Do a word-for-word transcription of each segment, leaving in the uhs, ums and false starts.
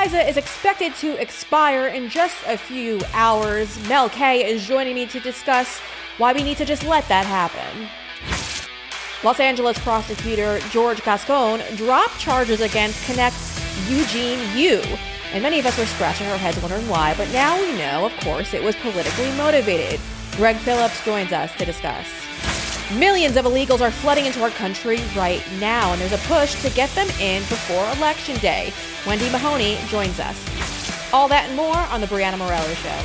FISA is expected to expire in just a few hours. Mel K is joining me to discuss why we need to just let that happen. Los Angeles prosecutor George Gascon dropped charges against Connect's Eugene Yu. And many of us were scratching our heads wondering why, but now we know, of course, it was politically motivated. Greg Phillips joins us to discuss. Millions of illegals are flooding into our country right now, and there's a push to get them in before Election Day. Wendy Mahoney joins us. All that and more on The Brianna Morello Show.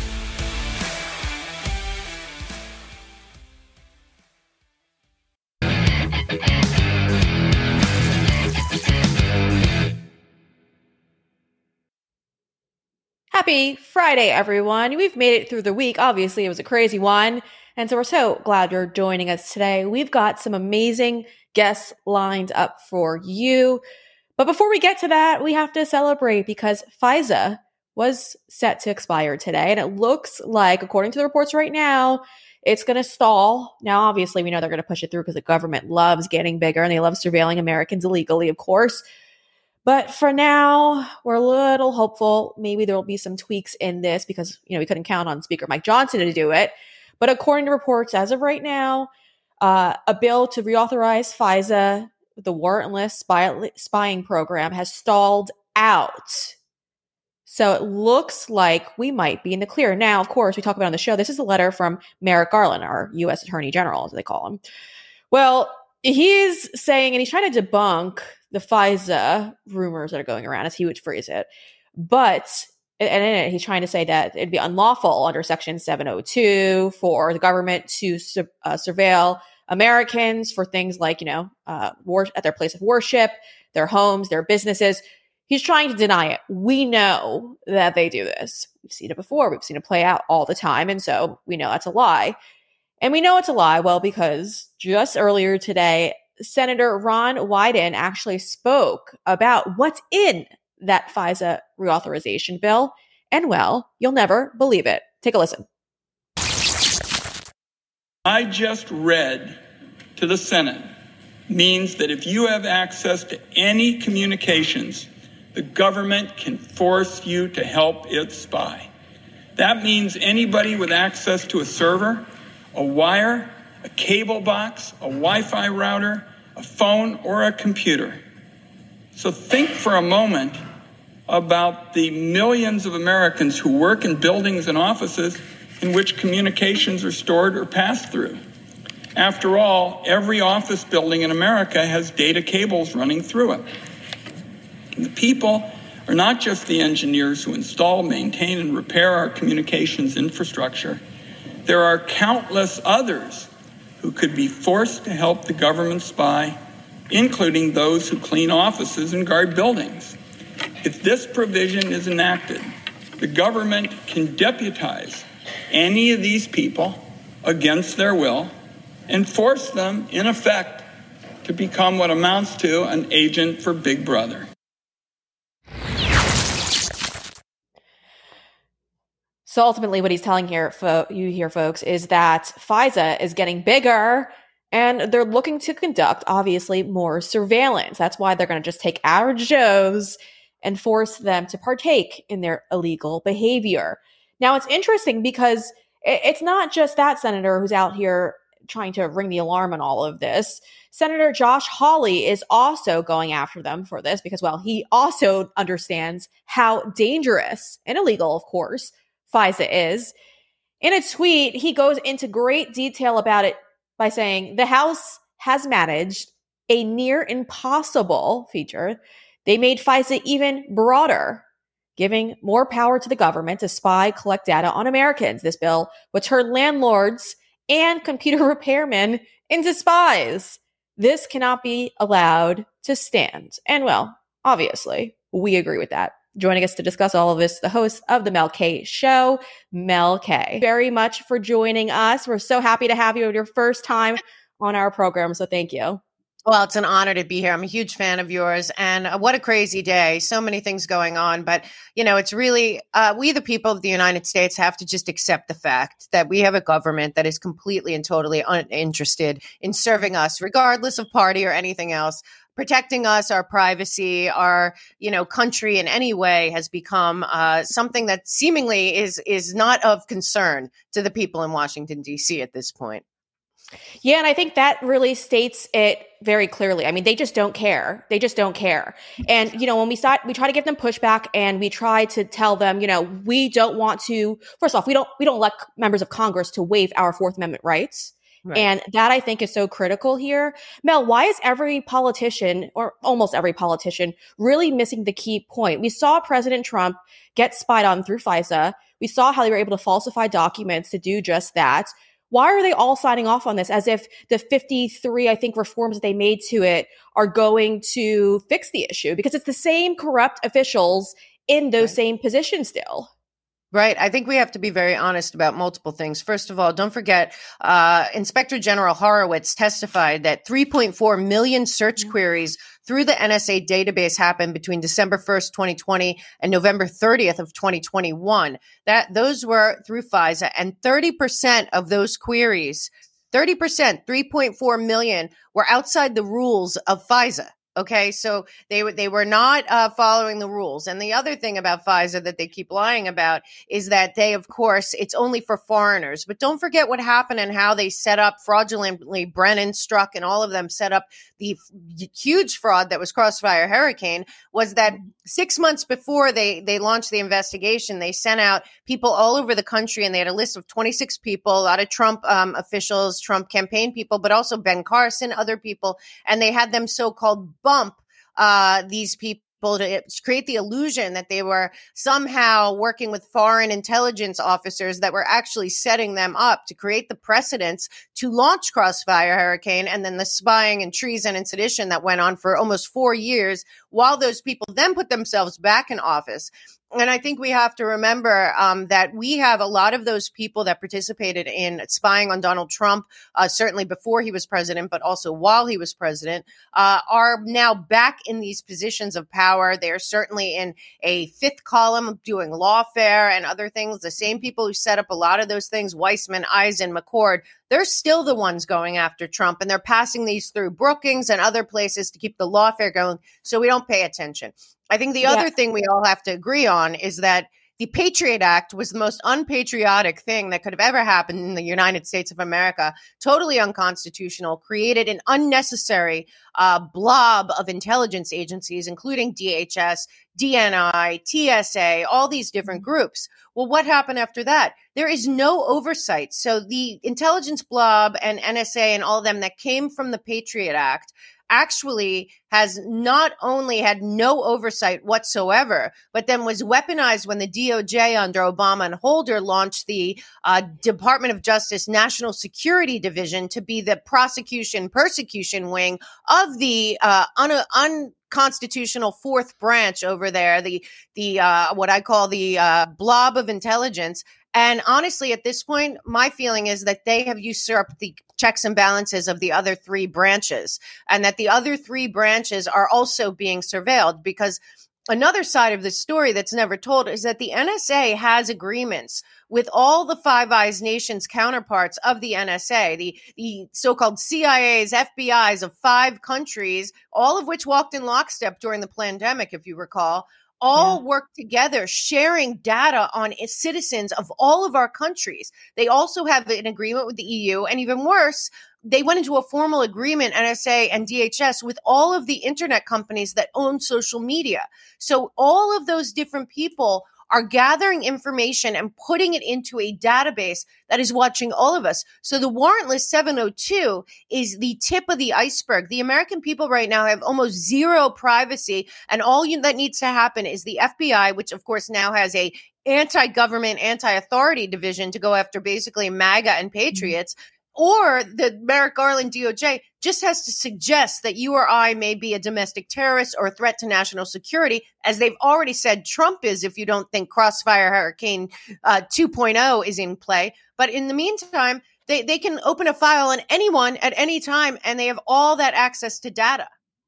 Happy Friday, everyone. We've made it through the week. Obviously, it was a crazy one. And so we're so glad you're joining us today. We've got some amazing guests lined up for you. But before we get to that, we have to celebrate because FISA was set to expire today. And it looks like, according to the reports right now, it's going to stall. Now, obviously, we know they're going to push it through because the government loves getting bigger and they love surveilling Americans illegally, of course. But for now, we're a little hopeful. Maybe there will be some tweaks in this because, you know, we couldn't count on Speaker Mike Johnson to do it. But according to reports, as of right now, uh, a bill to reauthorize FISA, the warrantless spy- spying program, has stalled out. So it looks like we might be in the clear. Now, of course, we talk about on the show, this is a letter from Merrick Garland, our U S Attorney General, as they call him. Well, he's saying, and he's trying to debunk the FISA rumors that are going around, as he would phrase it. But, and in it, he's trying to say that it'd be unlawful under Section seven oh two for the government to su- uh, surveil Americans for things like, you know, uh, wor- at their place of worship, their homes, their businesses. He's trying to deny it. We know that they do this. We've seen it before. We've seen it play out all the time. And so we know that's a lie. And we know it's a lie, well, because just earlier today, Senator Ron Wyden actually spoke about what's in that FISA reauthorization bill. And, well, you'll never believe it. Take a listen. I just read to the Senate means that if you have access to any communications, the government can force you to help it spy. That means anybody with access to a server, a wire, a cable box, a Wi-Fi router, a phone, or a computer. So think for a moment about the millions of Americans who work in buildings and offices in which communications are stored or passed through. After all, every office building in America has data cables running through it. And the people are not just the engineers who install, maintain, and repair our communications infrastructure. There are countless others who could be forced to help the government spy, including those who clean offices and guard buildings. If this provision is enacted, the government can deputize any of these people against their will and force them, in effect, to become what amounts to an agent for Big Brother. So ultimately what he's telling here, fo- you here, folks, is that FISA is getting bigger and they're looking to conduct, obviously, more surveillance. That's why they're going to just take average Joes and force them to partake in their illegal behavior. Now, it's interesting because it's not just that senator who's out here trying to ring the alarm on all of this. Senator Josh Hawley is also going after them for this because, well, he also understands how dangerous and illegal, of course, FISA is. In a tweet, he goes into great detail about it by saying the House has managed a near impossible feature. They made FISA even broader, giving more power to the government to spy, collect data on Americans. This bill would turn landlords and computer repairmen into spies. This cannot be allowed to stand. And, well, obviously, we agree with that. Joining us to discuss all of this, the host of The Mel K Show, Mel K. Very much for joining us. We're so happy to have you your first time on our program, so thank you. Well, it's an honor to be here. I'm a huge fan of yours. And uh, what a crazy day. So many things going on. But, you know, it's really, uh, we the people of the United States have to just accept the fact that we have a government that is completely and totally uninterested in serving us, regardless of party or anything else. protecting us, our privacy, our, you know, country in any way has become uh, something that seemingly is is not of concern to the people in Washington, D C at this point. Yeah, and I think that really states it very clearly. I mean, they just don't care. They just don't care. And, you know, when we start, we try to give them pushback and we try to tell them, you know, we don't want to, first off, we don't, we don't elect members of Congress to waive our Fourth Amendment rights. Right. And that I think is so critical here. Mel, why is every politician or almost every politician really missing the key point? We saw President Trump get spied on through FISA. We saw how they were able to falsify documents to do just that. Why are they all signing off on this as if the fifty-three, I think, reforms that they made to it are going to fix the issue? Because it's the same corrupt officials in those right. same positions still. Right. I think we have to be very honest about multiple things. First of all, don't forget, uh, Inspector General Horowitz testified that three point four million search mm-hmm. queries through the N S A database happened between December first, twenty twenty and November thirtieth of twenty twenty-one. That those were through FISA, and thirty percent of those queries, thirty percent, three point four million, were outside the rules of FISA. Okay, so they were they were not uh, following the rules. And the other thing about FISA that they keep lying about is that they, of course, it's only for foreigners. But don't forget what happened and how they set up fraudulently. Brennan, Strzok, and all of them set up the f- huge fraud that was Crossfire Hurricane. Was that six months before they they launched the investigation, they sent out people all over the country, and they had a list of twenty-six people, a lot of Trump um, officials, Trump campaign people, but also Ben Carson, other people, and they had them so-called bump uh, these people to create the illusion that they were somehow working with foreign intelligence officers that were actually setting them up to create the precedents to launch Crossfire Hurricane, and then the spying and treason and sedition that went on for almost four years while those people then put themselves back in office. And I think we have to remember um, that we have a lot of those people that participated in spying on Donald Trump, uh, certainly before he was president, but also while he was president, uh, are now back in these positions of power. They're certainly in a fifth column doing lawfare and other things. The same people who set up a lot of those things, Weissman, Eisen, McCord, they're still the ones going after Trump, and they're passing these through Brookings and other places to keep the lawfare going so we don't pay attention. I think the yeah. other thing we all have to agree on is that the Patriot Act was the most unpatriotic thing that could have ever happened in the United States of America. Totally unconstitutional, created an unnecessary uh, blob of intelligence agencies, including D H S, D N I, T S A, all these different groups. Well, what happened after that? There is no oversight. So the intelligence blob and N S A and all of them that came from the Patriot Act actually has not only had no oversight whatsoever, but then was weaponized when the D O J under Obama and Holder launched the uh, Department of Justice National Security Division to be the prosecution persecution wing of the uh, un- unconstitutional fourth branch over there, the the uh, what I call the uh, blob of intelligence. And honestly, at this point, my feeling is that they have usurped the checks and balances of the other three branches, and that the other three branches are also being surveilled. Because another side of the story that's never told is that the N S A has agreements with all the Five Eyes nations counterparts of the N S A, the, the so-called C I As, F B Is of five countries, all of which walked in lockstep during the pandemic, if you recall, all yeah. work together, sharing data on citizens of all of our countries. They also have an agreement with the E U, and even worse, they went into a formal agreement, N S A and D H S, with all of the internet companies that own social media. So all of those different people are gathering information and putting it into a database that is watching all of us. So the warrantless seven oh two is the tip of the iceberg. The American people right now have almost zero privacy, and all you, that needs to happen is the F B I, which of course now has a anti-government, anti-authority division to go after basically MAGA and patriots, mm-hmm. or the Merrick Garland D O J just has to suggest that you or I may be a domestic terrorist or a threat to national security, as they've already said Trump is, if you don't think Crossfire Hurricane uh, two point oh is in play. But in the meantime, they, they can open a file on anyone at any time, and they have all that access to data.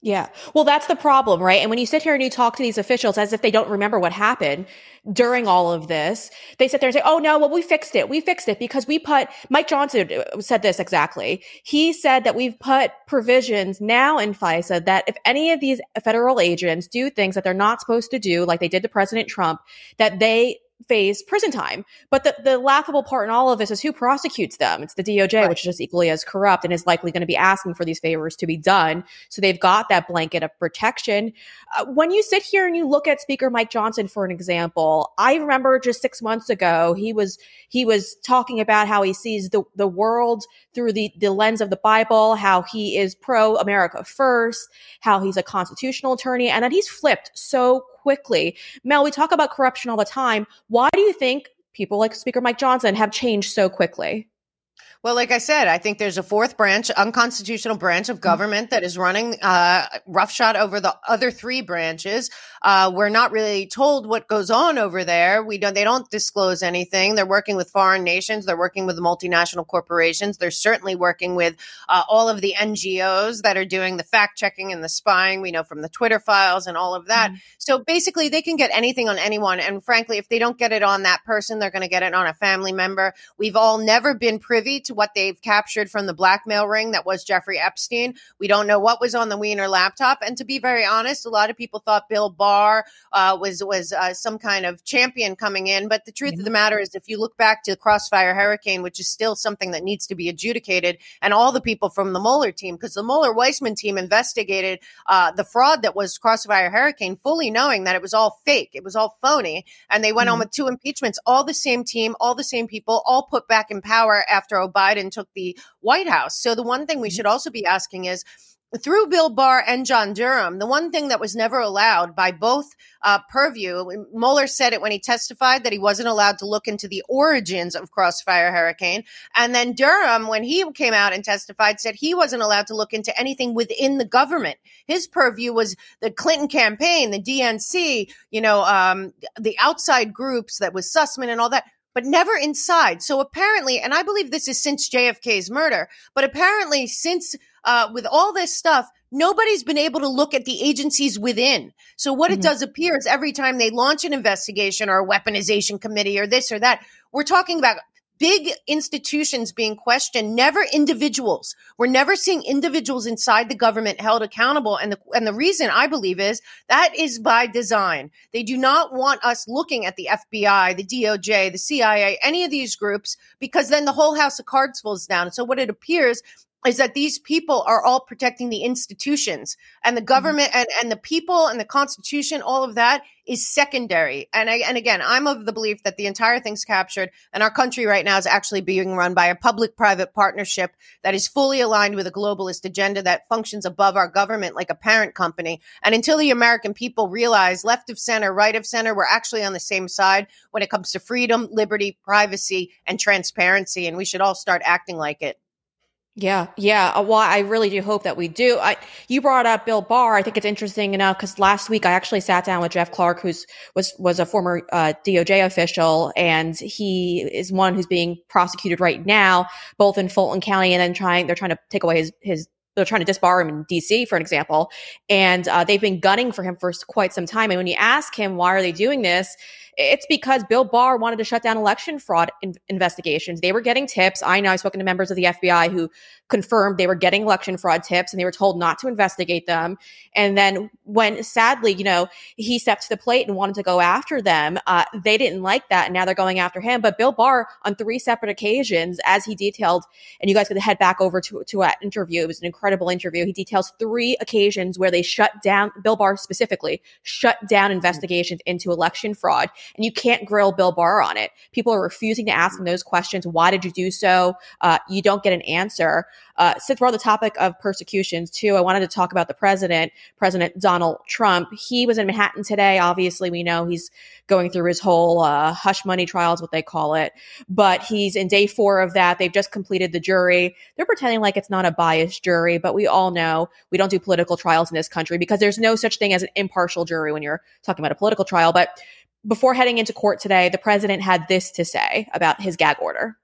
Yeah. Well, that's the problem, right? And when you sit here and you talk to these officials as if they don't remember what happened during all of this, they sit there and say, oh, no, well, we fixed it. We fixed it because we put, Mike Johnson said this exactly. He said that we've put provisions now in FISA that if any of these federal agents do things that they're not supposed to do, like they did to President Trump, that they face prison time. But the, the laughable part in all of this is who prosecutes them. It's the D O J, right, which is just equally as corrupt and is likely going to be asking for these favors to be done. So they've got that blanket of protection. Uh, when you sit here and you look at Speaker Mike Johnson, for an example, I remember just six months ago, he was he was talking about how he sees the, the world through the, the lens of the Bible, how he is pro-America first, how he's a constitutional attorney, and then he's flipped so quickly. Mel, we talk about corruption all the time. Why do you think people like Speaker Mike Johnson have changed so quickly? Well, like I said, I think there's a fourth branch, unconstitutional branch of government that is running uh, roughshod over the other three branches. Uh, we're not really told what goes on over there. We don't. They don't disclose anything. They're working with foreign nations. They're working with multinational corporations. They're certainly working with uh, all of the N G Os that are doing the fact checking and the spying. We know from the Twitter files and all of that. Mm-hmm. So basically, they can get anything on anyone. And frankly, if they don't get it on that person, they're going to get it on a family member. We've all never been privy to what they've captured from the blackmail ring that was Jeffrey Epstein. We don't know what was on the Wiener laptop. And to be very honest, a lot of people thought Bill Barr uh, was was uh, some kind of champion coming in. But the truth mm-hmm. of the matter is, if you look back to Crossfire Hurricane, which is still something that needs to be adjudicated, and all the people from the Mueller team, because the Mueller-Weissman team investigated uh, the fraud that was Crossfire Hurricane, fully knowing that it was all fake, it was all phony. And they went mm-hmm. on with two impeachments, all the same team, all the same people, all put back in power after Biden took the White House. So the one thing we should also be asking is, through Bill Barr and John Durham, the one thing that was never allowed by both uh, purview, Mueller said it when he testified that he wasn't allowed to look into the origins of Crossfire Hurricane. And then Durham, when he came out and testified, said he wasn't allowed to look into anything within the government. His purview was the Clinton campaign, the D N C, you know, um, the outside groups that was Sussman and all that, but never inside. So apparently, and I believe this is since J F K's murder, but apparently since uh, with all this stuff, nobody's been able to look at the agencies within. So what mm-hmm. it does appear is every time they launch an investigation or a weaponization committee or this or that, we're talking about big institutions being questioned, never individuals. We're never seeing individuals inside the government held accountable. And the, and the reason I believe is that is by design. They do not want us looking at the F B I, the D O J, the C I A, any of these groups, because then the whole house of cards falls down. So what it appears is that these people are all protecting the institutions, and the government mm-hmm. and, and the people and the Constitution, all of that is secondary. And I, and again, I'm of the belief that the entire thing's captured, and our country right now is actually being run by a public-private partnership that is fully aligned with a globalist agenda that functions above our government like a parent company. And until the American people realize left of center, right of center, we're actually on the same side when it comes to freedom, liberty, privacy, and transparency, and we should all start acting like it. Yeah, yeah. Well, I really do hope that we do. I, you brought up Bill Barr. I think it's interesting enough because last week I actually sat down with Jeff Clark, who's was was a former uh, D O J official, and he is one who's being prosecuted right now, both in Fulton County and then trying they're trying to take away his his. They're trying to disbar him in D C, for an example, and uh, they've been gunning for him for quite some time. And when you ask him why are they doing this, it's because Bill Barr wanted to shut down election fraud in- investigations. They were getting tips. I know I've spoken to members of the F B I who confirmed they were getting election fraud tips and they were told not to investigate them. And then when, sadly, you know, he stepped to the plate and wanted to go after them, uh, they didn't like that. And now they're going after him. But Bill Barr, on three separate occasions, as he detailed, and you guys could head back over to, to that interview. It was an incredible interview. He details three occasions where they shut down, Bill Barr specifically, shut down investigations into election fraud. And you can't grill Bill Barr on it. People are refusing to ask him those questions. Why did you do so? Uh, you don't get an answer. Uh, since we're on the topic of persecutions too, I wanted to talk about the president, President Donald Trump. He was in Manhattan today. Obviously, we know he's going through his whole uh, hush money trial is what they call it. But he's in day four of that. They've just completed the jury. They're pretending like it's not a biased jury, but we all know we don't do political trials in this country because there's no such thing as an impartial jury when you're talking about a political trial. But before heading into court today, the president had this to say about his gag order.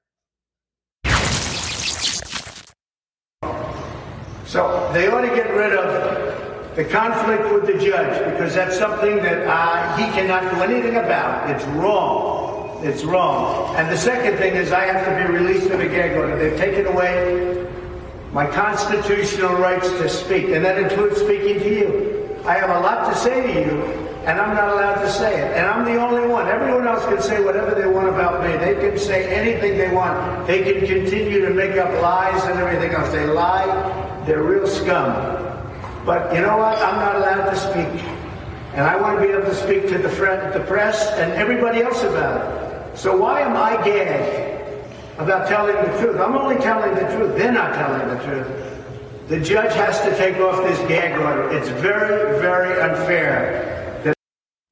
So they want to get rid of The conflict with the judge, because that's something that uh, he cannot do anything about. It's wrong. It's wrong. And the second thing is I have to be released of a gag order. They've taken away my constitutional rights to speak, and that includes speaking to you. I have a lot to say to you, and I'm not allowed to say it. And I'm the only one. Everyone else can say whatever they want about me. They can say anything they want. They can continue to make up lies and everything else. They lie. They're real scum. But you know what? I'm not allowed to speak. And I want to be able to speak to the, friend, the press and everybody else about it. So why am I gagged about telling the truth? I'm only telling the truth. They're not telling the truth. The judge has to take off this gag order. It's very, very unfair. That-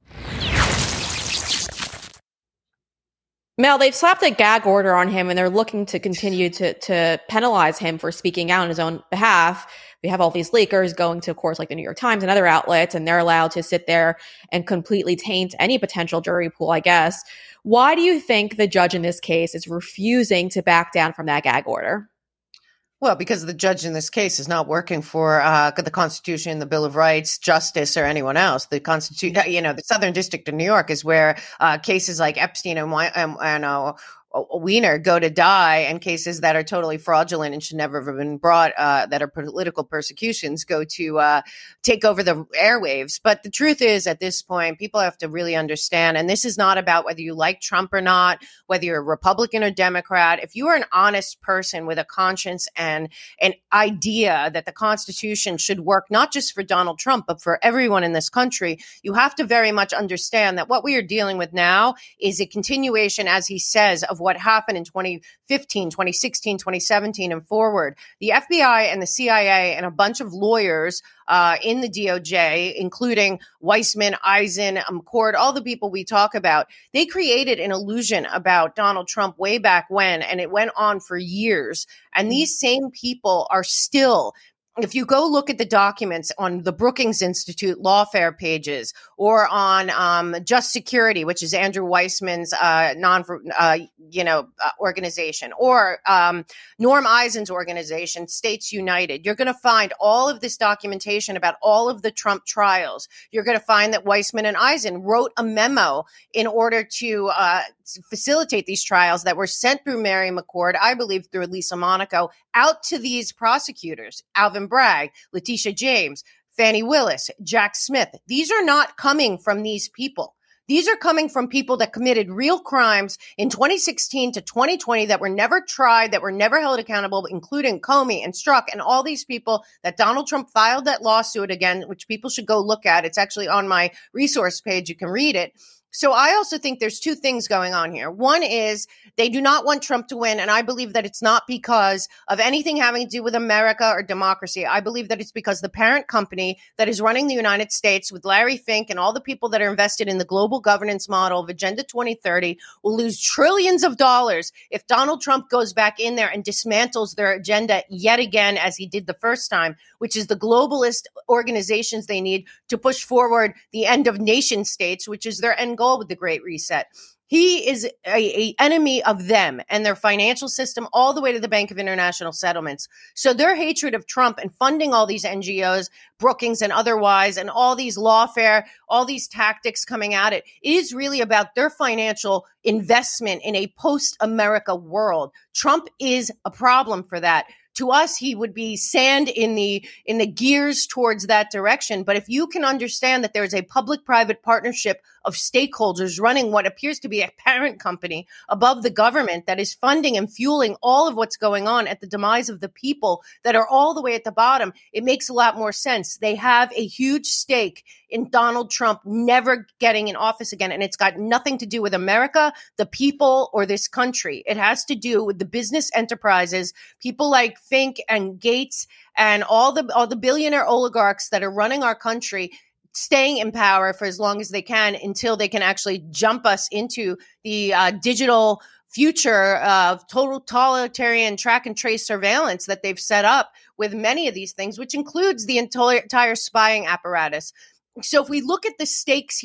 Mel, they've slapped a gag order on him, and they're looking to continue to to penalize him for speaking out on his own behalf. We have all these leakers going to, of course, like the New York Times and other outlets, and they're allowed to sit there and completely taint any potential jury pool, I guess. Why do you think the judge in this case is refusing to back down from that gag order? Well, because the judge in this case is not working for uh, the Constitution, the Bill of Rights, justice, or anyone else. The Constitution, you know, the Southern District of New York is where uh, cases like Epstein and, and, and uh, Wiener go to die, and cases that are totally fraudulent and should never have been brought, uh, that are political persecutions, go to uh, take over the airwaves. But the truth is, at this point, people have to really understand, and this is not about whether you like Trump or not, whether you're a Republican or Democrat. If you are an honest person with a conscience and an idea that the Constitution should work not just for Donald Trump, but for everyone in this country, you have to very much understand that what we are dealing with now is a continuation, as he says, of what happened in twenty fifteen, twenty sixteen, twenty seventeen and forward. The F B I and the C I A and a bunch of lawyers uh, in the D O J, including Weissman, Eisen, McCord, all the people we talk about, they created an illusion about Donald Trump way back when, and it went on for years. And these same people are still, if you go look at the documents on the Brookings Institute lawfare pages, or on um, Just Security, which is Andrew Weissman's uh, non, uh, you know, uh, organization, or um, Norm Eisen's organization, States United, you're going to find all of this documentation about all of the Trump trials. You're going to find that Weissman and Eisen wrote a memo in order to uh, facilitate these trials that were sent through Mary McCord, I believe through Lisa Monaco, out to these prosecutors, Alvin Bragg, Letitia James, Fannie Willis, Jack Smith. These are not coming from these people. These are coming from people that committed real crimes in twenty sixteen to twenty twenty that were never tried, that were never held accountable, including Comey and Strzok and all these people that Donald Trump filed that lawsuit again, which people should go look at. It's actually on my resource page. You can read it. So I also think there's two things going on here. One is they do not want Trump to win, and I believe that it's not because of anything having to do with America or democracy. I believe that it's because the parent company that is running the United States with Larry Fink and all the people that are invested in the global governance model of Agenda twenty thirty will lose trillions of dollars if Donald Trump goes back in there and dismantles their agenda yet again, as he did the first time, which is the globalist organizations they need to push forward the end of nation states, which is their end goal with the Great Reset. He is a, a enemy of them and their financial system all the way to the Bank of International Settlements. So their hatred of Trump and funding all these N G Os, Brookings and otherwise, and all these lawfare, all these tactics coming at it, is really about their financial investment in a post-America world. Trump is a problem for that. To us, he would be sand in the in the gears towards that direction. But if you can understand that there is a public-private partnership of stakeholders running what appears to be a parent company above the government that is funding and fueling all of what's going on at the demise of the people that are all the way at the bottom, it makes a lot more sense. They have a huge stake in Donald Trump never getting in office again. And it's got nothing to do with America, the people, or this country. It has to do with the business enterprises, people like Fink and Gates and all the all the billionaire oligarchs that are running our country, staying in power for as long as they can until they can actually jump us into the uh, digital future of total totalitarian track and trace surveillance that they've set up with many of these things, which includes the entire, entire spying apparatus. So if we look at the stakes here,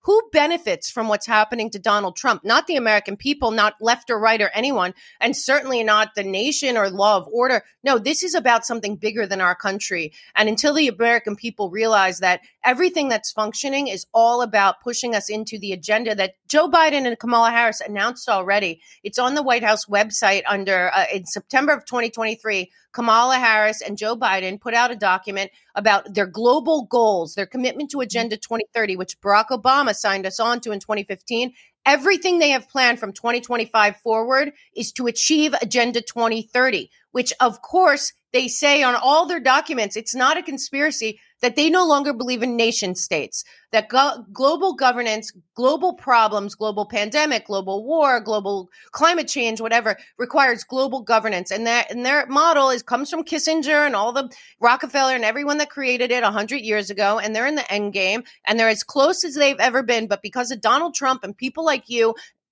Who benefits from what's happening to Donald Trump? Not the American people, not left or right or anyone, and certainly not the nation or law of order. No, this is about something bigger than our country. And until the American people realize that everything that's functioning is all about pushing us into the agenda that Joe Biden and Kamala Harris announced already. It's on the White House website under uh, in September of twenty twenty-three. Kamala Harris and Joe Biden put out a document about their global goals, their commitment to Agenda twenty thirty, which Barack Obama signed us on to in twenty fifteen. Everything they have planned from twenty twenty-five forward is to achieve Agenda twenty thirty, which, of course, they say on all their documents, it's not a conspiracy, that they no longer believe in nation states, that go- global governance, global problems, global pandemic, global war, global climate change, whatever, requires global governance. And that and their model is comes from Kissinger and all the Rockefeller and everyone that created it one hundred years ago. And they're in the end game and they're as close as they've ever been. But because of Donald Trump and people like you,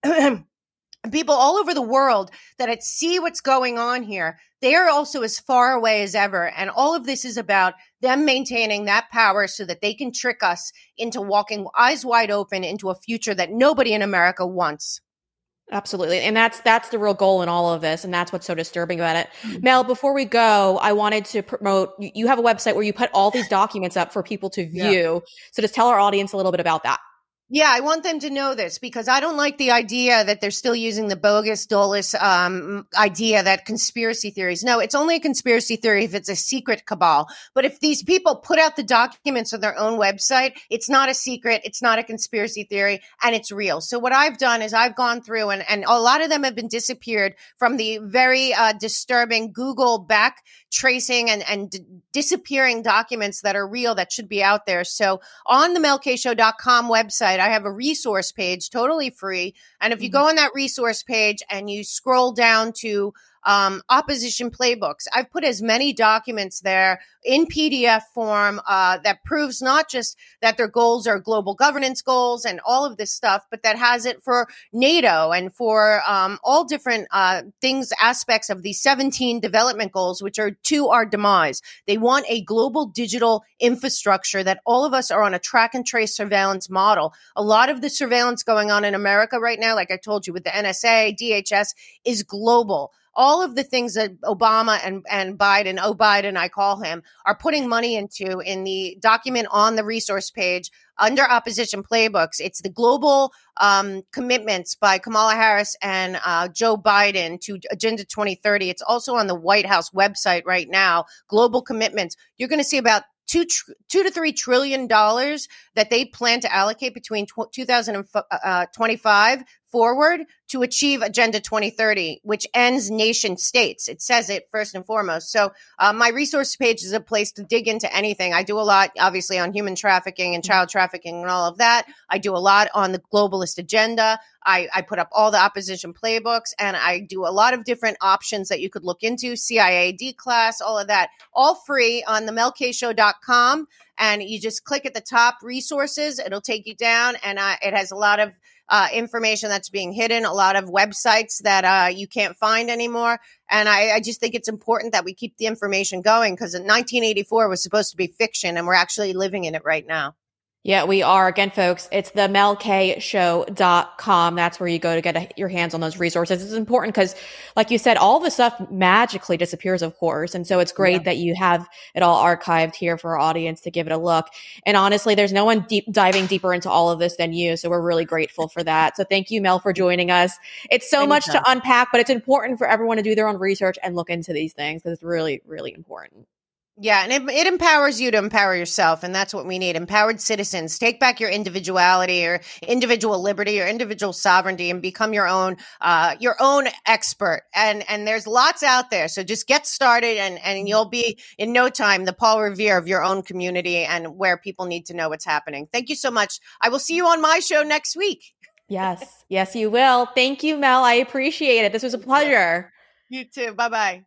people all over the world that see what's going on here, they are also as far away as ever. And all of this is about them maintaining that power so that they can trick us into walking eyes wide open into a future that nobody in America wants. Absolutely. And that's that's the real goal in all of this. And that's what's so disturbing about it. Mm-hmm. Mel, before we go, I wanted to promote, you have a website where you put all these documents up for people to view. Yeah. So just tell our audience a little bit about that. Yeah, I want them to know this because I don't like the idea that they're still using the bogus Dulles um, idea that conspiracy theories. No, it's only a conspiracy theory if it's a secret cabal. But if these people put out the documents on their own website, it's not a secret, it's not a conspiracy theory, and it's real. So what I've done is I've gone through, and, and a lot of them have been disappeared from the very uh, disturbing Google back tracing and, and d- disappearing documents that are real that should be out there. So on the mel k show dot com website, I have a resource page, totally free. And if you go on that resource page and you scroll down to um, opposition playbooks, I've put as many documents there in P D F form uh, that proves not just that their goals are global governance goals and all of this stuff, but that has it for NATO and for um, all different uh, things, aspects of these seventeen development goals, which are to our demise. They want a global digital infrastructure that all of us are on a track and trace surveillance model. A lot of the surveillance going on in America right now, like I told you with the N S A, D H S, is global. All of the things that Obama and, and Biden, oh, Biden, I call him, are putting money into in the document on the resource page under opposition playbooks. It's the global um, commitments by Kamala Harris and uh, Joe Biden to Agenda twenty thirty. It's also on the White House website right now, global commitments. You're going to see about Two, tr- two to three trillion dollars that they plan to allocate between tw- two thousand twenty-five forward to achieve Agenda twenty thirty, which ends nation states. It says it first and foremost. So uh, my resource page is a place to dig into anything. I do a lot, obviously, on human trafficking and child trafficking and all of that. I do a lot on the globalist agenda. I, I put up all the opposition playbooks, and I do a lot of different options that you could look into, C I A D-class, all of that, all free on the mel k show dot com. And you just click at the top, resources, it'll take you down, and uh, it has a lot of uh, information that's being hidden, a lot of websites that uh, you can't find anymore. And I, I just think it's important that we keep the information going because in nineteen eighty-four was supposed to be fiction, and we're actually living in it right now. Yeah, we are. Again, folks, it's the mel k show dot com. That's where you go to get a, your hands on those resources. It's important because, like you said, all the stuff magically disappears, of course. And so it's great yeah. that you have it all archived here for our audience to give it a look. And honestly, there's no one deep diving deeper into all of this than you. So we're really grateful for that. So thank you, Mel, for joining us. It's so Thank much you. to unpack, but it's important for everyone to do their own research and look into these things because it's really, really important. Yeah, and it, it empowers you to empower yourself, and that's what we need. Empowered citizens. Take back your individuality or individual liberty or individual sovereignty and become your own uh, your own expert. And and there's lots out there, so just get started, and, and you'll be, in no time, the Paul Revere of your own community and where people need to know what's happening. Thank you so much. I will see you on my show next week. Yes, yes, you will. Thank you, Mel. I appreciate it. This was a pleasure. You too. Bye-bye.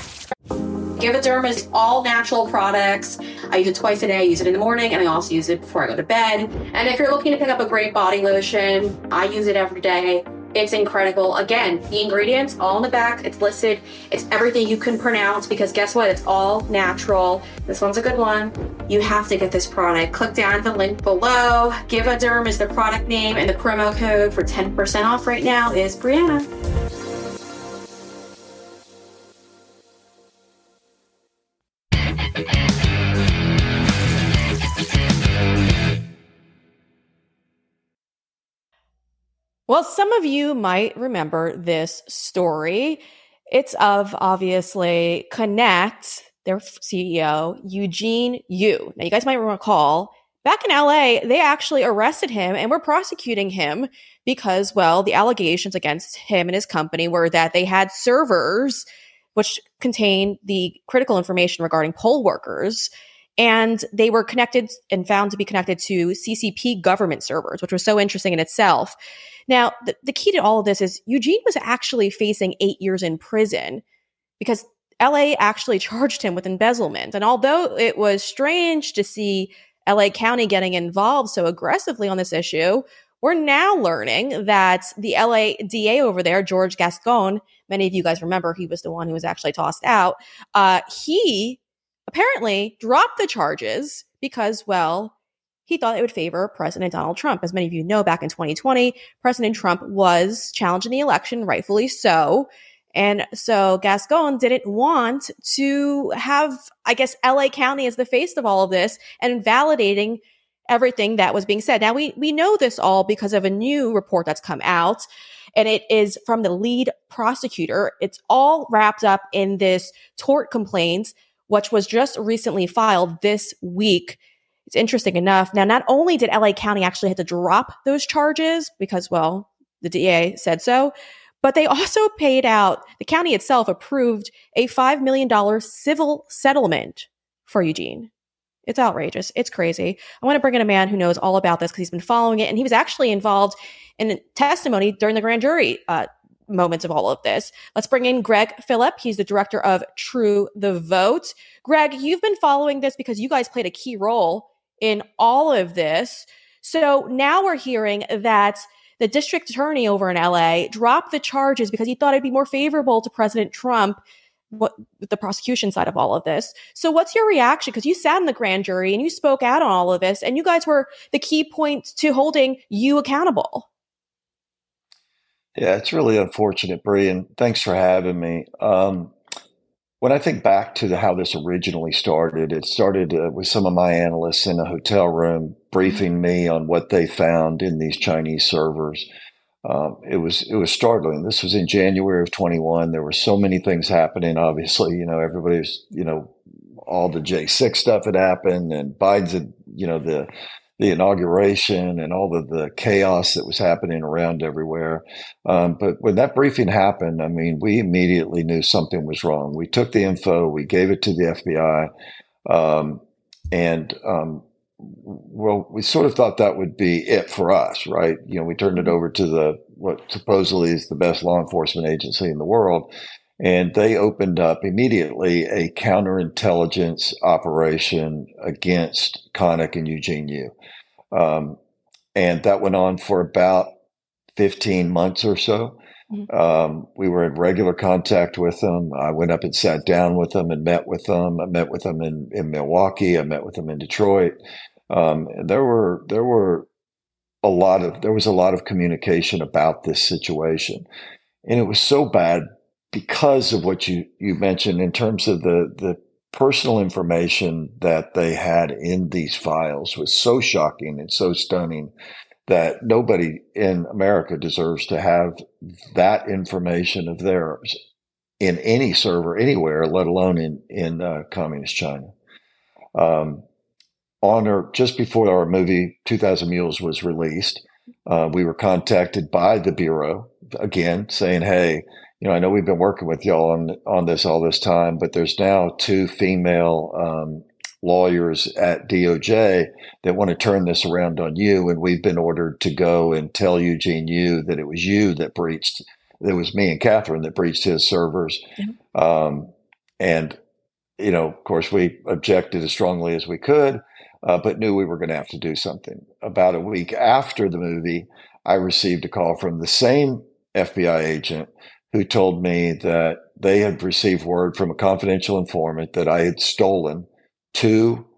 Juvederm is all natural products. I use it twice a day. I use it in the morning, and I also use it before I go to bed. And if you're looking to pick up a great body lotion, I use it every day. It's incredible. Again, the ingredients all in the back. It's listed. It's everything you can pronounce because guess what? It's all natural. This one's a good one. You have to get this product. Click down the link below. Givaderm is the product name, and the promo code for ten percent off right now is Brianna. Well, some of you might remember this story. It's of, obviously, Connect, their C E O, Eugene Yu. Now, you guys might recall, back in L A, they actually arrested him and were prosecuting him because, well, the allegations against him and his company were that they had servers which contained the critical information regarding poll workers, and they were connected and found to be connected to C C P government servers, which was so interesting in itself. Now, the, the key to all of this is Eugene was actually facing eight years in prison because L A actually charged him with embezzlement. And although it was strange to see L A County getting involved so aggressively on this issue, we're now learning that the L A D A over there, George Gascon, many of you guys remember he was the one who was actually tossed out, uh, he apparently dropped the charges because, well, he thought it would favor President Donald Trump. As many of you know, back in twenty twenty, President Trump was challenging the election, rightfully so. And so Gascon didn't want to have, I guess, L A County as the face of all of this and validating everything that was being said. Now, we we know this all because of a new report that's come out, and it is from the lead prosecutor. It's all wrapped up in this tort complaint, which was just recently filed this week. It's interesting enough. Now, not only did L A County actually have to drop those charges because, well, the D A said so, but they also paid out, the county itself approved a five million dollars civil settlement for Eugene. It's outrageous. It's crazy. I want to bring in a man who knows all about this because he's been following it, and he was actually involved in testimony during the grand jury uh, moments of all of this. Let's bring in Greg Phillip. He's the director of True the Vote. Greg, you've been following this because you guys played a key role in all of this. So now we're hearing that the district attorney over in L A dropped the charges because he thought it'd be more favorable to President Trump what, with the prosecution side of all of this. So what's your reaction? Because you sat in the grand jury and you spoke out on all of this, and you guys were the key point to holding you accountable. Yeah, it's really unfortunate, Bree, and thanks for having me. Um, when I think back to the, how this originally started, it started uh, with some of my analysts in a hotel room briefing me on what they found in these Chinese servers. Um, it was it was startling. This was in January of twenty-one. There were so many things happening. Obviously, you know, everybody's, you know, all the J six stuff had happened, and Biden's, had, you know, the the inauguration and all of the chaos that was happening around everywhere. Um, but when that briefing happened, I mean, we immediately knew something was wrong. We took the info, we gave it to the F B I, um, and um, well, we sort of thought that would be it for us, right? You know, we turned it over to the what supposedly is the best law enforcement agency in the world. And they opened up immediately a counterintelligence operation against Connick and Eugene Yu. Um, and that went on for about fifteen months or so. Mm-hmm. Um, we were in regular contact with them. I went up and sat down with them and met with them. I met with them in, in Milwaukee. I met with them in Detroit. Um, and there were, there were a lot of, there was a lot of communication about this situation. And it was so bad because of what you, you mentioned in terms of the, the personal information that they had in these files was so shocking and so stunning that nobody in America deserves to have that information of theirs in any server anywhere, let alone in, in uh, communist China. Um, on or just before our movie two thousand Mules was released, uh, we were contacted by the Bureau again saying, hey, you know, I know we've been working with y'all on on this all this time, but there's now two female um, lawyers at D O J that want to turn this around on you, and we've been ordered to go and tell Eugene Yu that it was you that breached. It was me and Catherine that breached his servers, mm-hmm. um, and you know, of course, we objected as strongly as we could, uh, but knew we were going to have to do something. About a week after the movie, I received a call from the same F B I agent who told me that they had received word from a confidential informant that I had stolen two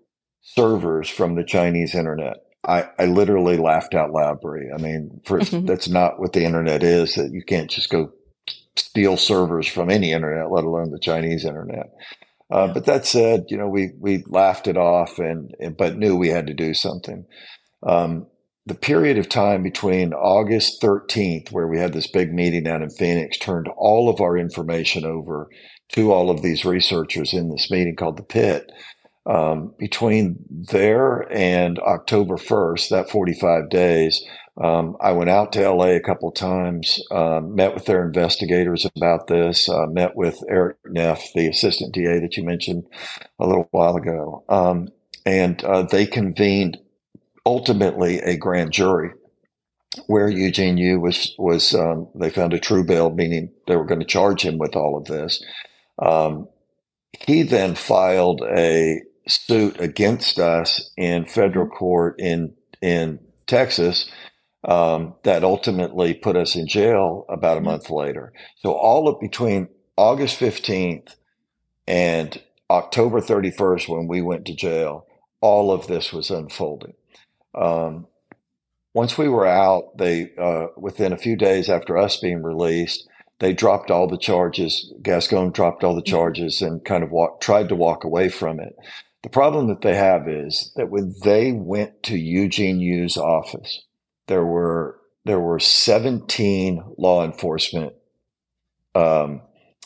servers from the Chinese internet. I, I literally laughed out loud, Brie. I mean, first, that's not what the internet is, that you can't just go steal servers from any internet, let alone the Chinese internet. Uh, yeah. But that said, you know, we, we laughed it off and, and but knew we had to do something. Um, the period of time between August thirteenth, where we had this big meeting down in Phoenix, turned all of our information over to all of these researchers in this meeting called the Pit. Um, between there and October first, that forty-five days, um, I went out to L A a couple times, uh, met with their investigators about this, uh, met with Eric Neff, the assistant D A that you mentioned a little while ago. Um, and uh, they convened ultimately a grand jury where Eugene Yu was, was um, they found a true bill, meaning they were going to charge him with all of this. Um, he then filed a suit against us in federal court in in Texas um, that ultimately put us in jail about a month later. So all of between August fifteenth and October thirty-first, when we went to jail, all of this was unfolding. Um, once we were out, they uh, within a few days after us being released, they dropped all the charges. Gascon dropped all the charges and kind of walk, tried to walk away from it. The problem that they have is that when they went to Eugene Yu's office, there were there were seventeen law enforcement um,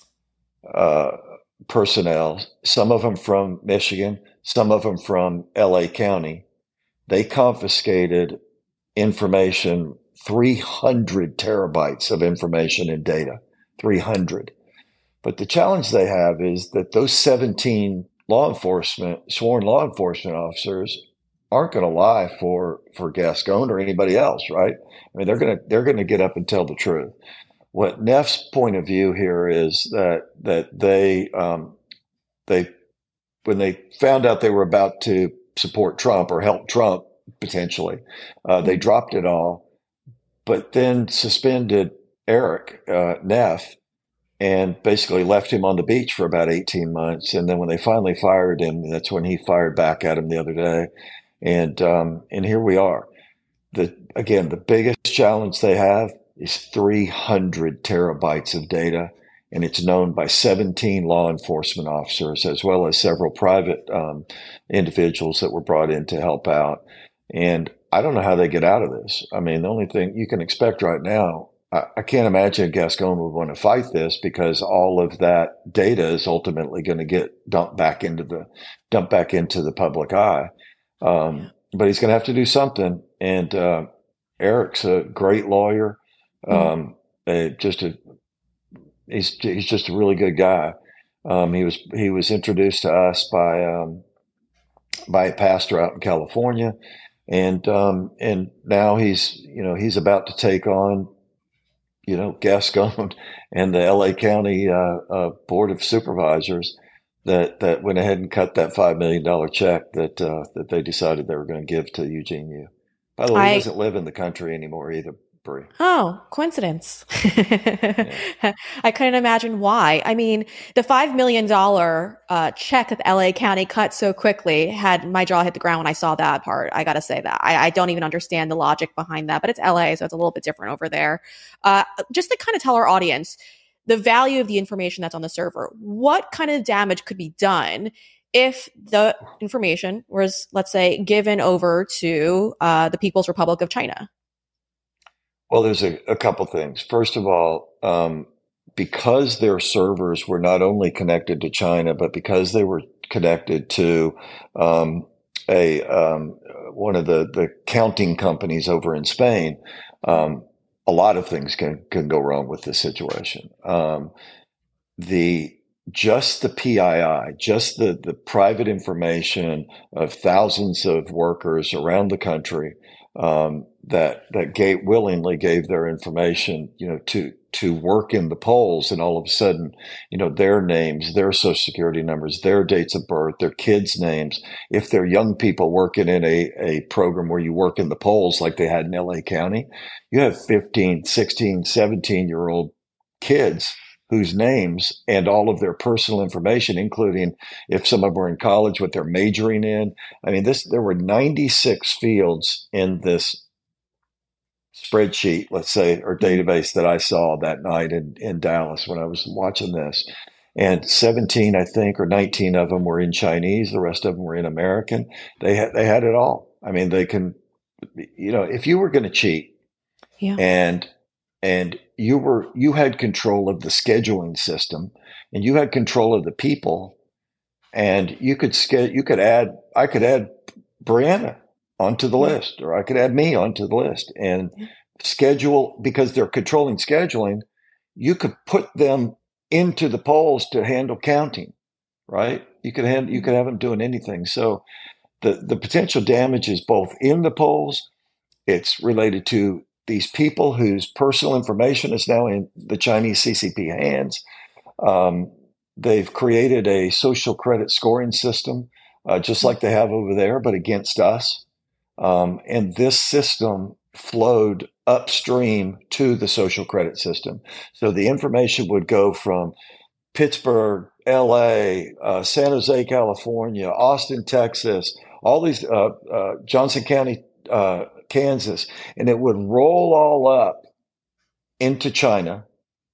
uh, personnel, some of them from Michigan, some of them from L A County. They confiscated information, three hundred terabytes of information and data, three hundred. But the challenge they have is that those seventeen law enforcement, sworn law enforcement officers aren't going to lie for, for Gascon or anybody else, right? I mean, they're going to, they're going to get up and tell the truth. What Neff's point of view here is that, that they, um, they, when they found out they were about to support Trump or help Trump potentially, uh, they dropped it all, but then suspended Eric uh, Neff and basically left him on the beach for about eighteen months. And then when they finally fired him, that's when he fired back at him the other day. And um, and here we are. The again, the biggest challenge they have is three hundred terabytes of data, and it's known by seventeen law enforcement officers as well as several private um, individuals that were brought in to help out. And I don't know how they get out of this. I mean, the only thing you can expect right now, I, I can't imagine Gascon would want to fight this because all of that data is ultimately going to get dumped back into the dumped back into the public eye. Um, but he's going to have to do something. And uh, Eric's a great lawyer. Um, mm-hmm. just a he's he's just a really good guy. Um, he was he was introduced to us by um, by a pastor out in California. And, um, and now he's, you know, he's about to take on, you know, Gascon and the L A County, uh, uh, Board of Supervisors that, that went ahead and cut that five million dollars check that, uh, that they decided they were going to give to Eugene Yu. By the way, I, he doesn't live in the country anymore either, Brie. Oh, coincidence. yeah. I couldn't imagine why. I mean, the five million dollars uh, check that the L A County cut so quickly had my jaw hit the ground when I saw that part. I got to say that. I, I don't even understand the logic behind that, but it's L A, so it's a little bit different over there. Uh, just to kind of tell our audience the value of the information that's on the server, what kind of damage could be done if the information was, let's say, given over to uh, the People's Republic of China? Well, there's a, a couple things. First of all, um, because their servers were not only connected to China, but because they were connected to um, a um, one of the, the counting companies over in Spain, um, a lot of things can can go wrong with this situation. Um, the just the P I I, just the the private information of thousands of workers around the country. Um, that that gave, willingly gave their information, you know, to to work in the polls, and all of a sudden, you know, their names, their social security numbers, their dates of birth, their kids' names. If they're young people working in a a program where you work in the polls, like they had in L A County, you have fifteen, sixteen, seventeen year old kids whose names and all of their personal information, including if some of them were in college, what they're majoring in. I mean, this there were ninety-six fields in this spreadsheet, let's say, or database that I saw that night in, in Dallas when I was watching this. And seventeen, I think, or nineteen of them were in Chinese. The rest of them were in American. They had, they had it all. I mean, they can, you know, if you were going to cheat Yeah. and, and you were, you had control of the scheduling system and you had control of the people and you could ske- you could add, I could add Brianna onto the list, or I could add me onto the list and schedule, because they're controlling scheduling. You could put them into the polls to handle counting, right? You could hand, you could have them doing anything. So the, the potential damage is both in the polls. It's related to these people whose personal information is now in the Chinese C C P hands. Um, they've created a social credit scoring system, uh, just like they have over there, but against us. Um, and this system flowed upstream to the social credit system. So the information would go from Pittsburgh, L A, uh, San Jose, California, Austin, Texas, all these, uh, uh, Johnson County, uh, Kansas, and it would roll all up into China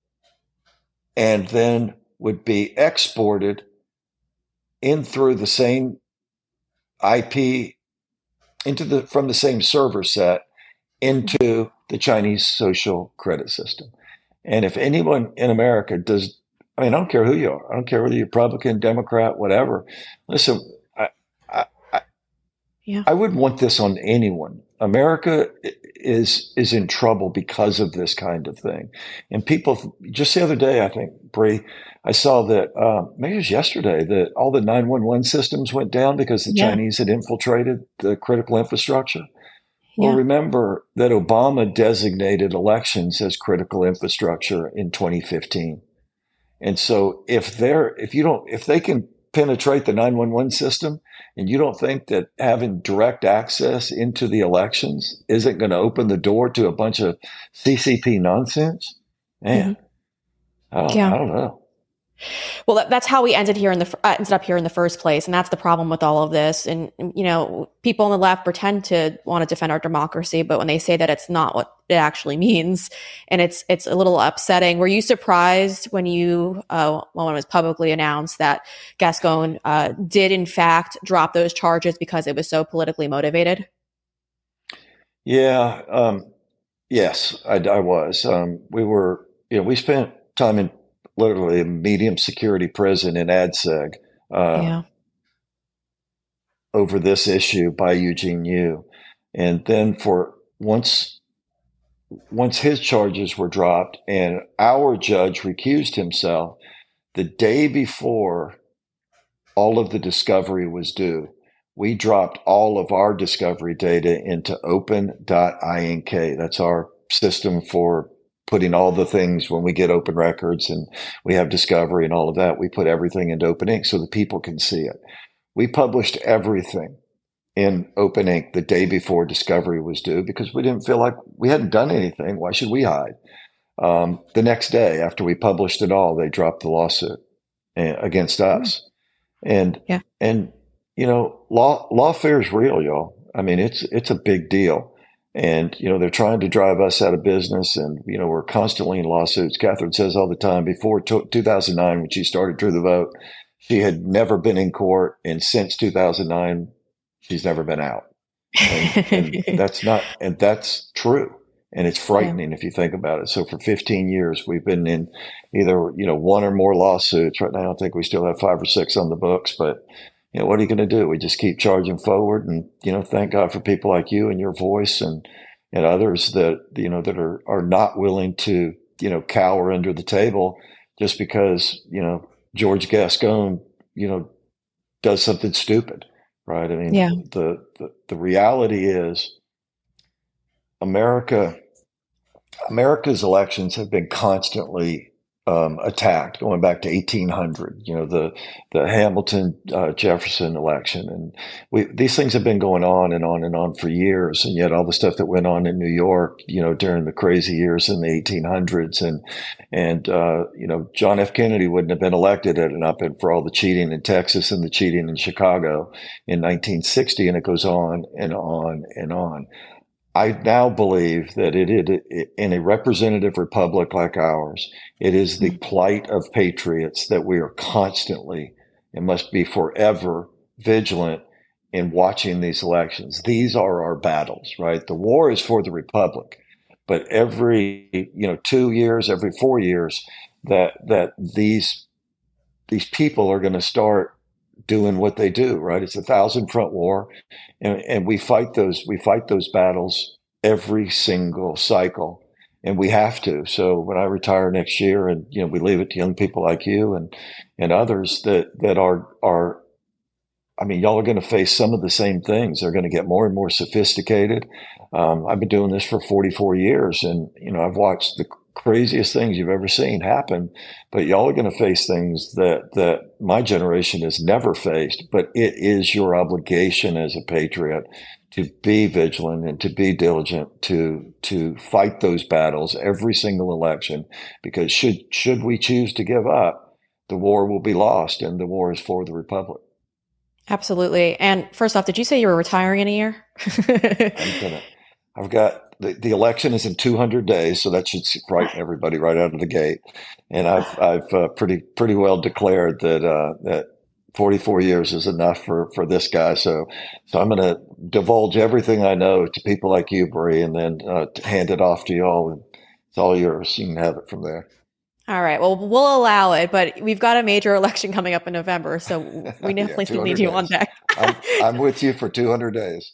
and then would be exported in through the same I P into the from the same server set into the Chinese social credit system. And if anyone in America does, I mean, I don't care who you are. I don't care whether you're Republican, Democrat, whatever. Listen, I, I, I, Yeah. I wouldn't want this on anyone. America is is in trouble because of this kind of thing. And people, just the other day, I think, Bree, I saw that, uh, maybe it was yesterday, that all the nine one one systems went down because the Yeah. Chinese had infiltrated the critical infrastructure. Well, Yeah. remember that Obama designated elections as critical infrastructure in twenty fifteen. And so if they're, if you don't, if they can penetrate the nine one one system and you don't think that having direct access into the elections isn't going to open the door to a bunch of C C P nonsense, man, I, don't, Yeah. I don't know. Well, that, that's how we ended here in the uh, ended up here in the first place, and that's the problem with all of this. And you know, people on the left pretend to want to defend our democracy, but when they say that, it's not what it actually means, and it's it's a little upsetting. Were you surprised when you uh, when it was publicly announced that Gascon uh, did in fact drop those charges because it was so politically motivated? Yeah. Um, yes, I, I was. Um, we were. You know, we spent time in literally a medium security prison in ADSEG uh, Yeah. over this issue by Eugene Yu. And then for once, once his charges were dropped and our judge recused himself the day before all of the discovery was due, we dropped all of our discovery data into open dot ink. That's our system for putting all the things when we get open records and we have discovery and all of that. We put everything into Open Ink so the people can see it. We published everything in Open Ink the day before discovery was due because we didn't feel like we hadn't done anything. Why should we hide? Um, the next day after we published it all, they dropped the lawsuit uh, against us. And, Yeah. and, you know, law, lawfare is real, y'all. I mean, it's, it's a big deal. And, you know, they're trying to drive us out of business. And, you know, we're constantly in lawsuits. Catherine says all the time, before two thousand nine, when she started True the Vote, she had never been in court. And since two thousand nine, she's never been out. And, and that's not, and that's true. And it's frightening if you think about it. So for fifteen years, we've been in either, you know, one or more lawsuits. Right now, I think we still have five or six on the books, but you know, what are you going to do? We just keep charging forward, and you know, thank God for people like you and your voice, and and others that you know that are are not willing to you know cower under the table just because you know George Gascon you know does something stupid, right? I mean, Yeah. the the, the reality is America America's elections have been constantly um, attacked, going back to eighteen hundred. You know, the the Hamilton uh, Jefferson election, and we, these things have been going on and on and on for years. And yet, all the stuff that went on in New York, you know, during the crazy years in the eighteen hundreds, and and uh, you know, John F. Kennedy wouldn't have been elected had it not been for all the cheating in Texas and the cheating in Chicago in nineteen sixty, and it goes on and on and on. I now believe that it, it, it, in a representative republic like ours, it is the plight of patriots that we are constantly and must be forever vigilant in watching these elections. These are our battles, right? The war is for the republic, but every, you know, two years, every four years, that that these these people are going to start doing what they do, right? It's a thousand front war, and, and we fight those we fight those battles every single cycle, and we have to. So when I retire next year, and you know, we leave it to young people like you and and others that that are are, I mean, y'all are going to face some of the same things. They're going to get more and more sophisticated. Um, I've been doing this for forty-four years, and you know, I've watched the craziest things you've ever seen happen, but y'all are going to face things that that my generation has never faced. But it is your obligation as a patriot to be vigilant and to be diligent to to fight those battles every single election, because should should we choose to give up, the war will be lost, and the war is for the republic. Absolutely. And first off, did you say you were retiring in a year? I'm gonna, I've got The, the election is in two hundred days, so that should frighten everybody right out of the gate. And I've I've uh, pretty pretty well declared that uh, that forty-four years is enough for, for this guy. So so I'm going to divulge everything I know to people like you, Bree, and then uh, hand it off to you all. And it's all yours. You can have it from there. All right. Well, we'll allow it, but we've got a major election coming up in November, so we definitely yeah, still need you days. on deck. I'm, I'm with you for two hundred days.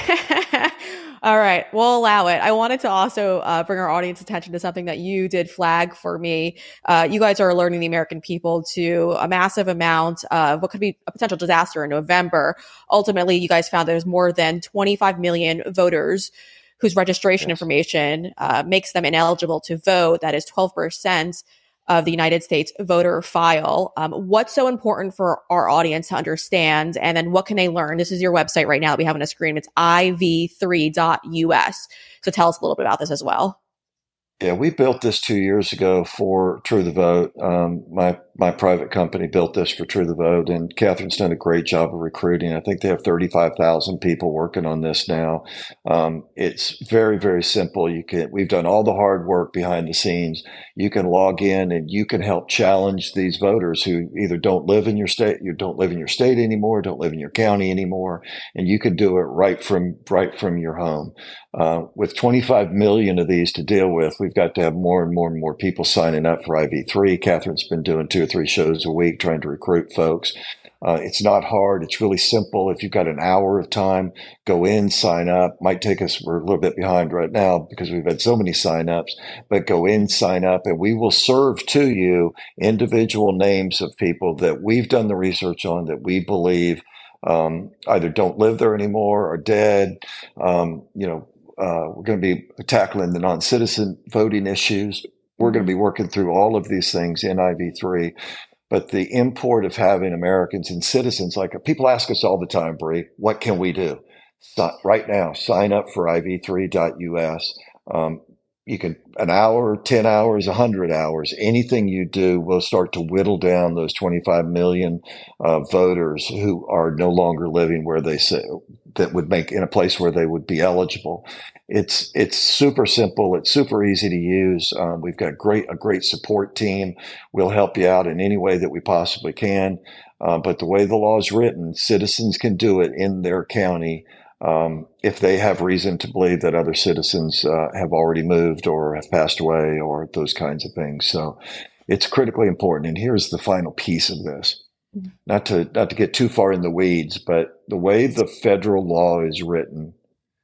All right. We'll allow it. I wanted to also uh, bring our audience attention to something that you did flag for me. Uh, you guys are alerting the American people to a massive amount of what could be a potential disaster in November. Ultimately, you guys found there's more than twenty-five million voters whose registration yes. information uh, makes them ineligible to vote. That is twelve percent of the United States voter file. Um, what's so important for our audience to understand? And then what can they learn? This is your website right now that we have on the screen. It's I V three dot U S. So tell us a little bit about this as well. Yeah, we built this two years ago for True the Vote. Um, my my private company built this for True the Vote, and Catherine's done a great job of recruiting. I think they have thirty-five thousand people working on this now. Um, it's very, very simple. You can we've done all the hard work behind the scenes. You can log in and you can help challenge these voters who either don't live in your state, you don't live in your state anymore, don't live in your county anymore, and you can do it right from right from your home. Uh, with twenty-five million of these to deal with, we've got to have more and more and more people signing up for I V three. Catherine's been doing two or three shows a week trying to recruit folks. Uh, it's not hard. It's really simple. If you've got an hour of time, go in, sign up. Might take us, we're a little bit behind right now because we've had so many signups, but go in, sign up, and we will serve to you individual names of people that we've done the research on, that we believe um, either don't live there anymore or dead. Um, you know, Uh, we're going to be tackling the non-citizen voting issues. We're going to be working through all of these things in I V three. But the import of having Americans and citizens, like people ask us all the time, Bree, what can we do? So, right now, sign up for I V three dot U S. Um, you can, an hour, ten hours, one hundred hours, anything you do will start to whittle down those twenty-five million uh, voters who are no longer living where they say, that would make in a place where they would be eligible. It's it's super simple. It's super easy to use. Um, we've got great a great support team. We'll help you out in any way that we possibly can. Uh, but the way the law is written, citizens can do it in their county um, if they have reason to believe that other citizens uh, have already moved or have passed away or those kinds of things. So it's critically important. And here's the final piece of this. Not to not to get too far in the weeds, but the way the federal law is written,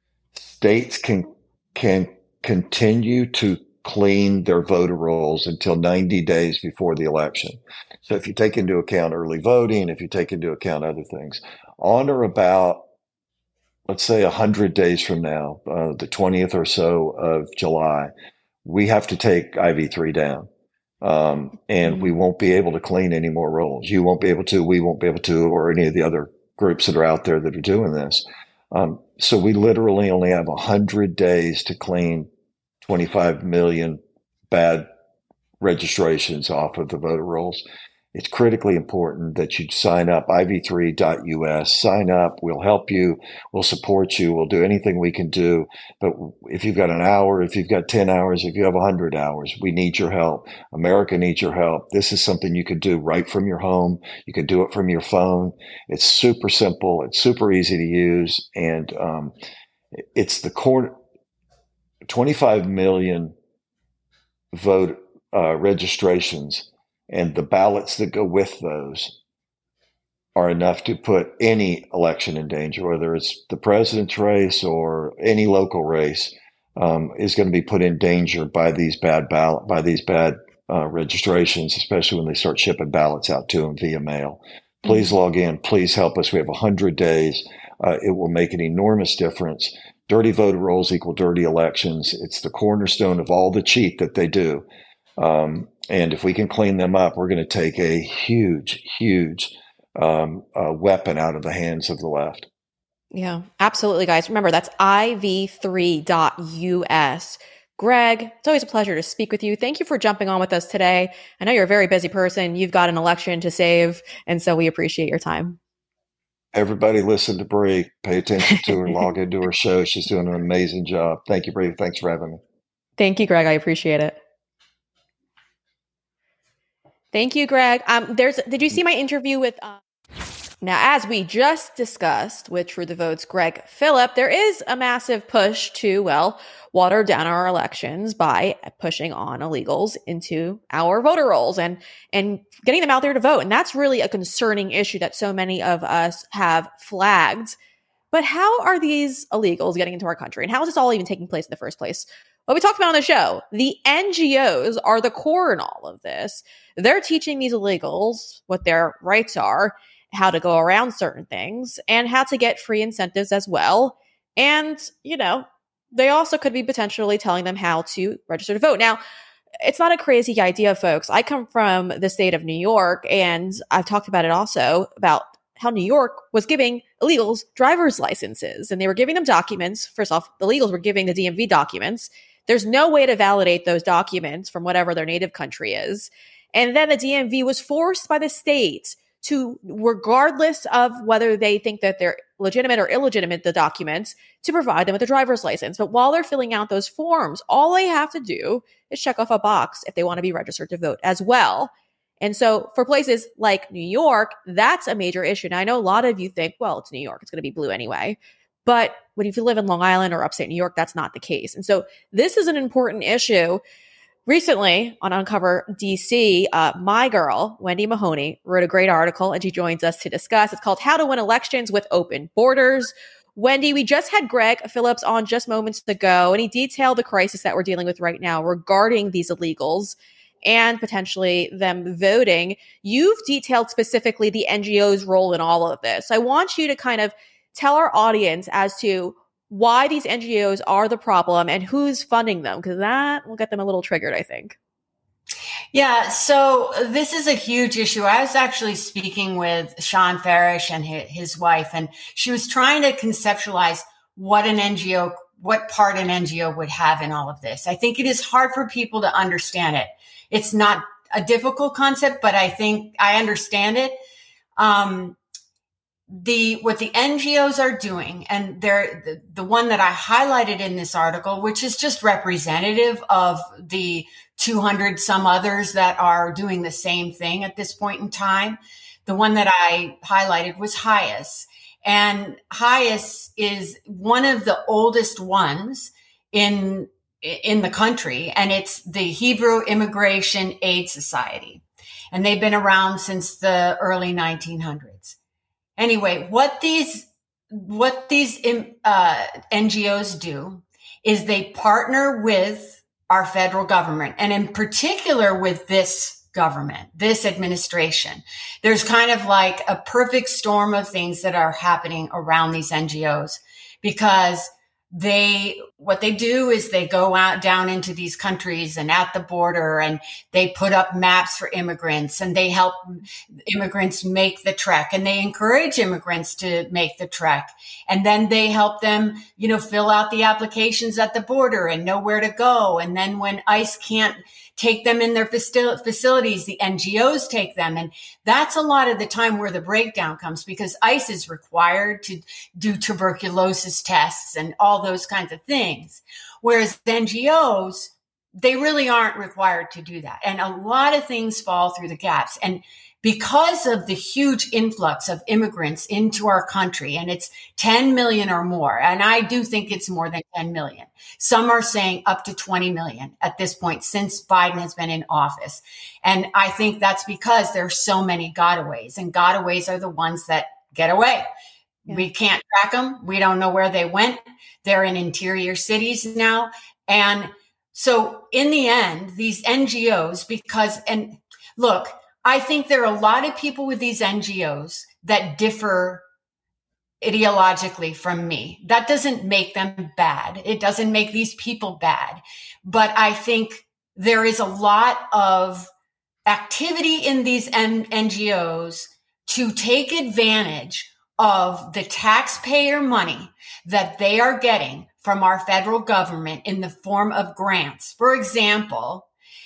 states can can continue to clean their voter rolls until ninety days before the election. So if you take into account early voting, if you take into account other things, on or about, let's say one hundred days from now, uh, the twentieth or so of July, we have to take I V three down. Um, and Mm-hmm. we won't be able to clean any more rolls. You won't be able to, we won't be able to, or any of the other groups that are out there that are doing this. Um, so we literally only have one hundred days to clean twenty-five million bad registrations off of the voter rolls. It's critically important that you sign up, I V three dot U S, sign up. We'll help you. We'll support you. We'll do anything we can do. But if you've got an hour, if you've got ten hours, if you have one hundred hours, we need your help. America needs your help. This is something you could do right from your home. You could do it from your phone. It's super simple. It's super easy to use. And um, it's the core twenty-five million vote uh, registrations. And the ballots that go with those are enough to put any election in danger, whether it's the president's race or any local race, um, is going to be put in danger by these bad ballot, by these bad uh, registrations, especially when they start shipping ballots out to them via mail. Please mm-hmm. log in. Please help us. We have one hundred days. Uh, it will make an enormous difference. Dirty voter rolls equal dirty elections. It's the cornerstone of all the cheat that they do. Um, and if we can clean them up, we're going to take a huge, huge um, uh, weapon out of the hands of the left. Yeah, absolutely, guys. Remember, that's I V three dot U S. Greg, it's always a pleasure to speak with you. Thank you for jumping on with us today. I know you're a very busy person. You've got an election to save, and so we appreciate your time. Everybody listen to Bree. Pay attention to her. Log into her show. She's doing an amazing job. Thank you, Bree. Thanks for having me. Thank you, Greg. I appreciate it. Thank you, Greg. Um, there's. Did you see my interview with? Um, now, as we just discussed with True the Vote's Greg Phillip, there is a massive push to, well, water down our elections by pushing on illegals into our voter rolls and and getting them out there to vote. And that's really a concerning issue that so many of us have flagged. But how are these illegals getting into our country? And how is this all even taking place in the first place? Well, we talked about on the show, the N G Os are the core in all of this. They're teaching these illegals what their rights are, how to go around certain things, and how to get free incentives as well. And, you know, they also could be potentially telling them how to register to vote. Now, it's not a crazy idea, folks. I come from the state of New York, and I've talked about it also, about how New York was giving illegals driver's licenses, and they were giving them documents. First off, the illegals were giving the D M V documents. There's no way to validate those documents from whatever their native country is. And then the D M V was forced by the state to, regardless of whether they think that they're legitimate or illegitimate, the documents, to provide them with a driver's license. But while they're filling out those forms, all they have to do is check off a box if they want to be registered to vote as well. And so for places like New York, that's a major issue. Now, I know a lot of you think, well, it's New York, it's going to be blue anyway. But when if you live in Long Island or upstate New York, that's not the case. And so this is an important issue. Recently on Uncover D C, uh, my girl, Wendy Mahoney, wrote a great article, and she joins us to discuss. It's called How to Win Elections with Open Borders. Wendy, we just had Greg Phillips on just moments ago, and he detailed the crisis that we're dealing with right now regarding these illegals and potentially them voting. You've detailed specifically the N G O's role in all of this. So I want you to kind of tell our audience as to why these N G Os are the problem and who's funding them, because that will get them a little triggered, I think. Yeah, so this is a huge issue. I was actually speaking with Sean Farish and his wife, and she was trying to conceptualize what an N G O, what part an N G O would have in all of this. I think it is hard for people to understand it. It's not a difficult concept, but I think I understand it. Um, The, what the N G Os are doing, and they're the, the one that I highlighted in this article, which is just representative of the two hundred some others that are doing the same thing at this point in time. The one that I highlighted was HIAS. And HIAS is one of the oldest ones in, in the country. And it's the Hebrew Immigration Aid Society. And they've been around since the early nineteen hundreds. Anyway, what these what these uh, N G Os do is they partner with our federal government, and in particular with this government, this administration. There's kind of like a perfect storm of things that are happening around these N G Os, because they, what they do is they go out down into these countries and at the border, and they put up maps for immigrants, and they help immigrants make the trek, and they encourage immigrants to make the trek. And then they help them, you know, fill out the applications at the border and know where to go. And then when ICE can't take them in their facilities, the N G Os take them. And that's a lot of the time where the breakdown comes, because ICE is required to do tuberculosis tests and all those kinds of things. Whereas the N G Os, they really aren't required to do that. And a lot of things fall through the gaps. And because of the huge influx of immigrants into our country, and it's ten million or more, and I do think it's more than ten million. Some are saying up to twenty million at this point since Biden has been in office. And I think that's because there are so many gotaways, and gotaways are the ones that get away. Yeah. We can't track them. We don't know where they went. They're in interior cities now. And so in the end, these N G Os, because, and look, I think there are a lot of people with these N G Os that differ ideologically from me. That doesn't make them bad. It doesn't make these people bad. But I think there is a lot of activity in these N- NGOs to take advantage of the taxpayer money that they are getting from our federal government in the form of grants. For example,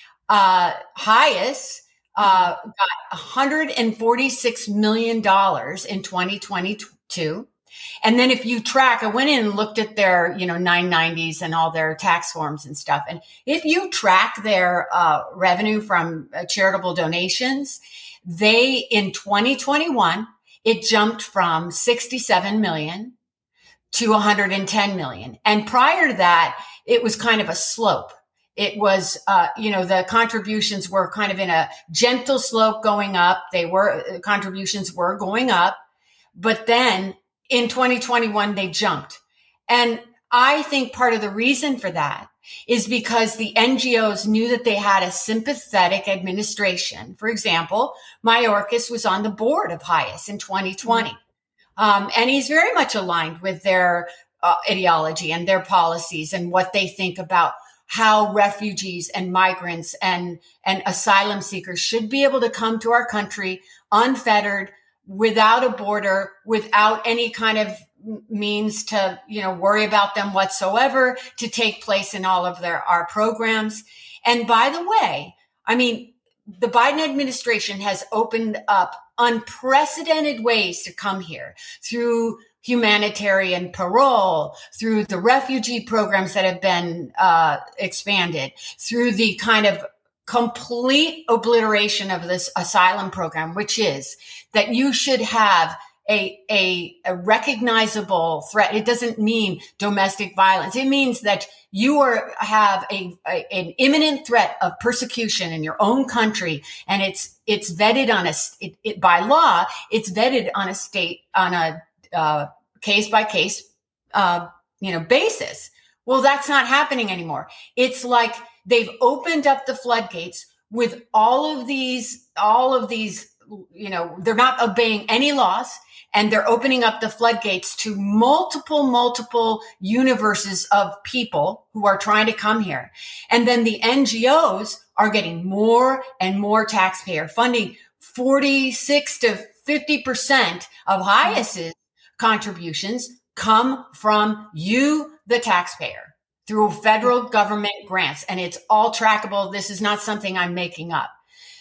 uh, HIAS Uh, got one hundred forty-six million dollars in twenty twenty-two. And then if you track, I went in and looked at their, you know, nine nineties and all their tax forms and stuff. And if you track their uh, revenue from uh, charitable donations, they, in twenty twenty-one, it jumped from sixty-seven million to one hundred ten million. And prior to that, it was kind of a slope. It was, uh, you know, the contributions were kind of in a gentle slope going up. They were, contributions were going up, but then in twenty twenty-one, they jumped. And I think part of the reason for that is because the N G Os knew that they had a sympathetic administration. For example, Mayorkas was on the board of HIAS in twenty twenty. Um, and he's very much aligned with their uh, ideology and their policies and what they think about how refugees and migrants and, and asylum seekers should be able to come to our country unfettered, without a border, without any kind of means to, you know, worry about them whatsoever, to take place in all of their, our programs. And by the way, I mean, the Biden administration has opened up unprecedented ways to come here through humanitarian parole, through the refugee programs that have been uh, expanded, through the kind of complete obliteration of this asylum program, which is that you should have a, a, a recognizable threat. It doesn't mean domestic violence. It means that you are, have a, a an imminent threat of persecution in your own country, and it's it's vetted on a it, it, by law. It's vetted on a state on a uh, case by case, uh, you know, basis. Well, that's not happening anymore. It's like they've opened up the floodgates with all of these, all of these, you know, they're not obeying any laws, and they're opening up the floodgates to multiple, multiple universes of people who are trying to come here. And then the N G Os are getting more and more taxpayer funding. forty-six to fifty percent of HIAS's contributions come from you, the taxpayer, through federal government grants. And it's all trackable. This is not something I'm making up.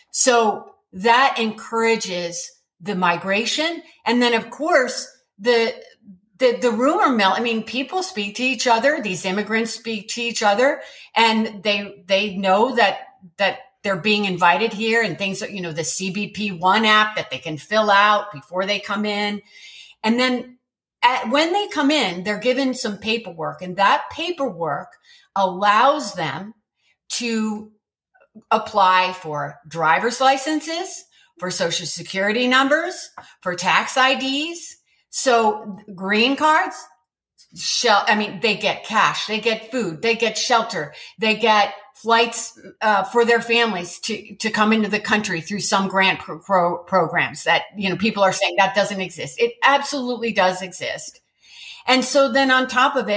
So that encourages the migration. And then, of course, the, the, the rumor mill. I mean, people speak to each other. These immigrants speak to each other, and they, they know that, that they're being invited here, and things, you know, the C B P one app that they can fill out before they come in. And then at, when they come in, they're given some paperwork, and that paperwork allows them to apply for driver's licenses, for social security numbers, for tax I Ds. So green cards, shell, I mean, they get cash, they get food, they get shelter, they get flights uh, for their families to, to come into the country through some grant pro- pro- programs that, you know, people are saying that doesn't exist. It absolutely does exist. And so then on top of it,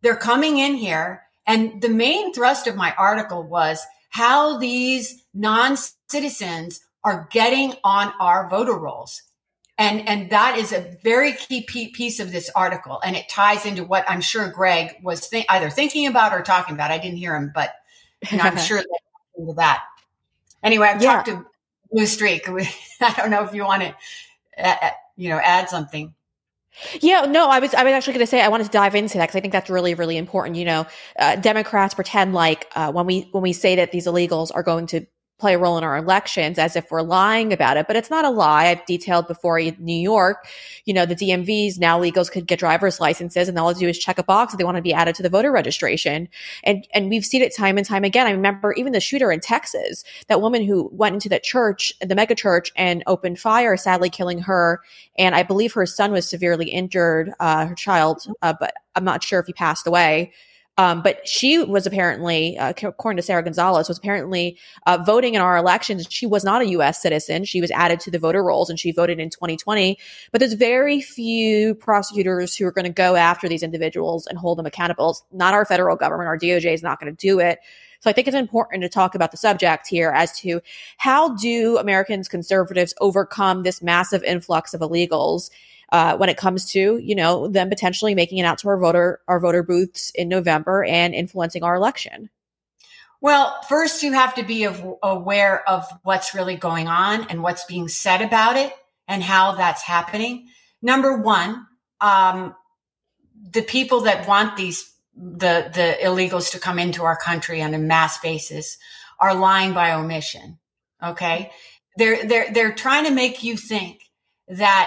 they're coming in here. And the main thrust of my article was how these non-citizens are getting on our voter rolls. And, and that is a very key piece of this article. And it ties into what I'm sure Greg was th- either thinking about or talking about. I didn't hear him, but you know, I'm sure that into that. Anyway, I've yeah. talked to Blue Streak. I don't know if you want to, uh, you know, add something. Yeah, no, I was I was actually going to say I wanted to dive into that because I think that's really, really important. You know, uh, Democrats pretend like uh, when we when we say that these illegals are going to play a role in our elections as if we're lying about it, but it's not a lie. I've detailed before in New York, you know, the D M Vs, now illegals could get driver's licenses and all they do is check a box if they want to be added to the voter registration. And, and we've seen it time and time again. I remember even the shooter in Texas, that woman who went into that church, the mega church, and opened fire, sadly killing her. And I believe her son was severely injured, uh, her child, uh, but I'm not sure if he passed away. Um, but she was apparently, uh, according to Sarah Gonzalez, was apparently uh, voting in our elections. She was not a U S citizen. She was added to the voter rolls and she voted in twenty twenty. But there's very few prosecutors who are going to go after these individuals and hold them accountable. It's not our federal government. Our D O J is not going to do it. So I think it's important to talk about the subject here as to how do Americans conservatives overcome this massive influx of illegals Uh, when it comes to, you know, them potentially making it out to our voter, our voter booths in November and influencing our election? Well, first you have to be av- aware of what's really going on and what's being said about it and how that's happening. Number one, um, the people that want these, the, the illegals to come into our country on a mass basis are lying by omission. Okay. They're, they're, they're trying to make you think that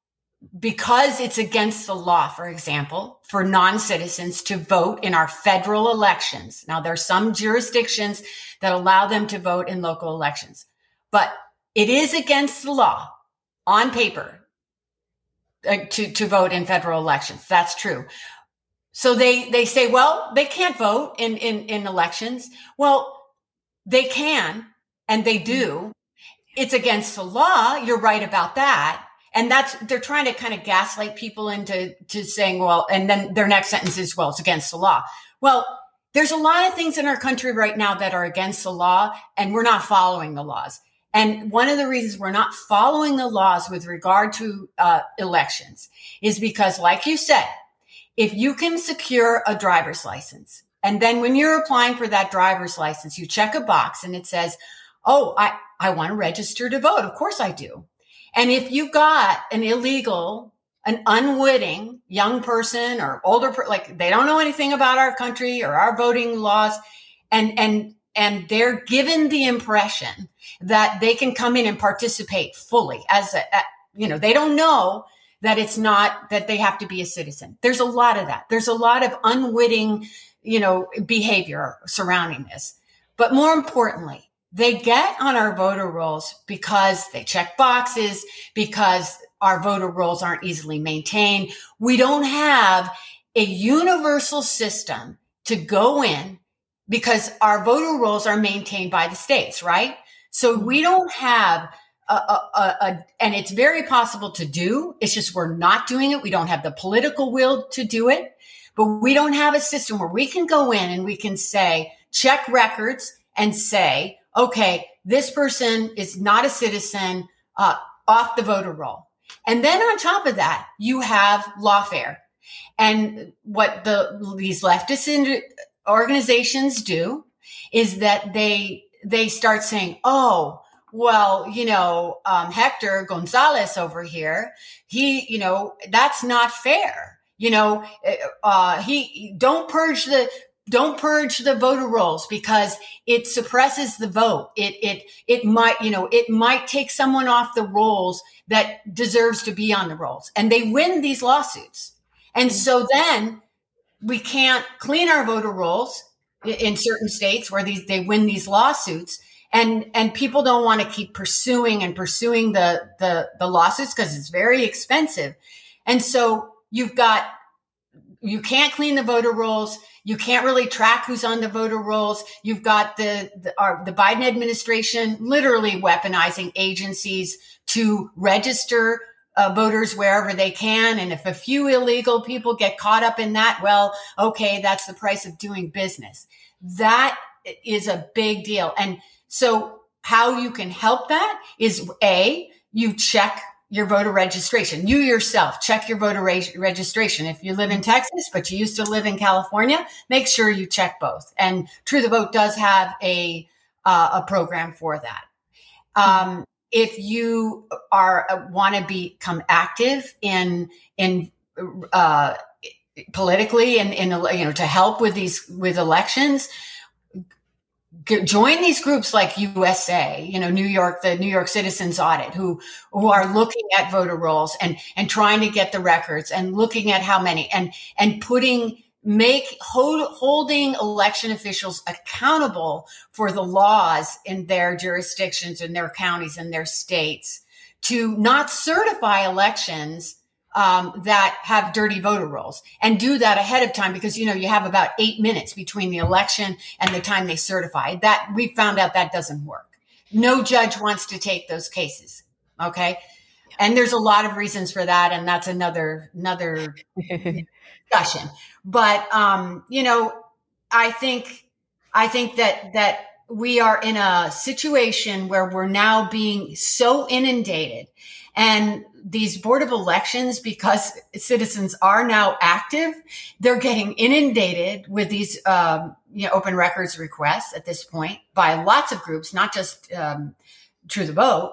because it's against the law, for example, for non-citizens to vote in our federal elections. Now, there are some jurisdictions that allow them to vote in local elections, but it is against the law on paper uh, to, to vote in federal elections. That's true. So they, they say, well, they can't vote in, in, in elections. Well, they can, and they do. It's against the law. You're right about that. And that's, they're trying to kind of gaslight people into to saying, well, and then their next sentence is, well, it's against the law. Well, there's a lot of things in our country right now that are against the law, and we're not following the laws. And one of the reasons we're not following the laws with regard to uh, elections is because, like you said, if you can secure a driver's license, and then when you're applying for that driver's license, you check a box and it says, oh, I, I want to register to vote. Of course I do. And if you've got an illegal, an unwitting young person or older, per- like they don't know anything about our country or our voting laws, and, and, and they're given the impression that they can come in and participate fully as a, a, you know, they don't know that it's not that they have to be a citizen. There's a lot of that. There's a lot of unwitting, you know, behavior surrounding this. But more importantly, they get on our voter rolls because they check boxes, because our voter rolls aren't easily maintained. We don't have a universal system to go in because our voter rolls are maintained by the states, right? So we don't have a, a, a, a, and it's very possible to do. It's just we're not doing it. We don't have the political will to do it, but we don't have a system where we can go in and we can say, check records and say, okay, this person is not a citizen, uh, off the voter roll. And then on top of that, you have lawfare. And what the, these leftist organizations do is that they, they start saying, oh, well, you know, um, Hector Gonzalez over here, he, you know, that's not fair. You know, uh, he don't purge the, Don't purge the voter rolls because it suppresses the vote. It, it, it might, you know, it might take someone off the rolls that deserves to be on the rolls. And they win these lawsuits. And so then we can't clean our voter rolls in certain states where these, they win these lawsuits. And, and people don't want to keep pursuing and pursuing the, the, the lawsuits because it's very expensive. And so you've got, you can't clean the voter rolls. You can't really track who's on the voter rolls. You've got the the, our, the Biden administration literally weaponizing agencies to register uh, voters wherever they can. And if a few illegal people get caught up in that, well, okay, that's the price of doing business. That is a big deal. And so how you can help that is A, you check your voter registration. You yourself check your voter re- registration. If you live in Texas, but you used to live in California, make sure you check both. And True the Vote does have a, uh, a program for that. Um, if you are uh, want to become active in in uh, politically and in, in you know to help with these with elections, g- join these groups like U S A, you know, New York, the New York Citizens Audit, who who are looking at voter rolls and and trying to get the records and looking at how many and and putting. Make hold, holding election officials accountable for the laws in their jurisdictions, in their counties, in their states, to not certify elections um, that have dirty voter rolls, and do that ahead of time, because you know you have about eight minutes between the election and the time they certify. That we found out that doesn't work. No judge wants to take those cases. Okay, and there's a lot of reasons for that, and that's another another discussion. But, um, you know, I think, I think that, that we are in a situation where we're now being so inundated, and these board of elections, because citizens are now active, they're getting inundated with these, um, you know, open records requests at this point by lots of groups, not just, um, True the Vote.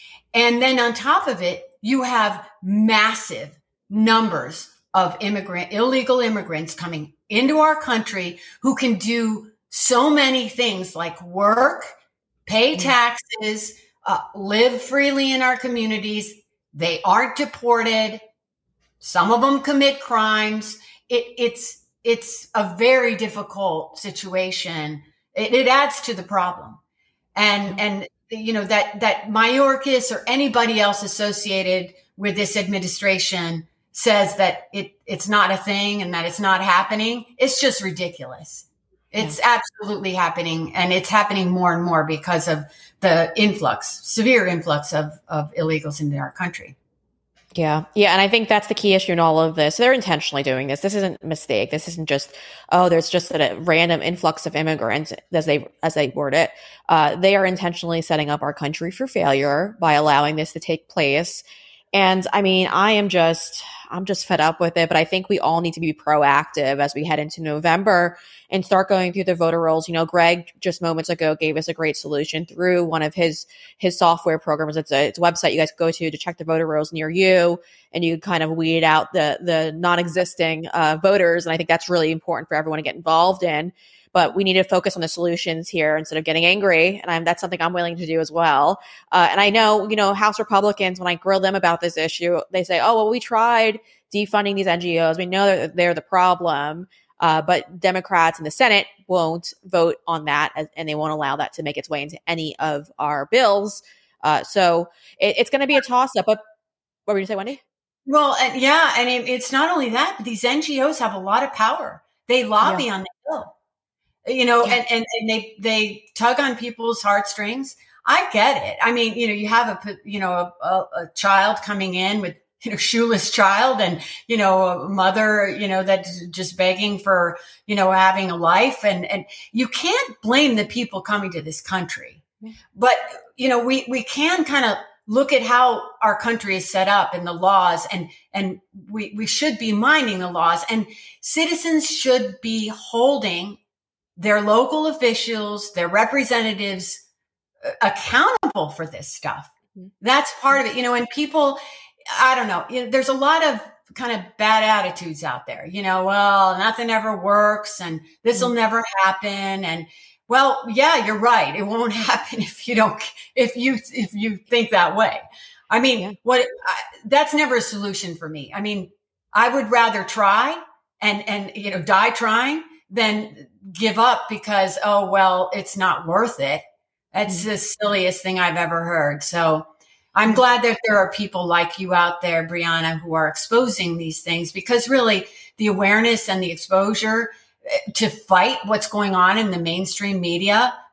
And then on top of it, you have massive numbers of immigrant, illegal immigrants coming into our country who can do so many things like work, pay taxes, uh, live freely in our communities. They aren't deported. Some of them commit crimes. It, it's, it's a very difficult situation. It, it adds to the problem. And, and, you know, that, that Mayorkas or anybody else associated with this administration says that it it's not a thing and that it's not happening. It's just ridiculous. It's yeah. absolutely happening. And it's happening more and more because of the influx, severe influx of, of illegals into our country. Yeah. Yeah. And I think that's the key issue in all of this. They're intentionally doing this. This isn't a mistake. This isn't just, oh, there's just a random influx of immigrants, as they, as they word it. Uh, they are intentionally setting up our country for failure by allowing this to take place. And I mean, I am just, I'm just fed up with it, but I think we all need to be proactive as we head into November and start going through the voter rolls. You know, Greg just moments ago gave us a great solution through one of his, his software programs. It's a, it's a website you guys go to to check the voter rolls near you, and you kind of weed out the, the non-existing uh, voters. And I think that's really important for everyone to get involved in. But we need to focus on the solutions here instead of getting angry. And I'm, that's something I'm willing to do as well. Uh, and I know, you know, House Republicans, when I grill them about this issue, they say, oh, well, we tried defunding these N G Os. We know that they're the problem. Uh, but Democrats in the Senate won't vote on that, as, and they won't allow that to make its way into any of our bills. Uh, so it, it's going to be a toss-up. But what were you going to say, Wendy? Well, uh, yeah. And it, it's not only that, but these N G Os have a lot of power. They lobby yeah. on the bill. You know, yeah. and, and, and they, they tug on people's heartstrings. I get it. I mean, you know, you have a, you know, a, a, a child coming in with, you know, shoeless child, and, you know, a mother, you know, that's just begging for, you know, having a life. And, and you can't blame the people coming to this country, but, you know, we, we can kind of look at how our country is set up and the laws, and, and we, we should be minding the laws, and citizens should be holding their local officials, their representatives accountable for this stuff. That's part of it, you know, and people, I don't know, you know, there's a lot of kind of bad attitudes out there, you know, well, nothing ever works and this will mm-hmm. never happen. And well, yeah, you're right. It won't happen if you don't, if you, if you think that way. I mean, yeah. what, I, that's never a solution for me. I mean, I would rather try and, and, you know, die trying than give up because, oh, well, it's not worth it. That's mm-hmm. the silliest thing I've ever heard. So I'm glad that there are people like you out there, Brianna, who are exposing these things, because really the awareness and the exposure to fight what's going on in the mainstream media,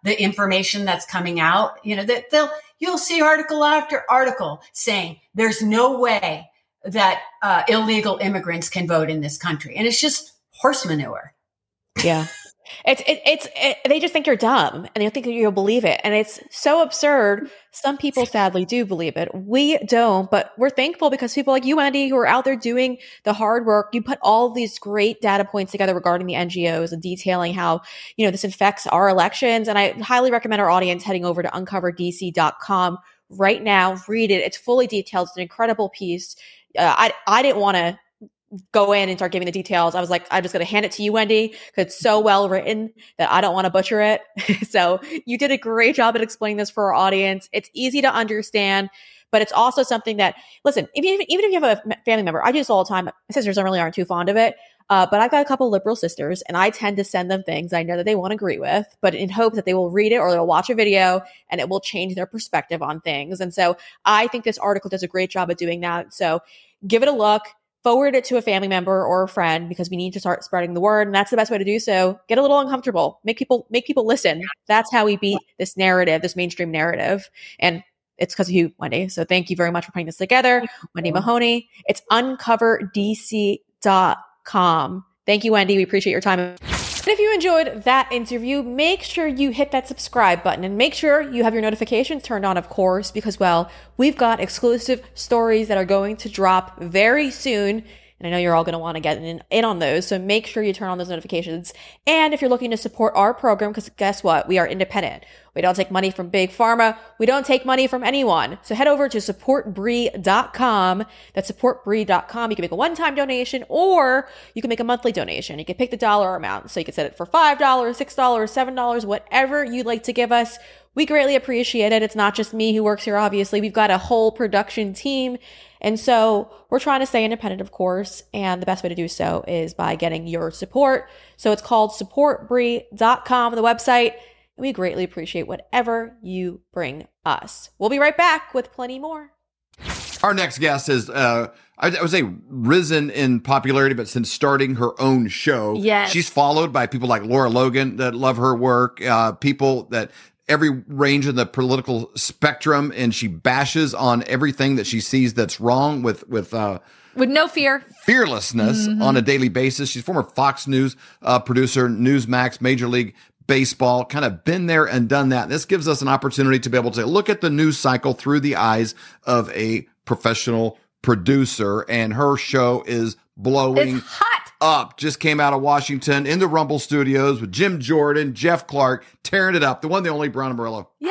the information that's coming out. You know, that they'll, you'll see article after article saying there's no way that uh, illegal immigrants can vote in this country. And it's just horse manure. Yeah. It's, it, it's, it, they just think you're dumb and they think you'll believe it. And it's so absurd. Some people sadly do believe it. We don't, but we're thankful because people like you, Wendy, who are out there doing the hard work, you put all these great data points together regarding the N G Os and detailing how, you know, this affects our elections. And I highly recommend our audience heading over to uncover d c dot com right now. Read it. It's fully detailed. It's an incredible piece. Uh, I, I didn't want to go in and start giving the details. I was like, I'm just going to hand it to you, Wendy, because it's so well written that I don't want to butcher it. So you did a great job at explaining this for our audience. It's easy to understand, but it's also something that, listen, if you, even if you have a family member, I do this all the time. My sisters really aren't too fond of it. Uh, but I've got a couple liberal sisters and I tend to send them things I know that they won't agree with, but in hope that they will read it or they'll watch a video and it will change their perspective on things. And so I think this article does a great job at doing that. So give it a look. Forward it to a family member or a friend because we need to start spreading the word. And that's the best way to do so. Get a little uncomfortable. Make people, make people listen. That's how we beat this narrative, this mainstream narrative. And it's because of you, Wendy. So thank you very much for putting this together. Wendy Mahoney. It's uncover d c dot com. Thank you, Wendy. We appreciate your time. And if you enjoyed that interview, make sure you hit that subscribe button and make sure you have your notifications turned on, of course, because, well, we've got exclusive stories that are going to drop very soon. And I know you're all going to want to get in, in on those. So make sure you turn on those notifications. And if you're looking to support our program, because guess what? We are independent. We don't take money from big pharma. We don't take money from anyone. So head over to support bree dot com. That's support bree dot com. You can make a one-time donation or you can make a monthly donation. You can pick the dollar amount. So you can set it for five dollars, six dollars, seven dollars, whatever you'd like to give us. We greatly appreciate it. It's not just me who works here, obviously. We've got a whole production team. And so we're trying to stay independent, of course. And the best way to do so is by getting your support. So it's called support bree dot com, the website. And we greatly appreciate whatever you bring us. We'll be right back with plenty more. Our next guest is, uh, I, I would say, risen in popularity, but since starting her own show, yes. she's followed by people like Laura Logan that love her work, uh, people that every range in the political spectrum, and she bashes on everything that she sees that's wrong with with uh, with no fear, fearlessness mm-hmm. on a daily basis. She's former Fox News uh, producer, Newsmax, Major League Baseball, kind of been there and done that. This gives us an opportunity to be able to look at the news cycle through the eyes of a professional producer, and her show is blowing it's hot. up. Just came out of Washington in the Rumble Studios with Jim Jordan, Jeff Clark, tearing it up. The one, the only, Brianna Murillo. Yay!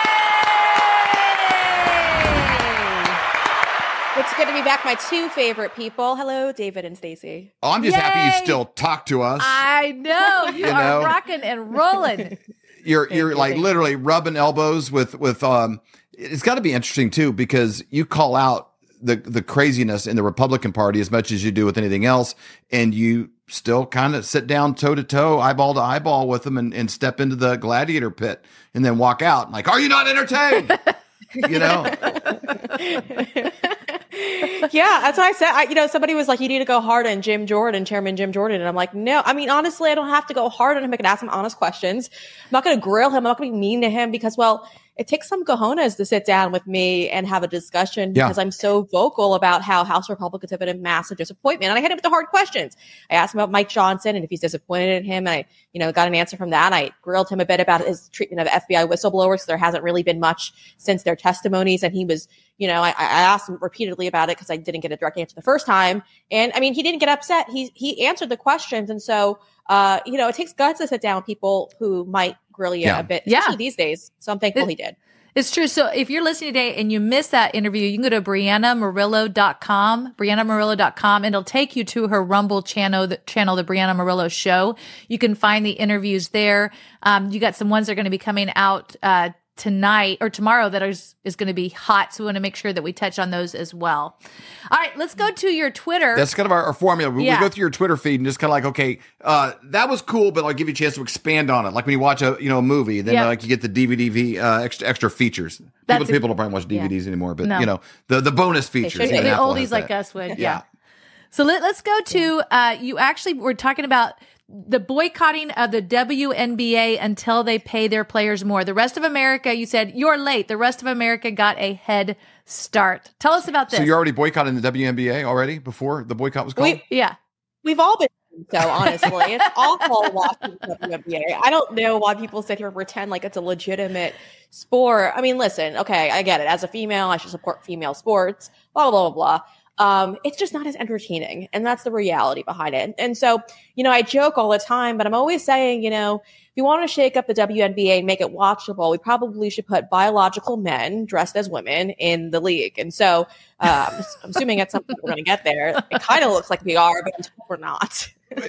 It's good to be back. My two favorite people. Hello, David and Stacey. Oh, I'm just Yay! happy you still talk to us. I know you, You are know? rocking and rolling. You're Thank you're you, like thank literally rubbing elbows with with um. It's got to be interesting too, because you call out the the craziness in the Republican Party as much as you do with anything else, and you still kind of sit down toe to toe, eyeball to eyeball with them, and, and step into the gladiator pit, and then walk out and like, are you not entertained? You know. Yeah, that's what I said. I, you know, somebody was like, you need to go hard on Jim Jordan, Chairman Jim Jordan. And I'm like, no, I mean, honestly, I don't have to go hard on him. I can ask him honest questions. I'm not going to grill him. I'm not going to be mean to him because, well, it takes some cojones to sit down with me and have a discussion because Yeah. I'm so vocal about how House Republicans have been a massive disappointment. And I hit him with the hard questions. I asked him about Mike Johnson and if he's disappointed in him. And I, you know, got an answer from that. And I grilled him a bit about his treatment of F B I whistleblowers because there hasn't really been much since their testimonies. And he was, you know, I, I asked him repeatedly about it because I didn't get a direct answer the first time. And I mean, he didn't get upset. He, he answered the questions. And so, uh, you know, it takes guts to sit down with people who might grill you Yeah. a bit, Yeah. especially these days. So I'm thankful It- he did. It's true. So if you're listening today and you missed that interview, you can go to Brianna Murillo dot com, Brianna Murillo dot com, and it'll take you to her Rumble channel, the channel, the Brianna Murillo Show. You can find the interviews there. Um, you got some ones that are going to be coming out uh, tonight or tomorrow that is, is going to be hot. So we want to make sure that we touch on those as well. All right, let's go to your Twitter. That's kind of our, our formula. We, Yeah. we go through your Twitter feed and just kind of like, okay, uh, that was cool, but I'll give you a chance to expand on it. Like when you watch a you know a movie, then Yeah. uh, like you get the D V D uh, extra extra features. People, That's a- people don't probably watch D V Ds anymore, but No. you know the the bonus features. should. even the Apple oldies has like that. us would. Yeah. Yeah. So let, let's go to, uh, you actually were talking about the boycotting of the W N B A until they pay their players more. The rest of America, you said, you're late. The rest of America got a head start. Tell us about this. So you're already boycotting the W N B A already before the boycott was called? We, yeah. We've all been so, honestly. It's awful watching the W N B A. I don't know why people sit here and pretend like it's a legitimate sport. I mean, listen, okay, I get it. As a female, I should support female sports, blah, blah, blah, blah. Um, it's just not as entertaining. And that's the reality behind it. And so, you know, I joke all the time, but I'm always saying, you know, if you want to shake up the W N B A and make it watchable, we probably should put biological men dressed as women in the league. And so um, I'm assuming at some point we're going to get there. It kind of looks like we are, but until we're not.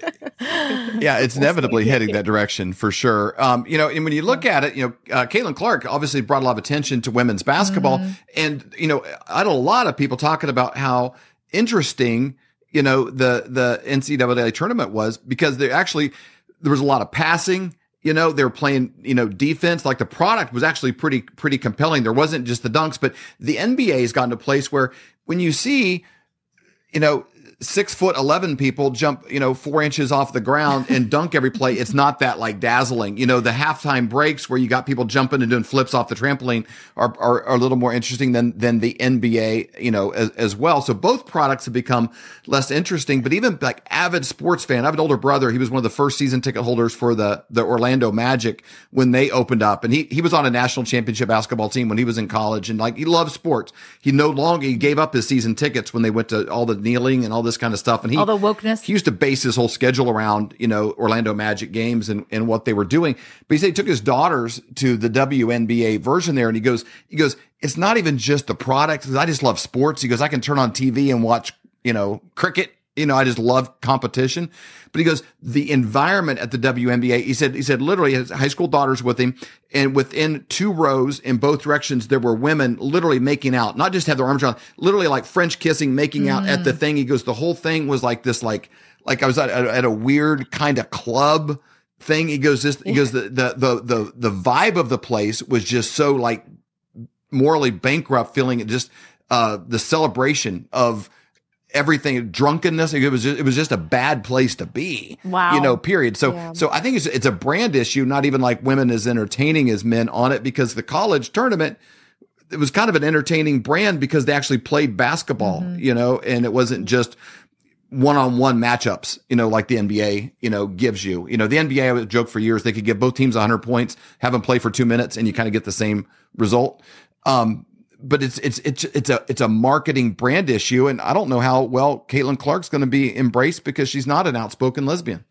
Yeah, it's inevitably heading that direction for sure. Um, you know, and when you look at it, you know, uh, Caitlin Clark obviously brought a lot of attention to women's basketball. Mm-hmm. And, you know, I had a lot of people talking about how interesting, you know, the, the N C double A tournament was, because they actually, there was a lot of passing. You know, they were playing, you know, defense. Like the product was actually pretty, pretty compelling. There wasn't just the dunks, but the N B A has gotten to a place where when you see, you know, six foot eleven people jump, you know, four inches off the ground and dunk every play, it's not that like dazzling. You know, the halftime breaks where you got people jumping and doing flips off the trampoline are are, are a little more interesting than than the N B A, you know, as, as well. So both products have become less interesting. But even like avid sports fan, I have an older brother. He was one of the first season ticket holders for the the Orlando Magic when they opened up, and he he was on a national championship basketball team when he was in college, and like he loved sports. He no longer he gave up his season tickets when they went to all the kneeling and all this kind of stuff. And he, all the wokeness. He used to base his whole schedule around, you know, Orlando Magic games and, and what they were doing. But he said he took his daughters to the W N B A version there. And he goes, he goes, it's not even just the product. I just love sports. He goes, I can turn on T V and watch, you know, cricket. You know, I just love competition. But he goes, the environment at the W N B A, he said, he said literally his high school daughters with him, and within two rows in both directions, there were women literally making out, not just have their arms around, literally like French kissing, making out mm. at the thing. He goes, the whole thing was like this, like, like I was at, at a weird kind of club thing. He goes, this, he goes, the, the, the, the, the vibe of the place was just so like morally bankrupt, feeling it just, uh, the celebration of everything, drunkenness. It was just, it was just a bad place to be. Wow. You know, period. So, Yeah. so I think it's, it's a brand issue, not even like women as entertaining as men on it, because the college tournament, it was kind of an entertaining brand because they actually played basketball, mm-hmm. you know, and it wasn't just one-on-one matchups, you know, like the N B A, you know, gives you. You know, the N B A, I would joke for years, they could give both teams one hundred points, have them play for two minutes, and you kind of get the same result. Um, but it's it's it's it's a it's a marketing brand issue, and I don't know how well Caitlin Clark's going to be embraced because she's not an outspoken lesbian.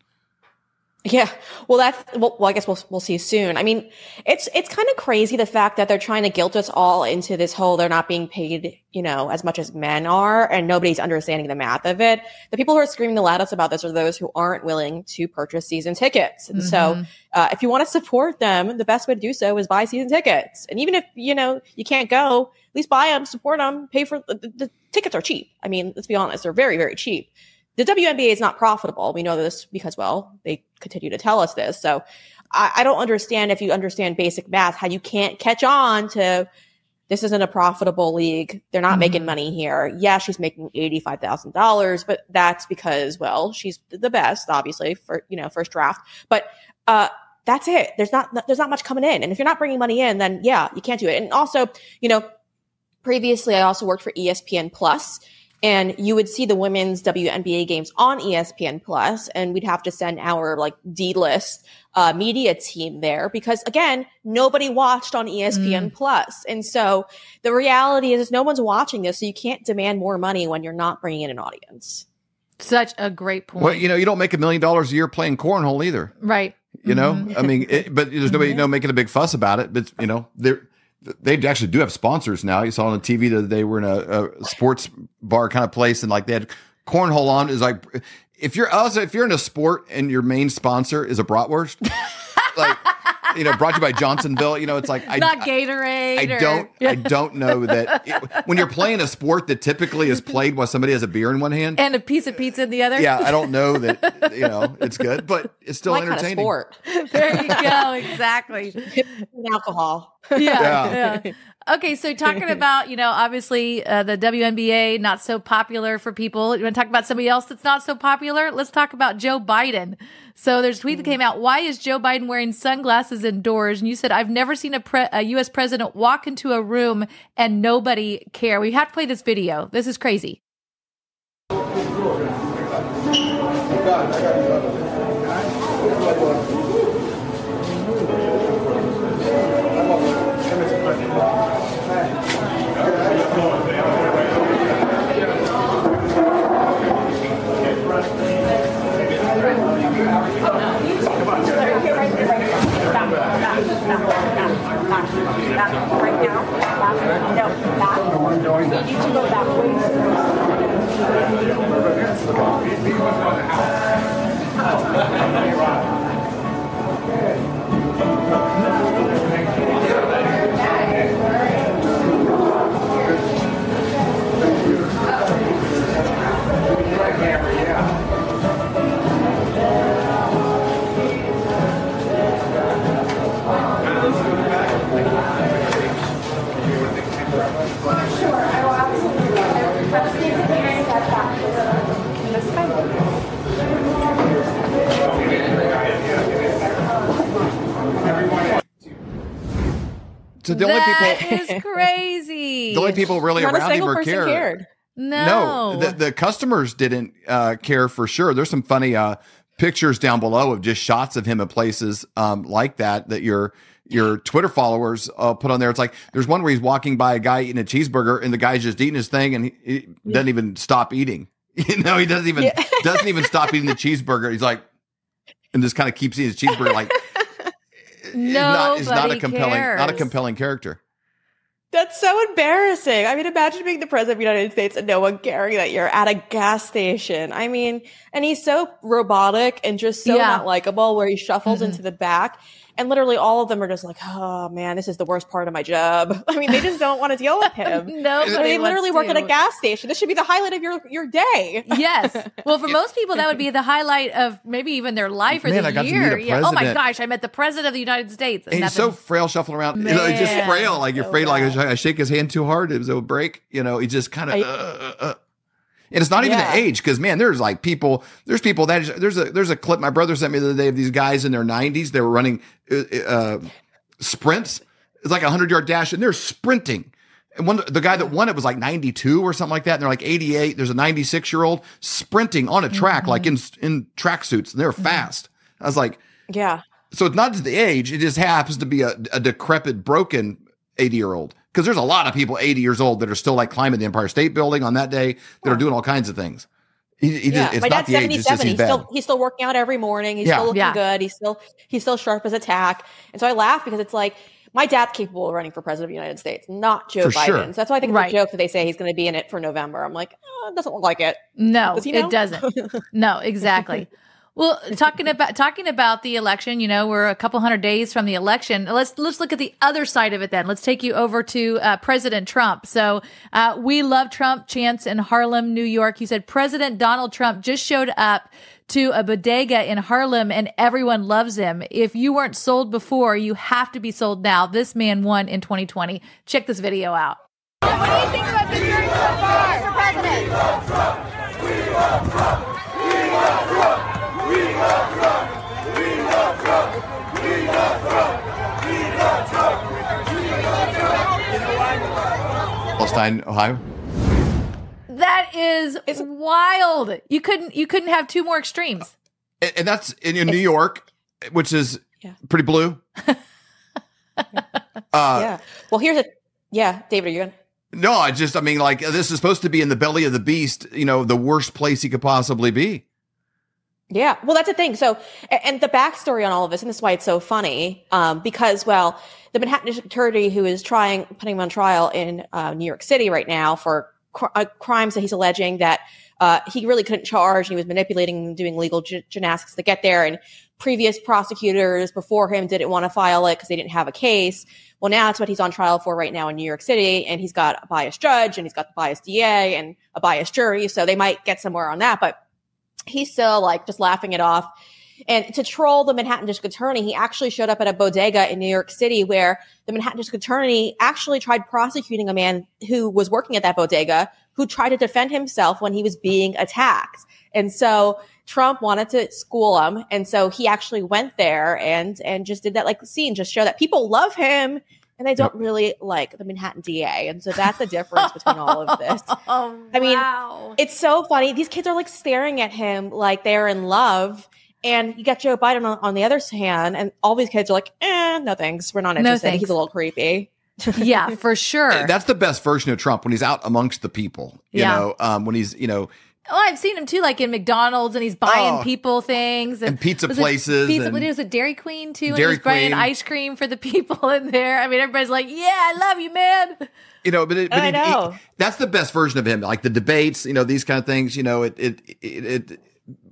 Yeah, well, that's well, well. I guess we'll we'll see soon. I mean, it's it's kind of crazy the fact that they're trying to guilt us all into this whole they're not being paid, you know, as much as men are, and nobody's understanding the math of it. The people who are screaming the loudest about this are those who aren't willing to purchase season tickets. And mm-hmm. so, uh, if you want to support them, the best way to do so is buy season tickets. And even if you know you can't go, at least buy them, support them, pay for the, the, the tickets are cheap. I mean, let's be honest, they're very very cheap. The W N B A is not profitable. We know this because, well, they continue to tell us this. So I, I don't understand, if you understand basic math, how you can't catch on to this isn't a profitable league. They're not mm-hmm. making money here. Yeah, she's making eighty-five thousand dollars, but that's because, well, she's the best, obviously, for, you know, first draft. But uh, that's it. There's not there's not much coming in. And if you're not bringing money in, then, yeah, you can't do it. And also, you know, previously I also worked for E S P N Plus. And you would see the women's W N B A games on E S P N Plus, and we'd have to send our like D-list uh, media team there because, again, nobody watched on E S P N mm. Plus. And so the reality is, is no one's watching this, so you can't demand more money when you're not bringing in an audience. Such a great point. Well, you know, you don't make a million dollars a year playing cornhole either. Right. You know, mm-hmm. I mean, it, but there's nobody, you know, making a big fuss about it. But, you know, they're, they actually do have sponsors now. You saw on the T V that they were in a, a sports bar kind of place, and like they had cornhole on. Is like if you're also if you're in a sport and your main sponsor is a bratwurst, like you know, brought to you by Johnsonville. You know, it's like I, not Gatorade. I, I or, don't. Yeah. I don't know that it, when you're playing a sport that typically is played while somebody has a beer in one hand and a piece of pizza in the other. Yeah, I don't know that. You know, it's good, but it's still My entertaining. Kind of sport. There you go. Exactly. And alcohol. Yeah, Yeah. yeah. Okay, so talking about, you know, obviously uh, the W N B A, not so popular for people. You want to talk about somebody else that's not so popular? Let's talk about Joe Biden. So there's a tweet that came out. Why is Joe Biden wearing sunglasses indoors? And you said, I've never seen a, pre- a U S president walk into a room and nobody care. We have to play this video. This is crazy. So the only That people is crazy. the only people really Not a around him single or person care. cared. No. No, the, the customers didn't uh, care for sure. There's some funny uh, pictures down below of just shots of him in places um, like that that your your Twitter followers uh, put on there. It's like there's one where he's walking by a guy eating a cheeseburger and the guy's just eating his thing and he, he Yeah. doesn't even stop eating. You know, he doesn't even Yeah. doesn't even stop eating the cheeseburger. He's like, and just kind of keeps eating his cheeseburger. Like, not, is not a Nobody compelling, not a cares. compelling character. That's so embarrassing. I mean, imagine being the president of the United States and no one caring that you're at a gas station. I mean, and he's so robotic and just so Yeah. not likable where he shuffles Mhm. into the back. And literally all of them are just like, oh man, this is the worst part of my job. I mean, they just don't want to deal with him. Nobody I mean, they literally wants work at to. a gas station. This should be the highlight of your, your day. Yes. Well, for most people, that would be the highlight of maybe even their life or Man, the I got to year. meet a Yeah. Oh my president. gosh, I met the president of the United States. And he's Nothing. so frail, shuffling around. You know, he's just Man. frail. Like you're So afraid, like bad. I shake his hand too hard, it will break. You know, he just kind of. I- Uh, uh, uh. And it's not even Yeah. the age, because man, there's like people. There's people that is, there's a there's a clip my brother sent me the other day of these guys in their nineties. They were running uh, uh, sprints. It's like a hundred yard dash, and they're sprinting. And one, the guy that won it was like ninety-two or something like that. And they're like eighty-eight. There's a ninety-six year old sprinting on a track, Mm-hmm. like in in track suits, and they're fast. I was like, Yeah. so it's not just the age; it just happens to be a, a decrepit, broken eighty year old. Because there's a lot of people eighty years old that are still like climbing the Empire State Building on that day that are doing all kinds of things. He, he Yeah. just, it's My not dad's the age; it's just seventy-seven. he's He's bad. still, he's still working out every morning. He's Yeah. still looking Yeah. good. He's still, he's still sharp as a tack. And so I laugh because it's like, my dad's capable of running for president of the United States, not Joe For Biden. sure. So that's why I think it's Right. a joke that they say he's going to be in it for November. I'm like, oh, it doesn't look like it. No, Does he know? it doesn't. No, exactly. Well, talking about talking about the election, you know, we're a couple hundred days from the election. Let's let's look at the other side of it. Then let's take you over to uh, President Trump. So, uh, we love Trump chants in Harlem, New York. He said President Donald Trump just showed up to a bodega in Harlem, and everyone loves him. If you weren't sold before, you have to be sold now. This man won in twenty twenty. Check this video out. What do you think about the hearing so far, Mister President? Palestine, Ohio. That is wild. You couldn't you couldn't have two more extremes. And, and that's in, in New York, which is Yeah. pretty blue. uh, yeah. Well, here's a, yeah, David, are you going to? No, I just, I mean, like, this is supposed to be in the belly of the beast, you know, the worst place he could possibly be. Yeah. Well, that's the thing. So, a- and the backstory on all of this, and this is why it's so funny, um, because, well, the Manhattan District Attorney who is trying, putting him on trial in uh, New York City right now for cr- uh, crimes that he's alleging that uh, he really couldn't charge, and he was manipulating and doing legal g- gymnastics to get there. And previous prosecutors before him didn't want to file it because they didn't have a case. Well, now that's what he's on trial for right now in New York City. And he's got a biased judge, and he's got the biased D A and a biased jury. So they might get somewhere on that, but he's still like just laughing it off. And to troll the Manhattan District Attorney, he actually showed up at a bodega in New York City where the Manhattan District Attorney actually tried prosecuting a man who was working at that bodega who tried to defend himself when he was being attacked. And so Trump wanted to school him. And so he actually went there and, and just did that like scene, just show that people love him and they don't really like the Manhattan D A. And so that's the difference between all of this. Oh, I mean, wow. It's so funny. These kids are like staring at him like they're in love. And you got Joe Biden on, on the other hand, and all these kids are like, eh, no thanks. We're not interested. No, he's a little creepy. Yeah, for sure. That's the best version of Trump when he's out amongst the people, you Yeah. know, um, when he's, you know, Oh, I've seen him too, like in McDonald's, and he's buying Oh. people things and, And pizza was it places Pizza, and- what is it, Dairy Queen too? And Dairy he was buying Queen. ice cream for the people in there. I mean, everybody's like, "Yeah, I love you, man." you know, but, it, but I he- know. he- that's the best version of him. Like the debates, you know, these kind of things, you know, it, it, it, it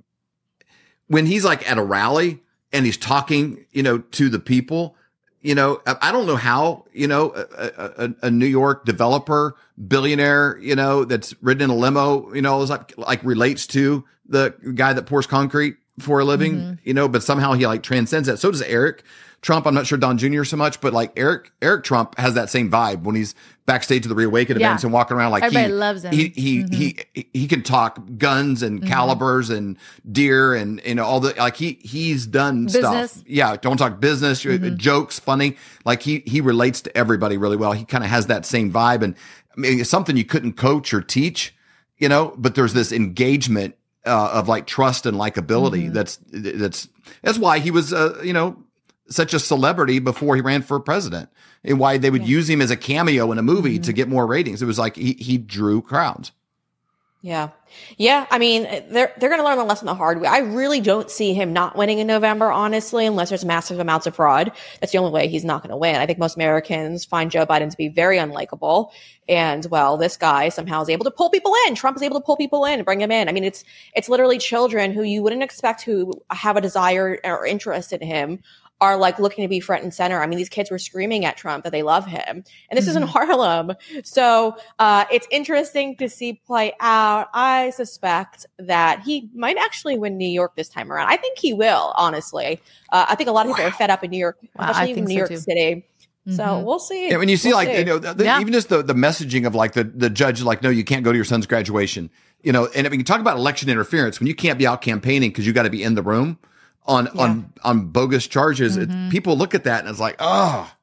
when he's like at a rally and he's talking, you know, to the people, you know, I I don't know how, you know, a, a, a New York developer, billionaire, you know, that's ridden in a limo, you know, is like, like relates to the guy that pours concrete for a living, Mm-hmm. you know, but somehow he like transcends that. So does Eric Trump. I'm not sure Don Junior so much, but like Eric, Eric Trump has that same vibe when he's backstage at the Reawaken Yeah. events and walking around like Everybody he loves him. He he, Mhm. he he can talk guns and calibers and deer and you know all the like he he's done Business. stuff. Yeah, don't talk business, jokes, funny. Like he he relates to everybody really well. He kind of has that same vibe, and I mean it's something you couldn't coach or teach, you know. But there's this engagement uh, of like trust and likability. That's that's that's why he was uh, you know such a celebrity before he ran for president, and why they would use him as a cameo in a movie to get more ratings. It was like he he drew crowds. Yeah. Yeah. I mean, they're, they're going to learn the lesson the hard way. I really don't see him not winning in November, honestly, unless there's massive amounts of fraud. That's the only way he's not going to win. I think most Americans find Joe Biden to be very unlikable. And well, this guy somehow is able to pull people in. Trump is able to pull people in and bring them in. I mean, it's, it's literally children who you wouldn't expect who have a desire or interest in him are like looking to be front and center. I mean, these kids were screaming at Trump that they love him. And this is in Harlem. So uh, it's interesting to see play out. I suspect that he might actually win New York this time around. I think he will, honestly. Uh, I think a lot of people are fed up in New York, Wow, I especially in think New so York too. City. So Mhm. we'll see. Yeah, when you see We'll like see. you know the, Yeah. even just the the messaging of like the the judge like no you can't go to your son's graduation, you know, and I mean you talk about election interference when you can't be out campaigning because you got to be in the room on on on bogus charges. It, people look at that and it's like oh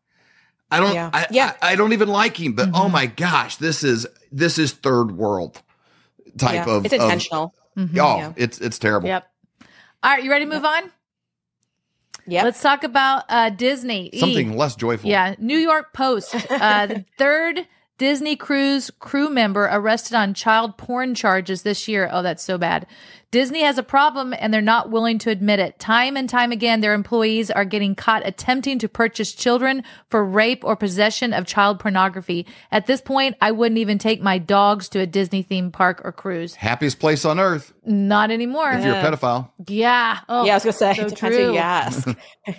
I don't Yeah. I, Yeah. I I don't even like him, but oh my gosh this is this is third world type Yeah. of It's of- intentional. oh Yeah. it's it's terrible. Yep. All right, you ready to move on? Yeah. Let's talk about uh, Disney. E. Something less joyful. Yeah, New York Post. Uh, the third Disney Cruise crew member arrested on child porn charges this year. Oh, that's so bad. Disney has a problem and they're not willing to admit it. Time and time again, their employees are getting caught attempting to purchase children for rape or possession of child pornography. At this point, I wouldn't even take my dogs to a Disney theme park or cruise. Happiest place on earth Not anymore. if you're a pedophile. Yeah. Oh, Yeah, I was gonna say so it depends who true. you ask.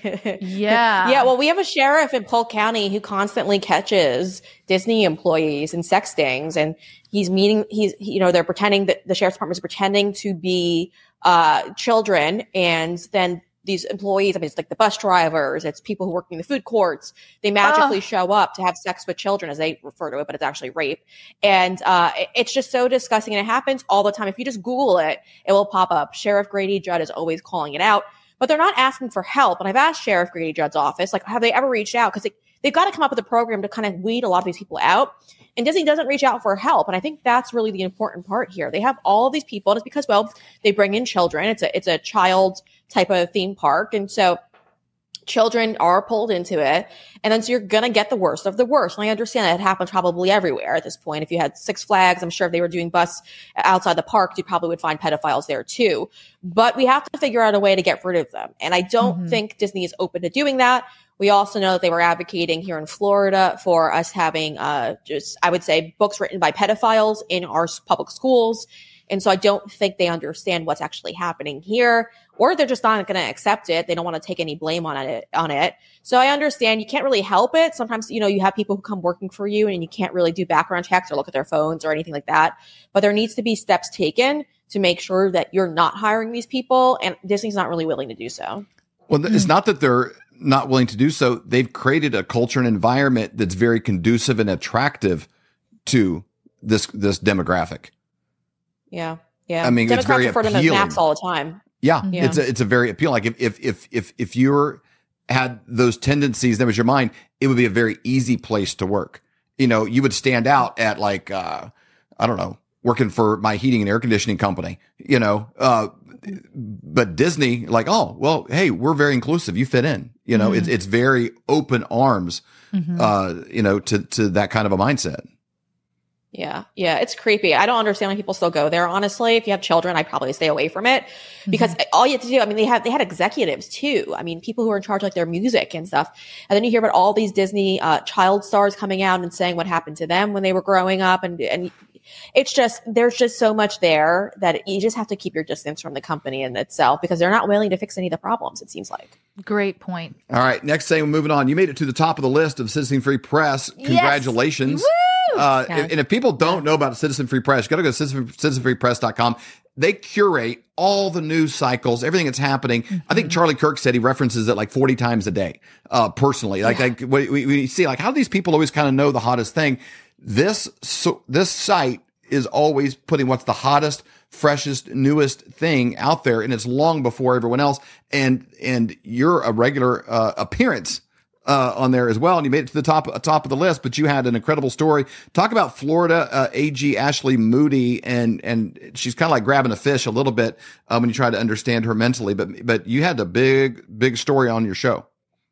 Yeah. Yeah, well, we have a sheriff in Polk County who constantly catches Disney employees in sextings, and he's meeting. He's you know they're pretending that the sheriff's department is pretending to be uh, children, and then these employees. I mean, it's like the bus drivers, it's people who work in the food courts. They magically Ugh. show up to have sex with children, as they refer to it, but it's actually rape. And uh, it- it's just so disgusting, and it happens all the time. If you just Google it, it will pop up. Sheriff Grady Judd is always calling it out. But they're not asking for help. And I've asked Sheriff Grady Judd's office, like, have they ever reached out? Because they, they've got to come up with a program to kind of weed a lot of these people out. And Disney doesn't reach out for help. And I think that's really the important part here. They have all of these people, and it's because, well, they bring in children. It's a it's a child type of theme park. And so children are pulled into it. And then so you're going to get the worst of the worst. And I understand that it happens probably everywhere at this point. If you had Six Flags, I'm sure if they were doing bus outside the park, you probably would find pedophiles there too. But we have to figure out a way to get rid of them. And I don't Mhm. think Disney is open to doing that. We also know that they were advocating here in Florida for us having uh, just, I would say, books written by pedophiles in our s- public schools. And so I don't think they understand what's actually happening here, or they're just not going to accept it. They don't want to take any blame on it, on it. So I understand you can't really help it. Sometimes, you know, you have people who come working for you and you can't really do background checks or look at their phones or anything like that. But there needs to be steps taken to make sure that you're not hiring these people. And Disney's not really willing to do so. Well, it's not that they're not willing to do so. They've created a culture and environment that's very conducive and attractive to this this demographic. Yeah, yeah. I mean, Democrats it's very refer to them as appealing. naps all the time. Yeah, Yeah. it's a, it's a very appealing. Like if if if if if you're had those tendencies, that was your mind, it would be a very easy place to work. You know, you would stand out at like uh, I don't know, working for my heating and air conditioning company. You know, uh, but Disney, like, oh well, hey, we're very inclusive. You fit in. You know, Mm-hmm. it's it's very open arms. Mm-hmm. Uh, you know, to to that kind of a mindset. Yeah, yeah, it's creepy. I don't understand why people still go there. Honestly, if you have children, I'd probably stay away from it because all you have to do. I mean, they have they had executives too. I mean, people who are in charge of like their music and stuff. And then you hear about all these Disney uh, child stars coming out and saying what happened to them when they were growing up, and and it's just there's just so much there that you just have to keep your distance from the company in itself because they're not willing to fix any of the problems. It seems like. Great point. All right, next thing, we're moving on. You made it to the top of the list of Citizen Free Press. Congratulations. Uh, Yeah. and, and if people don't know about Citizen Free Press, you got to go to citizen, citizen free press dot com. They curate all the news cycles, everything that's happening. Mm-hmm. I think Charlie Kirk said he references it like forty times a day, uh, personally. Like, yeah. like we, we, we see, like, how do these people always kind of know the hottest thing? This, so, this site is always putting what's the hottest, freshest, newest thing out there. And it's long before everyone else. And, and you're a regular, uh, appearance Uh, on there as well, and you made it to the top top of the list. But you had an incredible story. Talk about Florida uh, A G Ashley Moody, and and she's kind of like grabbing a fish a little bit uh, when you try to understand her mentally. But but you had a big big story on your show.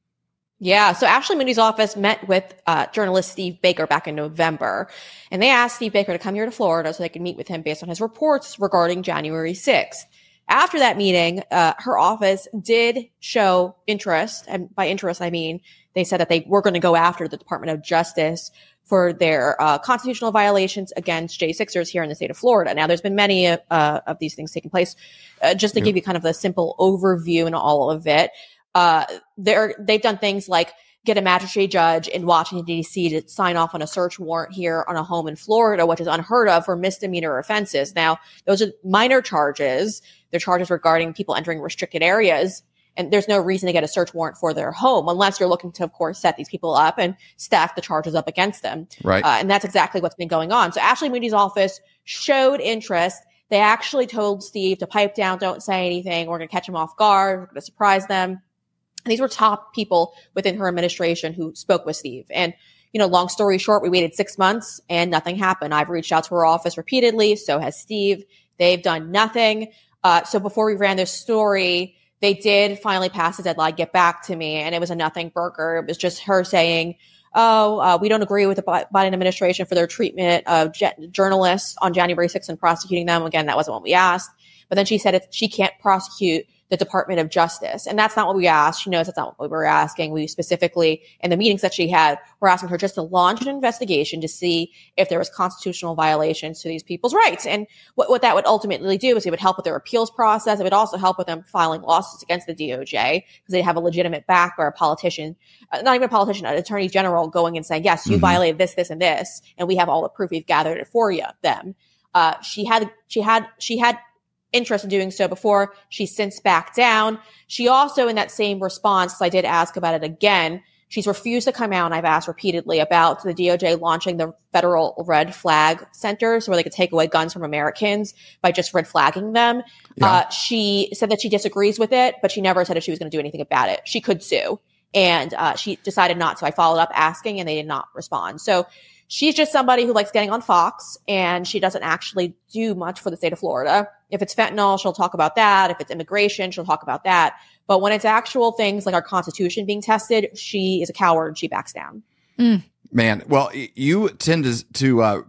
Yeah. So Ashley Moody's office met with uh, journalist Steve Baker back in November, and they asked Steve Baker to come here to Florida so they could meet with him based on his reports regarding January sixth. After that meeting, uh, her office did show interest, and by interest, I mean they said that they were going to go after the Department of Justice for their uh, constitutional violations against J sixers here in the state of Florida. Now, there's been many uh, of these things taking place. Uh, just to yeah. give you kind of a simple overview and all of it, uh, they're, they've done things like get a magistrate judge in Washington, D C to sign off on a search warrant here on a home in Florida, which is unheard of for misdemeanor offenses. Now, those are minor charges. They're charges regarding people entering restricted areas. And there's no reason to get a search warrant for their home unless you're looking to, of course, set these people up and stack the charges up against them. Right. Uh, and that's exactly what's been going on. So Ashley Moody's office showed interest. They actually told Steve to pipe down, don't say anything. We're going to catch him off guard. We're going to surprise them. And these were top people within her administration who spoke with Steve. And, you know, long story short, we waited six months and nothing happened. I've reached out to her office repeatedly. So has Steve. They've done nothing. Uh, so before we ran this story, they did finally pass the deadline, get back to me, and it was a nothing burger. It was just her saying, oh, uh, we don't agree with the Biden administration for their treatment of j- journalists on January sixth and prosecuting them. Again, that wasn't what we asked. But then she said it, she can't prosecute the Department of Justice. And that's not what we asked. She knows that's not what we were asking. We specifically, in the meetings that she had, were asking her just to launch an investigation to see if there was constitutional violations to these people's rights. And what, what that would ultimately do is it would help with their appeals process. It would also help with them filing lawsuits against the D O J because they'd have a legitimate back or a politician, uh, not even a politician, an attorney general going and saying, yes, you mm-hmm. violated this, this, and this. And we have all the proof. We've gathered it for you, them. Uh, she had, she had, she had, interest in doing so before. She's since backed down. She also, in that same response, because I did ask about it again, she's refused to come out, and I've asked repeatedly about the D O J launching the federal red flag centers where they could take away guns from Americans by just red flagging them. Yeah. Uh, she said that she disagrees with it, but she never said if she was going to do anything about it. She could sue, and uh, she decided not to. I followed up asking, and they did not respond. So she's just somebody who likes getting on Fox, and she doesn't actually do much for the state of Florida. If it's fentanyl, she'll talk about that. If it's immigration, she'll talk about that. But when it's actual things like our Constitution being tested, she is a coward and she backs down. Mm. Man, well, you tend to, to uh,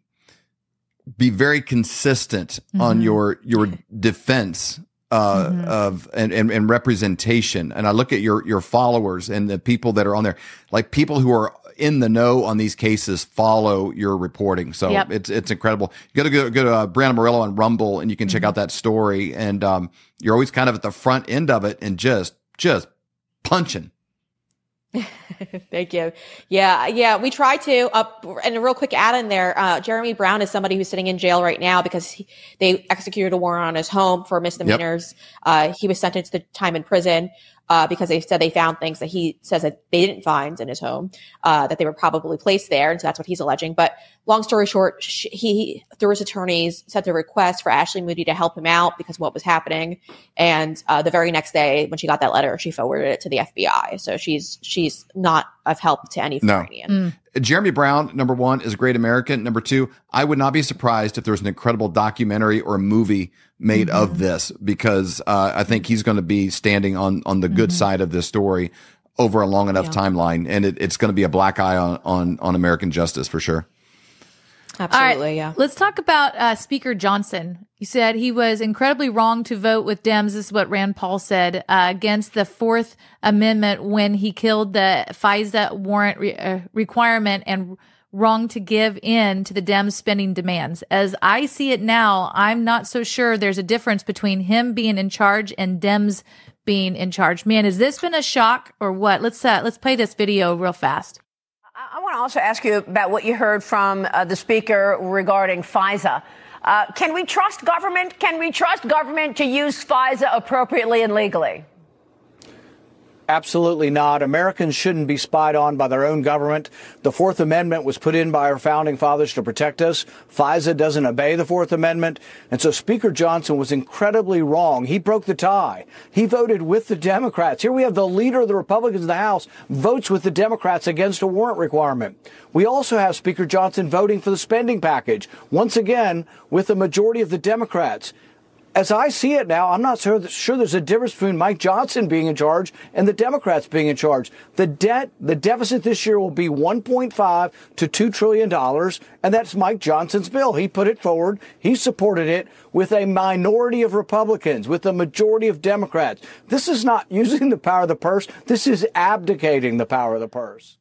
be very consistent mm-hmm. on your your defense uh, mm-hmm. of and, and, and representation. And I look at your your followers and the people that are on there, like people who are in the know on these cases follow your reporting. So yep. it's it's incredible. You got to go, go to uh, Brianna Murillo on Rumble and you can mm-hmm. check out that story. And um, you're always kind of at the front end of it and just just punching. Thank you. Yeah, yeah, we try to. Up and a real quick add in there. Uh, Jeremy Brown is somebody who's sitting in jail right now because he, they executed a warrant on his home for misdemeanors. Yep. Uh, he was sentenced to time in prison uh, because they said they found things that he says that they didn't find in his home, uh, that they were probably placed there, and so that's what he's alleging. But long story short, he, he through his attorneys sent a request for Ashley Moody to help him out because of what was happening. And uh, the very next day, when she got that letter, she forwarded it to the F B I. So she's she's not of help to any Floridian. No. Mm. Jeremy Brown, number one, is a great American. Number two, I would not be surprised if there's an incredible documentary or a movie made mm-hmm. of this, because uh, I think he's going to be standing on on the mm-hmm. good side of this story over a long enough yeah. timeline, and it, it's going to be a black eye on, on on American justice for sure. Absolutely, right, yeah. Let's talk about uh, Speaker Johnson. He said he was incredibly wrong to vote with Dems. This is what Rand Paul said uh, against the Fourth Amendment when he killed the FISA warrant re- uh, requirement, and wrong to give in to the Dems spending demands. As I see it now, I'm not so sure there's a difference between him being in charge and Dems being in charge. Man, has this been a shock or what? Let's uh, let's play this video real fast. I want to also ask you about what you heard from uh, the speaker regarding FISA. Uh, can we trust government? Can we trust government to use FISA appropriately and legally? Absolutely not. Americans shouldn't be spied on by their own government. The Fourth Amendment was put in by our founding fathers to protect us. FISA doesn't obey the Fourth Amendment. And so Speaker Johnson was incredibly wrong. He broke the tie. He voted with the Democrats. Here we have the leader of the Republicans in the House votes with the Democrats against a warrant requirement. We also have Speaker Johnson voting for the spending package, once again, with the majority of the Democrats. As I see it now, I'm not sure, sure there's a difference between Mike Johnson being in charge and the Democrats being in charge. The debt, the deficit this year will be one point five to two trillion dollars, and that's Mike Johnson's bill. He put it forward. He supported it with a minority of Republicans, with a majority of Democrats. This is not using the power of the purse. This is abdicating the power of the purse.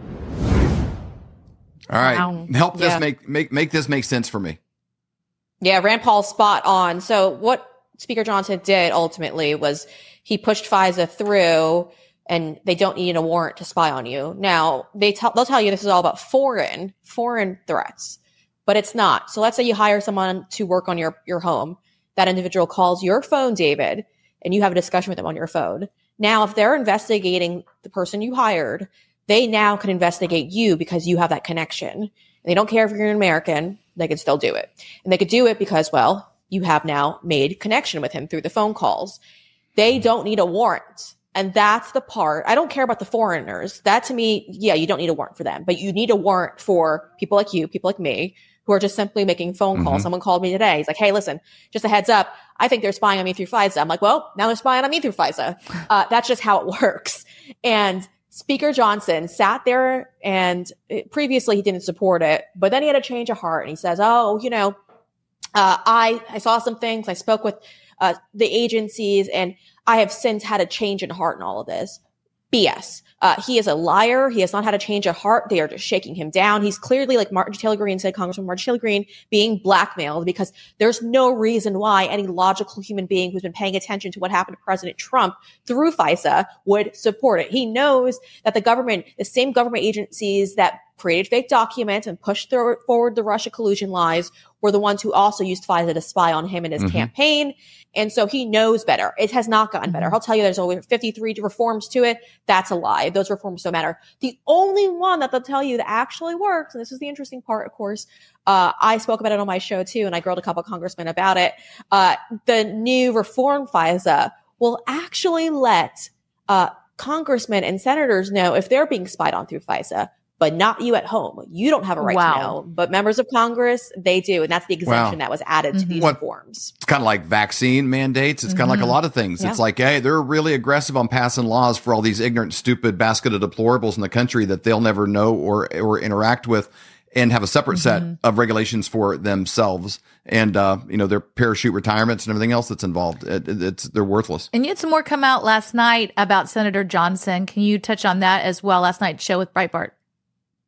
All right. Wow. Help this Yeah. make, make, make this make sense for me. Yeah, Rand Paul's spot on. So what Speaker Johnson did ultimately was he pushed FISA through, and they don't need a warrant to spy on you. Now, they tell they'll tell you this is all about foreign foreign threats, but it's not. So let's say you hire someone to work on your, your home. That individual calls your phone, David, and you have a discussion with them on your phone. Now, if they're investigating the person you hired, they now can investigate you because you have that connection. And they don't care if you're an American. They could still do it. And they could do it because, well, you have now made connection with him through the phone calls. They don't need a warrant. And that's the part. I don't care about the foreigners. That to me, yeah, you don't need a warrant for them, but you need a warrant for people like you, people like me, who are just simply making phone calls. Mm-hmm. Someone called me today. He's like, hey, listen, just a heads up. I think they're spying on me through FISA. I'm like, well, now they're spying on me through FISA. Uh, that's just how it works. And Speaker Johnson sat there, and it, previously he didn't support it, but then he had a change of heart, and he says, oh, you know, uh, I, I saw some things. I spoke with uh, the agencies, and I have since had a change in heart in all of this. B S. Uh, he is a liar. He has not had a change of heart. They are just shaking him down. He's clearly, like Marjorie Taylor Greene said, Congressman Marjorie Taylor Greene, being blackmailed because there's no reason why any logical human being who's been paying attention to what happened to President Trump through FISA would support it. He knows that the government, the same government agencies that created fake documents and pushed through, forward the Russia collusion lies were the ones who also used FISA to spy on him in his mm-hmm. campaign. And so he knows better. It has not gotten better. I'll tell you, there's over fifty-three reforms to it. That's a lie. Those reforms don't matter. The only one that they'll tell you that actually works, and this is the interesting part, of course, uh, I spoke about it on my show too, and I grilled a couple of congressmen about it. Uh, the new reform FISA will actually let uh, congressmen and senators know if they're being spied on through FISA, but not you at home. You don't have a right wow. to know, but members of Congress, they do. And that's the exemption wow. that was added to mm-hmm. these what, reforms. It's kind of like vaccine mandates. It's mm-hmm. kind of like a lot of things. Yeah. It's like, hey, they're really aggressive on passing laws for all these ignorant, stupid basket of deplorables in the country that they'll never know or, or interact with, and have a separate mm-hmm. set of regulations for themselves. And, uh, you know, their parachute retirements and everything else that's involved. It, it, it's, they're worthless. And you had some more come out last night about Senator Johnson. Can you touch on that as well? Last night's show with Breitbart.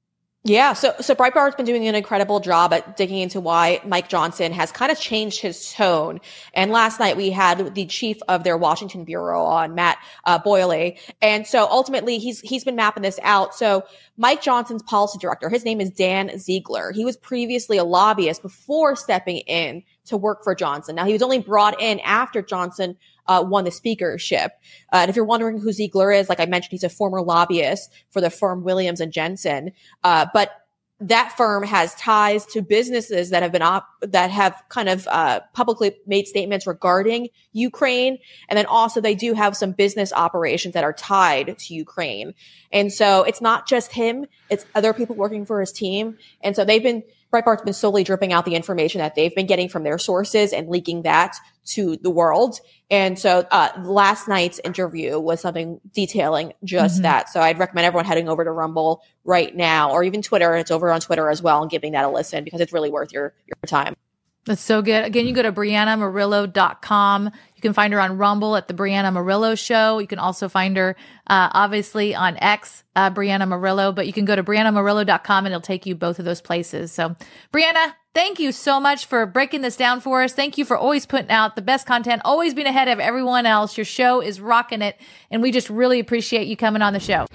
Yeah, so so Breitbart's been doing an incredible job at digging into why Mike Johnson has kind of changed his tone. And last night we had the chief of their Washington bureau on, Matt uh, Boyle, and so ultimately he's he's been mapping this out. So Mike Johnson's policy director, his name is Dan Ziegler. He was previously a lobbyist before stepping in to work for Johnson. Now he was only brought in after Johnson Uh, won the speakership. Uh, and if you're wondering who Ziegler is, like I mentioned, he's a former lobbyist for the firm Williams and Jensen. Uh, but that firm has ties to businesses that have been op- that have kind of uh, publicly made statements regarding Ukraine. And then also they do have some business operations that are tied to Ukraine. And so it's not just him, it's other people working for his team. And so they've been, Breitbart's been slowly dripping out the information that they've been getting from their sources and leaking that to the world. And so uh, last night's interview was something detailing just mm-hmm. that. So I'd recommend everyone heading over to Rumble right now, or even Twitter. It's over on Twitter as well, and giving that a listen because it's really worth your, your time. That's so good. Again, you go to Brianna Murillo dot com. You can find her on Rumble at the Brianna Murillo Show. You can also find her, uh, obviously on X, uh, Brianna Murillo, but you can go to Brianna Murillo dot com and it'll take you both of those places. So Brianna, thank you so much for breaking this down for us. Thank you for always putting out the best content, always being ahead of everyone else. Your show is rocking it. And we just really appreciate you coming on the show.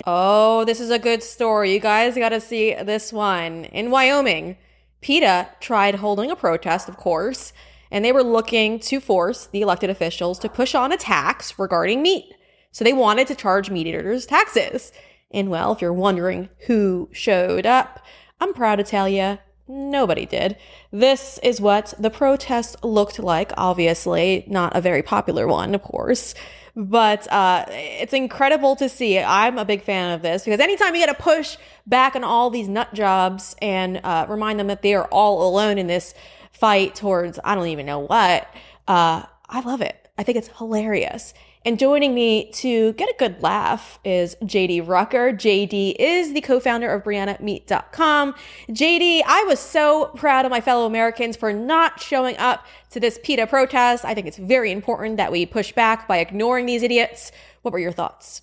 Oh, this is a good story. You guys got to see this one. In Wyoming, PETA tried holding a protest, of course, and they were looking to force the elected officials to push on a tax regarding meat. So they wanted to charge meat eaters taxes. And well, if you're wondering who showed up, I'm proud to tell you, nobody did. This is what the protest looked like. Obviously, not a very popular one, of course. But uh, it's incredible to see. I'm a big fan of this because anytime you get to push back on all these nut jobs and uh, remind them that they are all alone in this fight towards I don't even know what, uh, I love it. I think it's hilarious. And joining me to get a good laugh is J D Rucker. J D is the co-founder of Brianna Meat dot com. J D, I was so proud of my fellow Americans for not showing up to this PETA protest. I think it's very important that we push back by ignoring these idiots. What were your thoughts?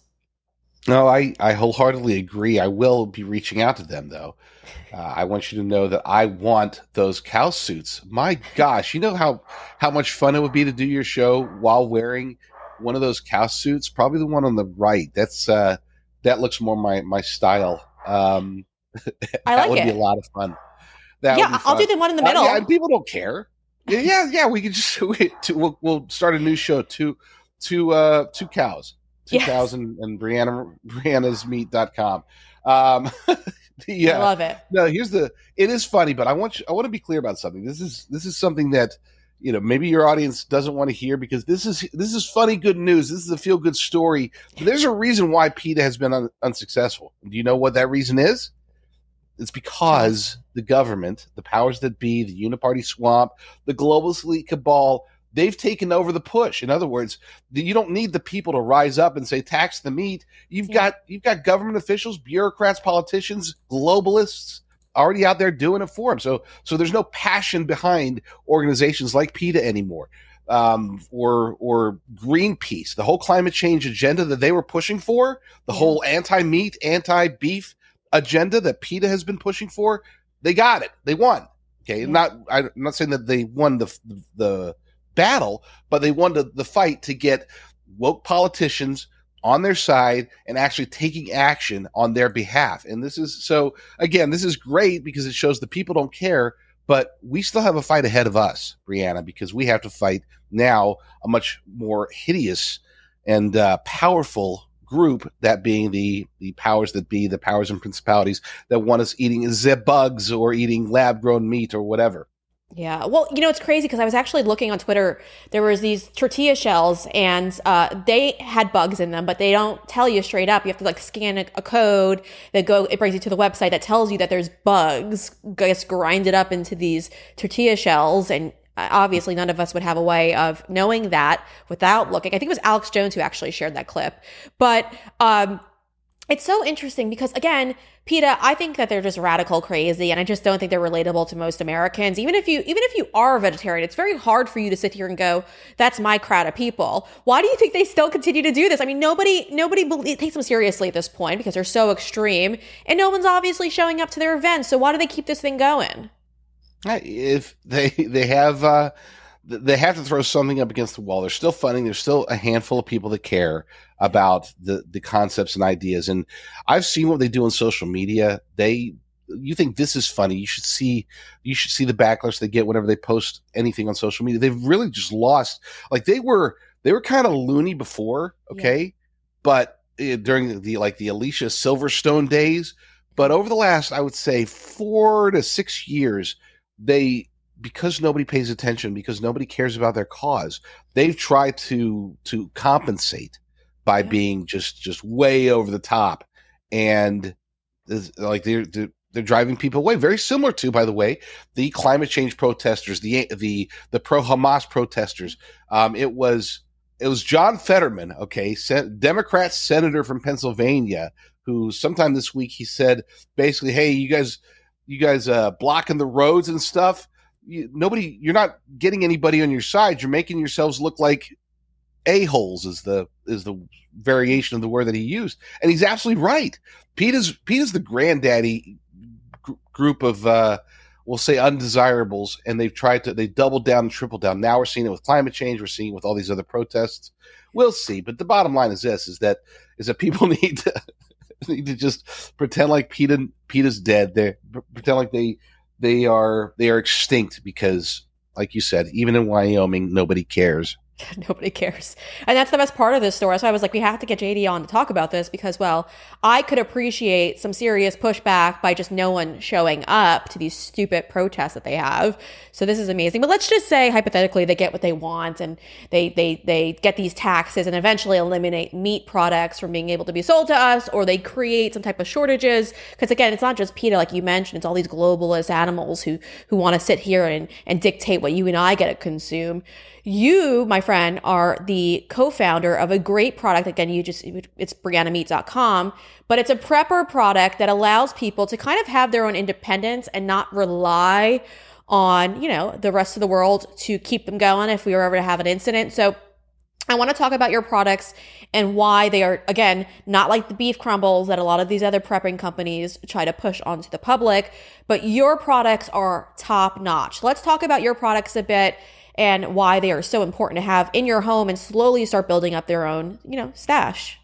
No, I, I wholeheartedly agree. I will be reaching out to them, though. Uh, I want you to know that I want those cow suits. My gosh, you know how, how much fun it would be to do your show while wearing one of those cow suits, probably the one on the right. That's uh, that looks more my my style. Um, I like that would it. be a lot of fun. That yeah, would be fun. I'll do the one in the middle. Uh, yeah, and people don't care. Yeah, yeah, yeah. We can just we, to, we'll, we'll start a new show. Two, two, uh, two cows, two yes. cows, and, and Brianna Brianna's Meat dot com. Um, yeah, I love it. No, here's the. It is funny, but I want you, I want to be clear about something. This is this is something that, you know, maybe your audience doesn't want to hear because this is this is funny, good news. This is a feel good story. But there's a reason why PETA has been un- unsuccessful. Do you know what that reason is? It's because the government, the powers that be, the uniparty swamp, the globalist elite cabal, they've taken over the push. In other words, the, you don't need the people to rise up and say tax the meat. You've yeah. got you've got government officials, bureaucrats, politicians, globalists already out there doing it for them. So, so there's no passion behind organizations like PETA anymore, um, or or Greenpeace. The whole climate change agenda that they were pushing for, the yeah. whole anti-meat, anti-beef agenda that PETA has been pushing for, they got it. They won. Okay, yeah. not I'm not saying that they won the the battle, but they won the, the fight to get woke politicians on their side and actually taking action on their behalf. And this is, so again, this is great because it shows the people don't care, but we still have a fight ahead of us, Brianna, because we have to fight now a much more hideous and uh, powerful group, that being the, the powers that be, the powers and principalities that want us eating zip bugs or eating lab grown meat or whatever. Yeah. Well, you know, it's crazy because I was actually looking on Twitter. There was these tortilla shells and uh, they had bugs in them, but they don't tell you straight up. You have to like scan a, a code that go, it brings you to the website that tells you that there's bugs gets grinded up into these tortilla shells. And obviously none of us would have a way of knowing that without looking. I think it was Alex Jones who actually shared that clip. But, um, it's so interesting because, again, PETA, I think that they're just radical crazy, and I just don't think they're relatable to most Americans. Even if you, even if you are a vegetarian, it's very hard for you to sit here and go, "That's my crowd of people." Why do you think they still continue to do this? I mean, nobody, nobody be- takes them seriously at this point because they're so extreme, and no one's obviously showing up to their events. So why do they keep this thing going? If they they have uh, they have to throw something up against the wall. They're still funding. There's still a handful of people that care about the, the concepts and ideas. And I've seen what they do on social media. They, you think this is funny. You should see, you should see the backlash they get whenever they post anything on social media. They've really just lost, like they were, they were kind of loony before. Okay. Yeah. But uh, during the, the, like the Alicia Silverstone days, but over the last, I would say four to six years, they, because nobody pays attention, because nobody cares about their cause, they've tried to, to compensate by yeah. being just, just way over the top. And like they're, they're, they're driving people away. Very similar to, by the way, the climate change protesters, the, the, the pro-Hamas protesters. Um, it was, it was John Fetterman, okay, sen- Democrat senator from Pennsylvania, who sometime this week he said basically, "Hey, you guys, you guys, uh, blocking the roads and stuff. You, nobody, you're not getting anybody on your side. You're making yourselves look like a-holes," is the is the variation of the word that he used. And he's absolutely right. PETA's PETA's the granddaddy gr- group of uh, we'll say undesirables, and they've tried to they doubled down and tripled down. Now we're seeing it with climate change. We're seeing it with all these other protests. We'll see. But the bottom line is this: is that is that people need to need to just pretend like PETA PETA's dead. They pretend like they they are they are extinct because, like you said, even in Wyoming, nobody cares. Nobody cares. And that's the best part of this story. So I was like, we have to get J D on to talk about this because, well, I could appreciate some serious pushback by just no one showing up to these stupid protests that they have. So this is amazing. But let's just say, hypothetically, they get what they want and they, they, they get these taxes and eventually eliminate meat products from being able to be sold to us, or they create some type of shortages. Because again, it's not just PETA, like you mentioned, it's all these globalist animals who, who want to sit here and, and dictate what you and I get to consume. You, my friend, are the co-founder of a great product. Again, you just, it's Brianna Meat dot com, but it's a prepper product that allows people to kind of have their own independence and not rely on, you know, the rest of the world to keep them going if we were ever to have an incident. So I want to talk about your products and why they are, again, not like the beef crumbles that a lot of these other prepping companies try to push onto the public, but your products are top notch. Let's talk about your products a bit and why they are so important to have in your home and slowly start building up their own, you know, stash.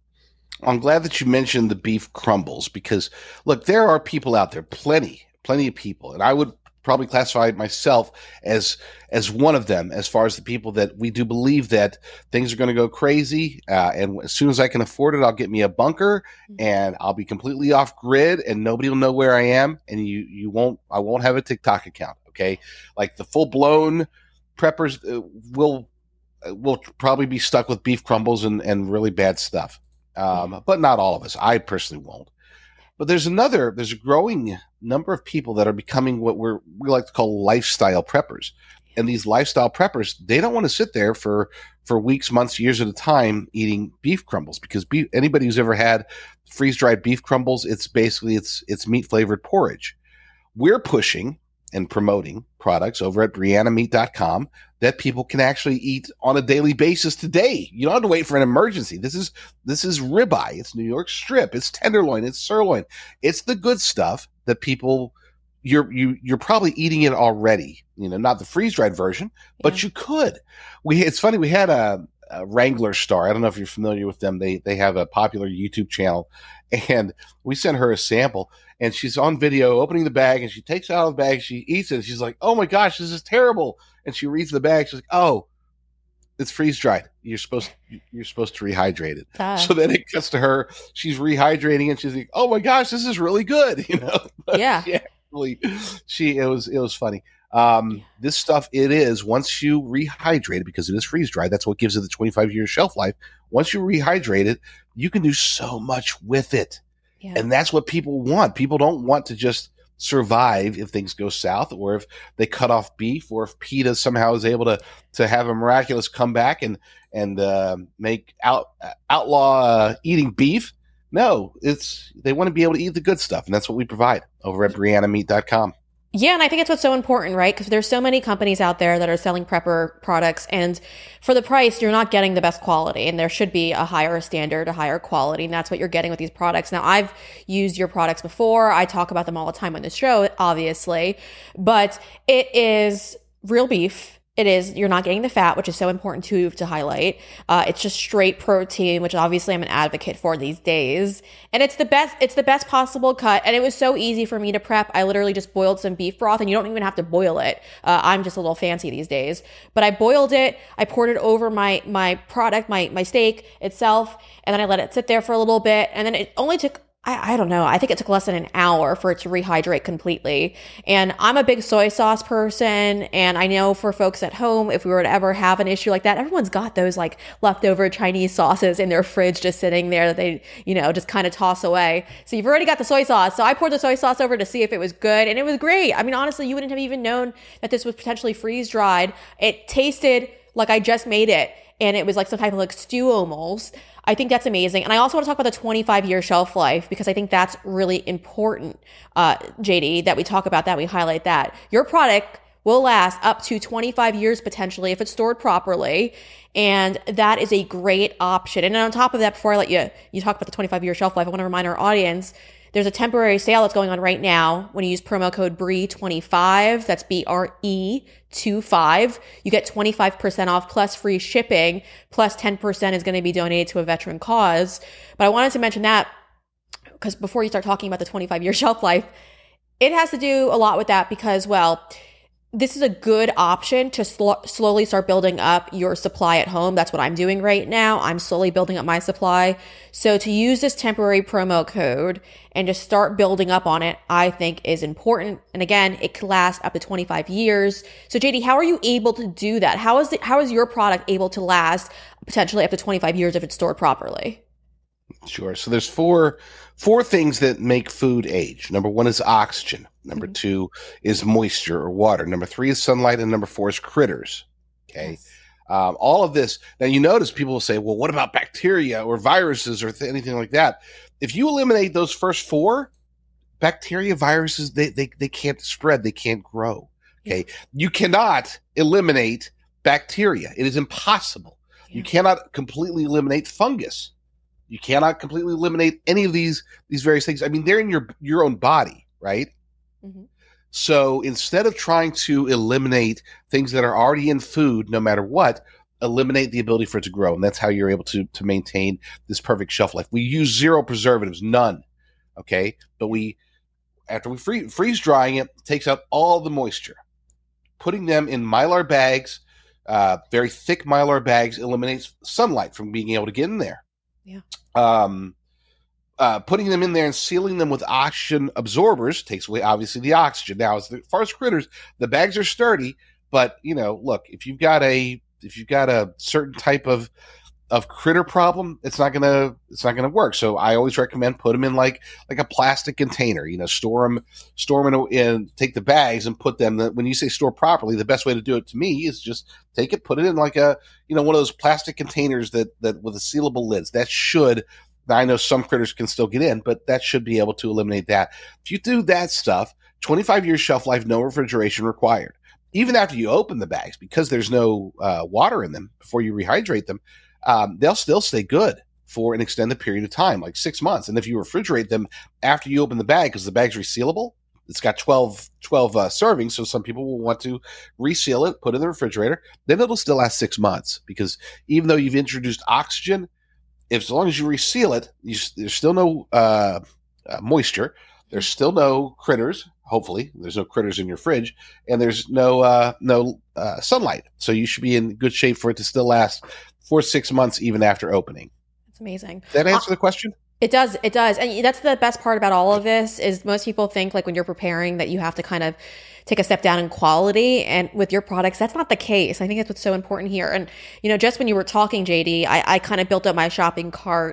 I'm glad that you mentioned the beef crumbles because, look, there are people out there, plenty, plenty of people, and I would probably classify myself as as one of them as far as the people that we do believe that things are going to go crazy, uh, and as soon as I can afford it, I'll get me a bunker, and I'll be completely off grid, and nobody will know where I am, and you you won't I won't have a TikTok account, okay? Like the full blown preppers uh, will will probably be stuck with beef crumbles and, and really bad stuff. Um, but not all of us. I personally won't. But there's another, there's a growing number of people that are becoming what we're, we like to call lifestyle preppers. And these lifestyle preppers, they don't want to sit there for, for weeks, months, years at a time eating beef crumbles because beef, anybody who's ever had freeze-dried beef crumbles, it's basically, it's, it's meat-flavored porridge. We're pushing and promoting products over at Brianna Meat dot com that people can actually eat on a daily basis today. You don't have to wait for an emergency. This is this is ribeye. It's New York strip. It's tenderloin. It's sirloin. It's the good stuff that people you're you you're probably eating it already. You know, not the freeze dried version, but yeah. you could. We it's funny. We had a, a Wrangler star. I don't know if you're familiar with them. They they have a popular YouTube channel, and we sent her a sample. And she's on video opening the bag, and she takes it out of the bag. She eats it. And she's like, "Oh my gosh, this is terrible!" And she reads the bag. She's like, "Oh, it's freeze dried. You're supposed you're supposed to rehydrate it." Uh. So then it gets to her. She's rehydrating, and she's like, "Oh my gosh, this is really good." You know? Yeah. she actually, she it was it was funny. Um, this stuff it is once you rehydrate it because it is freeze dried. That's what gives it the twenty-five year shelf life. Once you rehydrate it, you can do so much with it. Yeah. And that's what people want. People don't want to just survive if things go south or if they cut off beef or if PETA somehow is able to, to have a miraculous comeback and, and, uh, make out, outlaw uh, eating beef. No, it's they want to be able to eat the good stuff, and that's what we provide over at Brianna Meat dot com. Yeah, and I think it's what's so important, right? Because there's so many companies out there that are selling prepper products, and for the price, you're not getting the best quality, and there should be a higher standard, a higher quality, and that's what you're getting with these products. Now, I've used your products before. I talk about them all the time on the show, obviously, but it is real beef. It is, you're not getting the fat, which is so important to, to highlight. Uh, it's just straight protein, which obviously I'm an advocate for these days. And it's the best, it's the best possible cut. And it was so easy for me to prep. I literally just boiled some beef broth, and you don't even have to boil it. Uh, I'm just a little fancy these days, but I boiled it. I poured it over my, my product, my, my steak itself. And then I let it sit there for a little bit. And then it only took I, I don't know. I think it took less than an hour for it to rehydrate completely. And I'm a big soy sauce person. And I know for folks at home, if we were to ever have an issue like that, everyone's got those like leftover Chinese sauces in their fridge just sitting there that they, you know, just kind of toss away. So you've already got the soy sauce. So I poured the soy sauce over to see if it was good. And it was great. I mean, honestly, you wouldn't have even known that this was potentially freeze dried. It tasted like I just made it. And it was like some type of like stew almost. I think that's amazing. And I also want to talk about the twenty-five year shelf life, because I think that's really important, uh, J D, that we talk about that, we highlight that. Your product will last up to twenty-five years potentially if it's stored properly. And that is a great option. And on top of that, before I let you, you talk about the twenty-five year shelf life, I want to remind our audience, there's a temporary sale that's going on right now. When you use promo code B R E twenty-five, that's B R E twenty-five, you get twenty-five percent off plus free shipping, plus ten percent is going to be donated to a veteran cause. But I wanted to mention that because before you start talking about the twenty-five year shelf life, it has to do a lot with that because, well, this is a good option to sl- slowly start building up your supply at home. That's what I'm doing right now. I'm slowly building up my supply. So to use this temporary promo code and just start building up on it, I think is important. And again, it can last up to twenty-five years. So J D, how are you able to do that? How is it, how is your product able to last potentially up to twenty-five years if it's stored properly? Sure. So there's four four things that make food age. Number one is oxygen. Number mm-hmm. two is moisture or water. Number three is sunlight, and number four is critters. Okay. Yes. Um, all of this. Now you notice people will say, "Well, what about bacteria or viruses or th- anything like that?" If you eliminate those first four, bacteria, viruses, they they they can't spread. They can't grow. Okay. Yeah. You cannot eliminate bacteria. It is impossible. Yeah. You cannot completely eliminate fungus. You cannot completely eliminate any of these these various things. I mean, they're in your your own body, right? Mm-hmm. So instead of trying to eliminate things that are already in food, no matter what, eliminate the ability for it to grow, and that's how you're able to to maintain this perfect shelf life. We use zero preservatives, none. Okay, but we after we free, freeze drying it, takes out all the moisture. Putting them in Mylar bags, uh, very thick Mylar bags, eliminates sunlight from being able to get in there. Yeah. Um, uh, putting them in there and sealing them with oxygen absorbers takes away, obviously, the oxygen. Now, as far as critters, the bags are sturdy, but you know, look, if you've got a if you've got a certain type of of critter problem, it's not gonna it's not gonna work. So I always recommend put them in like like a plastic container. You know, store them store them in, in take the bags and put them. When you say store properly, the best way to do it to me is just take it, put it in like a you know one of those plastic containers that that with a sealable lids. That should. I know some critters can still get in, but that should be able to eliminate that. If you do that stuff, twenty-five years shelf life, no refrigeration required. Even after you open the bags, because there's no uh, water in them before you rehydrate them. Um, they'll still stay good for an extended period of time, like six months. And if you refrigerate them after you open the bag, because the bag's resealable, it's got twelve, twelve uh, servings, so some people will want to reseal it, put it in the refrigerator, then it'll still last six months. Because even though you've introduced oxygen, if as long as you reseal it, you, there's still no uh, uh, moisture, there's still no critters. Hopefully, there's no critters in your fridge, and there's no uh, no uh, sunlight. So you should be in good shape for it to still last for six months, even after opening. That's amazing. Does that answer uh, the question? It does. It does. And that's the best part about all of this is most people think like when you're preparing that you have to kind of take a step down in quality. And with your products, that's not the case. I think that's what's so important here. And, you know, just when you were talking, J D, I, I kind of built up my shopping cart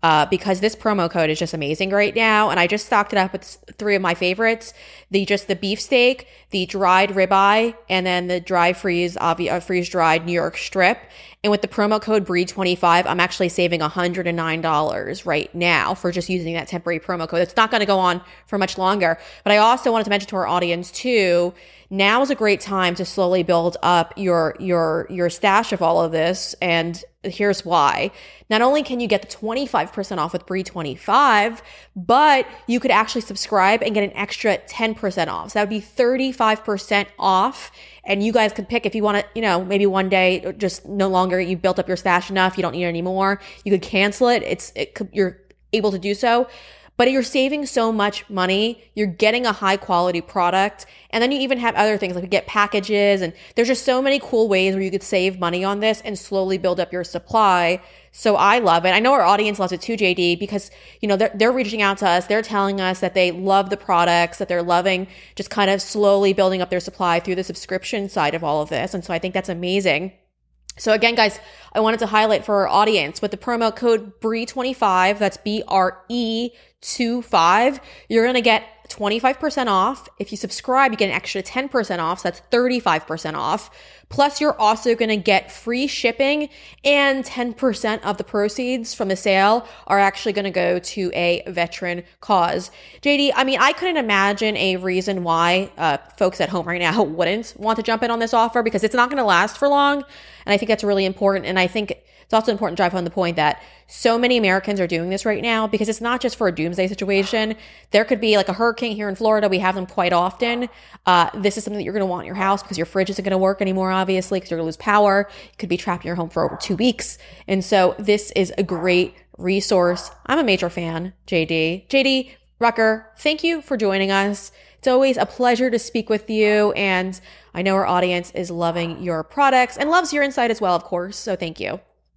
uh, because this promo code is just amazing right now. And I just stocked it up with three of my favorites: the just the beefsteak, the dried ribeye, and then the dry freeze, obvi- uh, freeze dried New York strip. And with the promo code B R E twenty-five, I'm actually saving one hundred nine dollars right now for just using that temporary promo code. It's not going to go on for much longer. But I also wanted to mention to our audience too, now is a great time to slowly build up your your your stash of all of this. And here's why. Not only can you get the twenty-five percent off with B R E twenty-five, but you could actually subscribe and get an extra ten percent off. So that would be thirty-five percent off. And you guys could pick if you want to, you know, maybe one day just no longer you've built up your stash enough, you don't need it anymore. You could cancel it. It's it could, you're able to do so. But you're saving so much money. You're getting a high quality product. And then you even have other things like you get packages, and there's just so many cool ways where you could save money on this and slowly build up your supply. So I love it. I know our audience loves it too, J D, because, you know, they're, they're reaching out to us. They're telling us that they love the products, that they're loving just kind of slowly building up their supply through the subscription side of all of this. And so I think that's amazing. So again, guys, I wanted to highlight for our audience with the promo code B R E twenty-five, that's B R E twenty-five, you're going to get twenty-five percent off. If you subscribe, you get an extra ten percent off. So that's thirty-five percent off. Plus, you're also going to get free shipping, and ten percent of the proceeds from the sale are actually going to go to a veteran cause. J D, I mean, I couldn't imagine a reason why uh, folks at home right now wouldn't want to jump in on this offer, because it's not going to last for long. And I think that's really important. And I think it's also important to drive home the point that so many Americans are doing this right now, because it's not just for a doomsday situation. There could be like a hurricane here in Florida. We have them quite often. Uh, this is something that you're going to want in your house because your fridge isn't going to work anymore, obviously, because you're going to lose power. You could be trapped in your home for over two weeks. And so this is a great resource. I'm a major fan, J D. J D Rucker, thank you for joining us. It's always a pleasure to speak with you. And I know our audience is loving your products and loves your insight as well, of course. So thank you.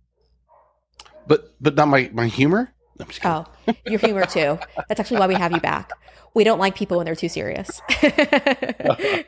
But but not my, my humor? No, oh, your humor too. That's actually why we have you back. We don't like people when they're too serious. Thank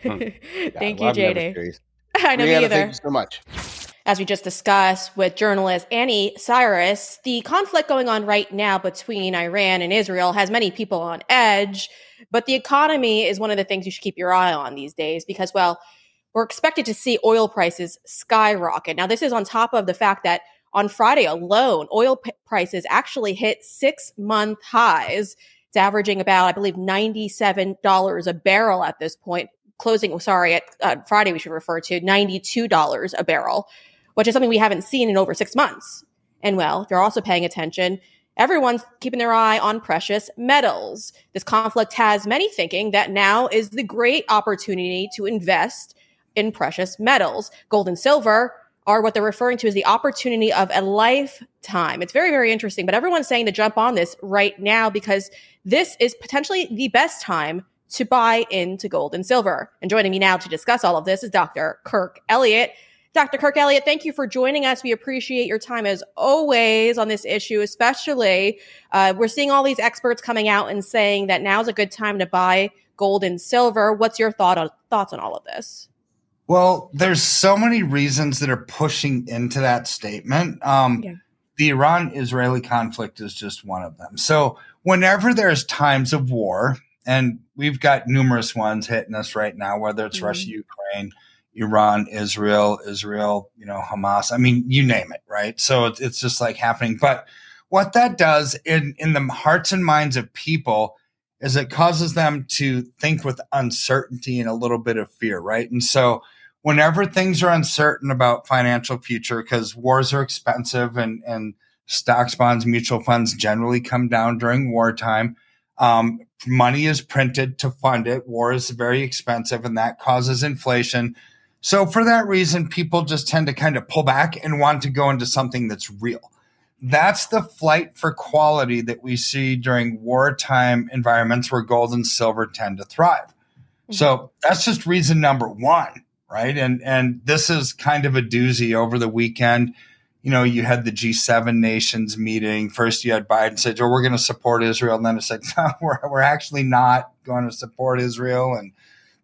well, you, J D. I know Brianna, me either. Thank you so much. As we just discussed with journalist Annie Cyrus, the conflict going on right now between Iran and Israel has many people on edge, but the economy is one of the things you should keep your eye on these days because, well, we're expected to see oil prices skyrocket. Now, this is on top of the fact that on Friday alone, oil p- prices actually hit six-month highs. It's averaging about, I believe, ninety-seven dollars a barrel at this point. Closing, sorry, at uh, Friday we should refer to ninety-two dollars a barrel, which is something we haven't seen in over six months. And well, if you're also paying attention, everyone's keeping their eye on precious metals. This conflict has many thinking that now is the great opportunity to invest in precious metals. Gold and silver are what they're referring to as the opportunity of a lifetime. It's very, very interesting, but everyone's saying to jump on this right now because this is potentially the best time to buy into gold and silver. And joining me now to discuss all of this is Doctor Kirk Elliott. Doctor Kirk Elliott, thank you for joining us. We appreciate your time as always on this issue, especially uh, we're seeing all these experts coming out and saying that now's a good time to buy gold and silver. What's your thought on, thoughts on all of this? Well, there's so many reasons that are pushing into that statement. Um, yeah. The Iran-Israeli conflict is just one of them. So whenever there's times of war, and we've got numerous ones hitting us right now, whether it's mm-hmm. Russia, Ukraine, Iran, Israel, Israel, you know, Hamas, I mean, you name it, right? So it's, it's just like happening. But what that does in, in the hearts and minds of people is it causes them to think with uncertainty and a little bit of fear, right? And so whenever things are uncertain about financial future, because wars are expensive and, and stocks, bonds, mutual funds generally come down during wartime, um, money is printed to fund it. War is very expensive, and that causes inflation. So for that reason, people just tend to kind of pull back and want to go into something that's real. That's the flight for quality that we see during wartime environments where gold and silver tend to thrive. Mm-hmm. So that's just reason number one. Right. And and this is kind of a doozy over the weekend. You know, you had the G seven nations meeting. First, you had Biden said, oh, we're going to support Israel. And then it said, no, we're, we're actually not going to support Israel. And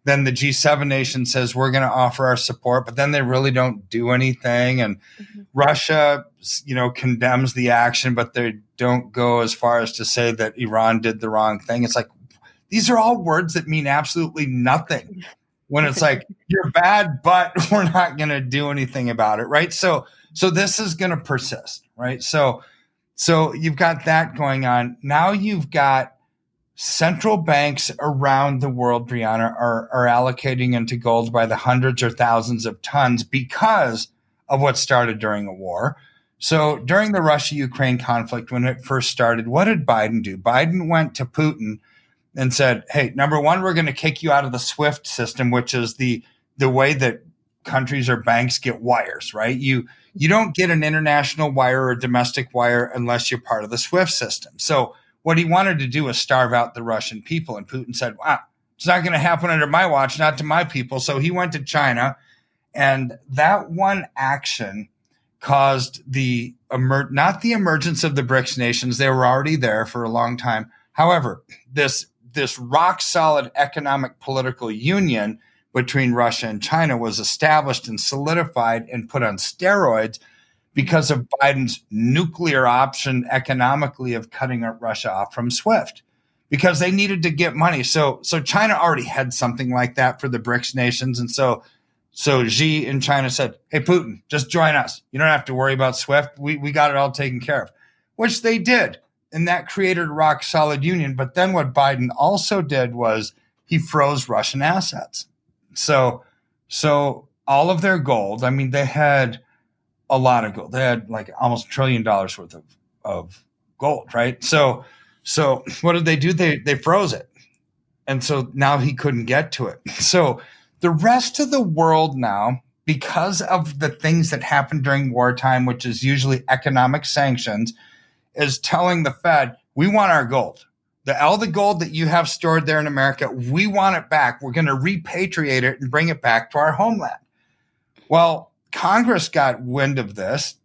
then the G seven nation says we're going to offer our support, but then they really don't do anything. And mm-hmm. Russia, you know, condemns the action, but they don't go as far as to say that Iran did the wrong thing. It's like, these are all words that mean absolutely nothing when it's like, you're bad, but we're not going to do anything about it. Right. So, so this is going to persist. Right. So, so you've got that going on. Now you've got central banks around the world, Brianna, are, are allocating into gold by the hundreds or thousands of tons because of what started during a war. So during the Russia-Ukraine conflict, when it first started, what did Biden do? Biden went to Putin and said, hey, number one, we're going to kick you out of the SWIFT system, which is the the way that countries or banks get wires, right? You you don't get an international wire or a domestic wire unless you're part of the SWIFT system. So what he wanted to do was starve out the Russian people. And Putin said, wow, it's not going to happen under my watch, not to my people. So he went to China. And that one action caused the emer- not the emergence of the BRICS nations. They were already there for a long time. However, this this rock solid economic political union between Russia and China was established and solidified and put on steroids because of Biden's nuclear option economically of cutting Russia off from SWIFT, because they needed to get money. So, so China already had something like that for the BRICS nations. And so, so Xi in China said, hey, Putin, just join us. You don't have to worry about SWIFT. We, we got it all taken care of, which they did. And that created a rock solid union. But then what Biden also did was he froze Russian assets. So, so all of their gold, I mean, they had a lot of gold. They had like almost a trillion dollars worth of, of gold, right? So, so what did they do? They, they froze it. And so now he couldn't get to it. So the rest of the world now, because of the things that happened during wartime, which is usually economic sanctions, is telling the Fed, we want our gold. The all the gold that you have stored there in America, we want it back. We're going to repatriate it and bring it back to our homeland. Well, Congress got wind of this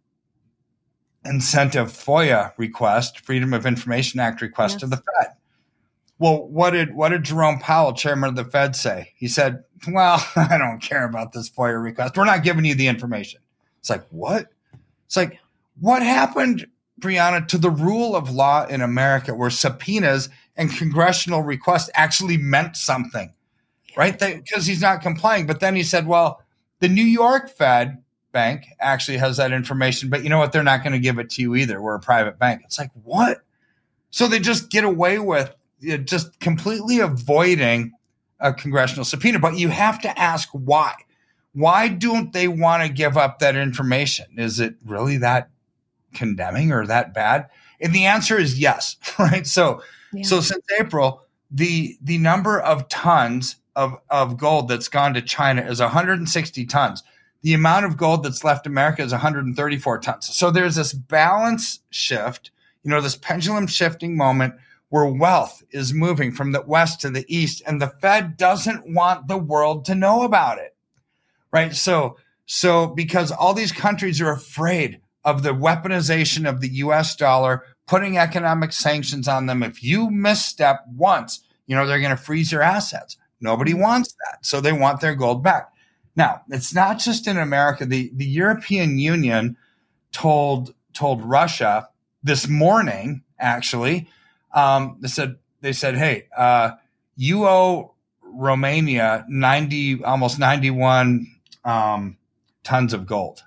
and sent a FOIA request, Freedom of Information Act request yes. to the Fed. Well, what did what did Jerome Powell, chairman of the Fed, say? He said, well, I don't care about this FOIA request. We're not giving you the information. It's like, what? It's like, what happened, Brianna, to the rule of law in America where subpoenas and congressional requests actually meant something, right? Because he's not complying. But then he said, well, the New York Fed Bank actually has that information, but you know what? They're not going to give it to you either. We're a private bank. It's like, what? So they just get away with you know, just completely avoiding a congressional subpoena. But you have to ask why. Why don't they want to give up that information? Is it really that condemning or that bad? And the answer is yes, right? So, yeah. so since April, the the number of tons of, of gold that's gone to China is one hundred sixty tons. The amount of gold that's left America is one hundred thirty-four tons. So there's this balance shift, you know, this pendulum shifting moment where wealth is moving from the west to the east, and the Fed doesn't want the world to know about it, right? So, so because all these countries are afraid of the weaponization of the U S dollar, putting economic sanctions on them. If you misstep once, you know, they're going to freeze your assets. Nobody wants that. So they want their gold back. Now, it's not just in America. The, the European Union told, told Russia this morning, actually, um, they said, they said, hey, uh, you owe Romania ninety, almost ninety-one, um, tons of gold.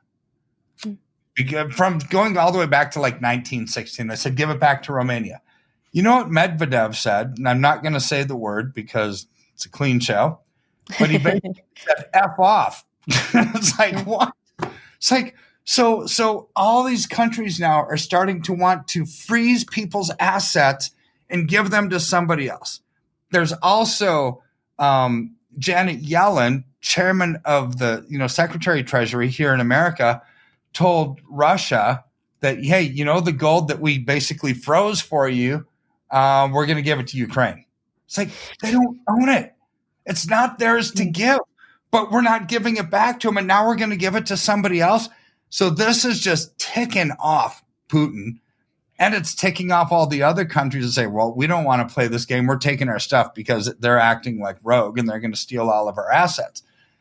From going all the way back to like nineteen sixteen, I said, give it back to Romania. You know what Medvedev said? And I'm not going to say the word because it's a clean show, but he basically said, F off. It's like, what? It's like, so, so all these countries now are starting to want to freeze people's assets and give them to somebody else. There's also um, Janet Yellen, chairman of the, you know, Secretary of Treasury here in America, told Russia that, hey, you know, the gold that we basically froze for you, uh, we're going to give it to Ukraine. It's like, they don't own it. It's not theirs to give, but we're not giving it back to them. And now we're going to give it to somebody else. So this is just ticking off Putin. And it's ticking off all the other countries to say, well, we don't want to play this game. We're taking our stuff because they're acting like rogue and they're going to steal all of our assets.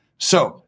So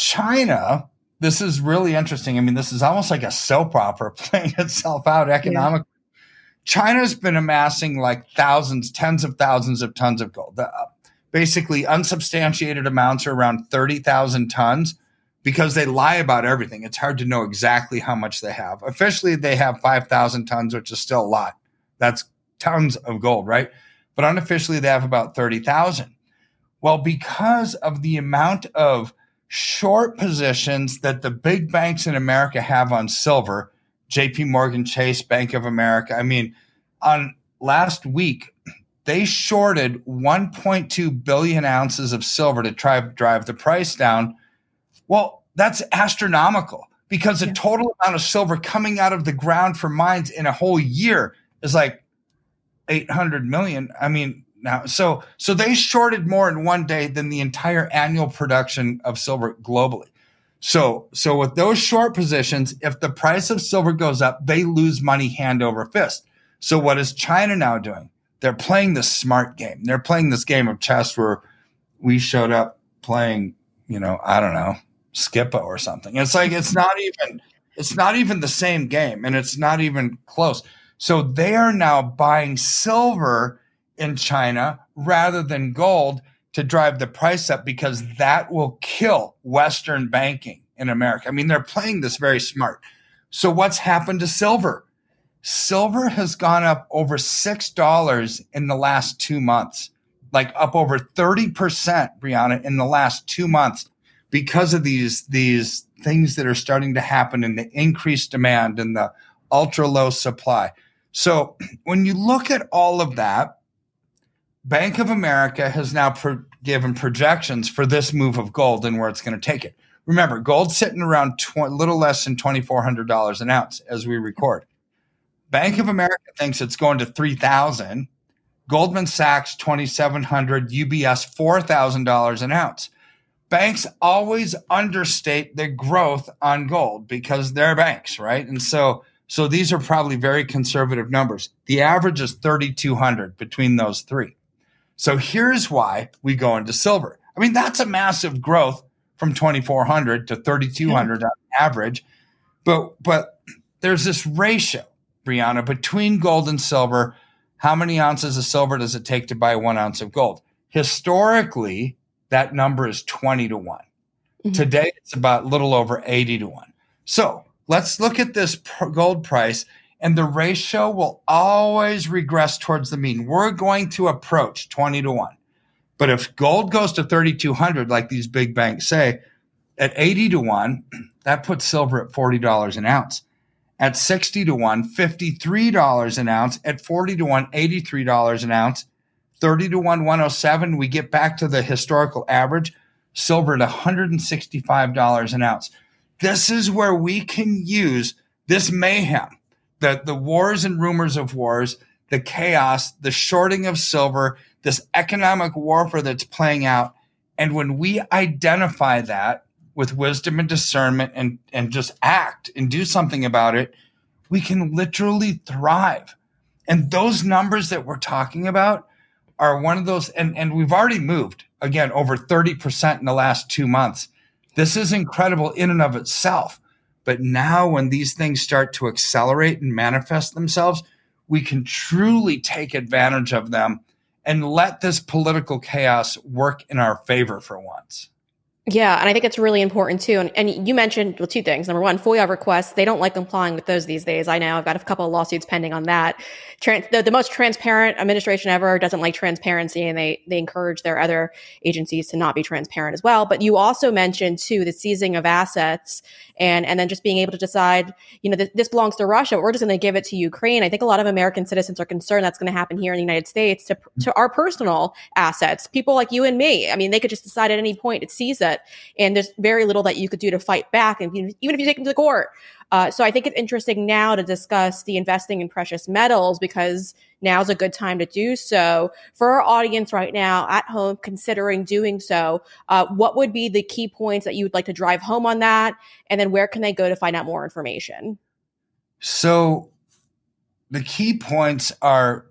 China, this is really interesting. I mean, this is almost like a soap opera playing itself out economically. Yeah. China's been amassing like thousands, tens of thousands of tons of gold. The, uh, basically, unsubstantiated amounts are around thirty thousand tons. Because they lie about everything. It's hard to know exactly how much they have. Officially, they have five thousand tons, which is still a lot. That's tons of gold, right? But unofficially, they have about thirty thousand. Well, because of the amount of short positions that the big banks in America have on silver, J P Morgan Chase, Bank of America, I mean, on last week, they shorted one point two billion ounces of silver to try to drive the price down. Well, that's astronomical because the yeah. total amount of silver coming out of the ground for mines in a whole year is like eight hundred million. I mean, now, so, so they shorted more in one day than the entire annual production of silver globally. So, so with those short positions, if the price of silver goes up, they lose money hand over fist. So what is China now doing? They're playing the smart game. They're playing this game of chess where we showed up playing, you know, I don't know, Skippo or something. It's like, it's not even, it's not even the same game and it's not even close. So they are now buying silver in China rather than gold to drive the price up because that will kill Western banking in America. I mean, they're playing this very smart. So what's happened to silver? Silver has gone up over six dollars in the last two months, like up over thirty percent, Brianna, in the last two months. Because of these, these things that are starting to happen in the increased demand and the ultra low supply. So when you look at all of that, Bank of America has now pro- given projections for this move of gold and where it's going to take it. Remember, gold's sitting around tw- a little less than twenty-four hundred dollars an ounce as we record. Bank of America thinks it's going to three thousand dollars. Goldman Sachs, twenty-seven hundred dollars. U B S, four thousand dollars an ounce. Banks always understate the growth on gold because they're banks, right? And so, so these are probably very conservative numbers. The average is thirty-two hundred between those three. So here's why we go into silver. I mean, that's a massive growth from twenty-four hundred to thirty-two hundred yeah. on average. But, but there's this ratio, Brianna, between gold and silver. How many ounces of silver does it take to buy one ounce of gold? Historically, that number is twenty to one. Mm-hmm. Today, it's about a little over eighty to one. So let's look at this gold price, and the ratio will always regress towards the mean. We're going to approach twenty to one. But if gold goes to thirty-two hundred, like these big banks say, at eighty to one, that puts silver at forty dollars an ounce. At sixty to one, fifty-three dollars an ounce. At forty to one, eighty-three dollars an ounce. thirty to one, one oh seven, we get back to the historical average, silver at one hundred sixty-five dollars an ounce. This is where we can use this mayhem, the, the wars and rumors of wars, the chaos, the shorting of silver, this economic warfare that's playing out. And when we identify that with wisdom and discernment and, and just act and do something about it, we can literally thrive. And those numbers that we're talking about are one of those, and, and we've already moved, again, over thirty percent in the last two months. This is incredible in and of itself. But now when these things start to accelerate and manifest themselves, we can truly take advantage of them and let this political chaos work in our favor for once. Yeah, and I think it's really important too. And, and you mentioned, well, two things. Number one, FOIA requests. They don't like complying with those these days. I know I've got a couple of lawsuits pending on that. Trans- the, the most transparent administration ever doesn't like transparency, and they they encourage their other agencies to not be transparent as well. But you also mentioned too the seizing of assets and and then just being able to decide, you know, th- this belongs to Russia. We're just going to give it to Ukraine. I think a lot of American citizens are concerned that's going to happen here in the United States to to our personal assets. People like you and me. I mean, they could just decide at any point to seize it. And there's very little that you could do to fight back, and even if you take them to court. Uh, so I think it's interesting now to discuss the investing in precious metals because now's a good time to do so. For our audience right now at home considering doing so, uh, what would be the key points that you would like to drive home on that? And then where can they go to find out more information? So the key points are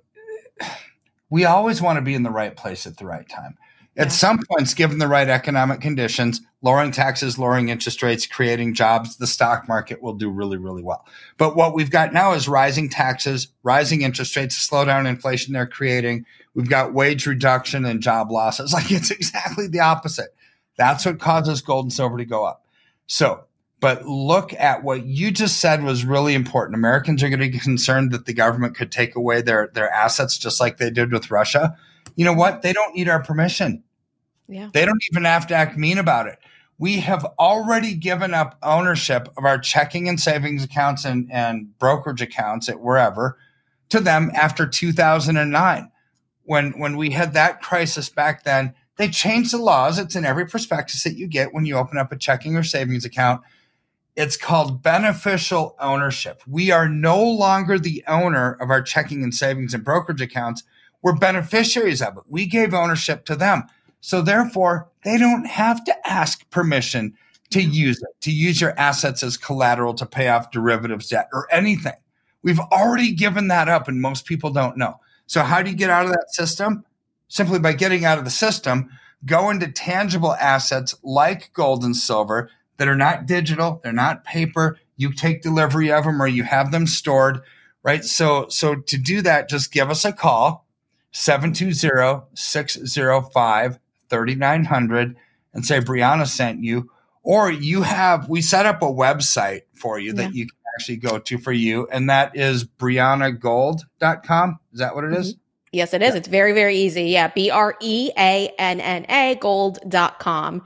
we always want to be in the right place at the right time. At yeah. some points, given the right economic conditions, lowering taxes, lowering interest rates, creating jobs, the stock market will do really, really well. But what we've got now is rising taxes, rising interest rates, slow down inflation they're creating. We've got wage reduction and job losses. Like it's exactly the opposite. That's what causes gold and silver to go up. So, but look at what you just said was really important. Americans are going to be concerned that the government could take away their, their assets just like they did with Russia. You know what? They don't need our permission. Yeah. They don't even have to act mean about it. We have already given up ownership of our checking and savings accounts and, and brokerage accounts at wherever to them after two thousand nine. When, when we had that crisis back then, they changed the laws. It's in every prospectus that you get when you open up a checking or savings account. It's called beneficial ownership. We are no longer the owner of our checking and savings and brokerage accounts. We're beneficiaries of it. We gave ownership to them. So therefore, they don't have to ask permission to use it, to use your assets as collateral to pay off derivatives debt or anything. We've already given that up, and most people don't know. So how do you get out of that system? Simply by getting out of the system, go into tangible assets like gold and silver that are not digital, they're not paper. You take delivery of them or you have them stored, right? So, so to do that, just give us a call, seven two zero, six zero five, three nine zero zero, and say Brianna sent you. Or you have, we set up a website for you that yeah. you can actually go to for you, and that is brianna gold dot com. Is that what it is? Mm-hmm. Yes, it is. Yeah. It's very, very easy. Yeah. B R E A N N A gold dot com.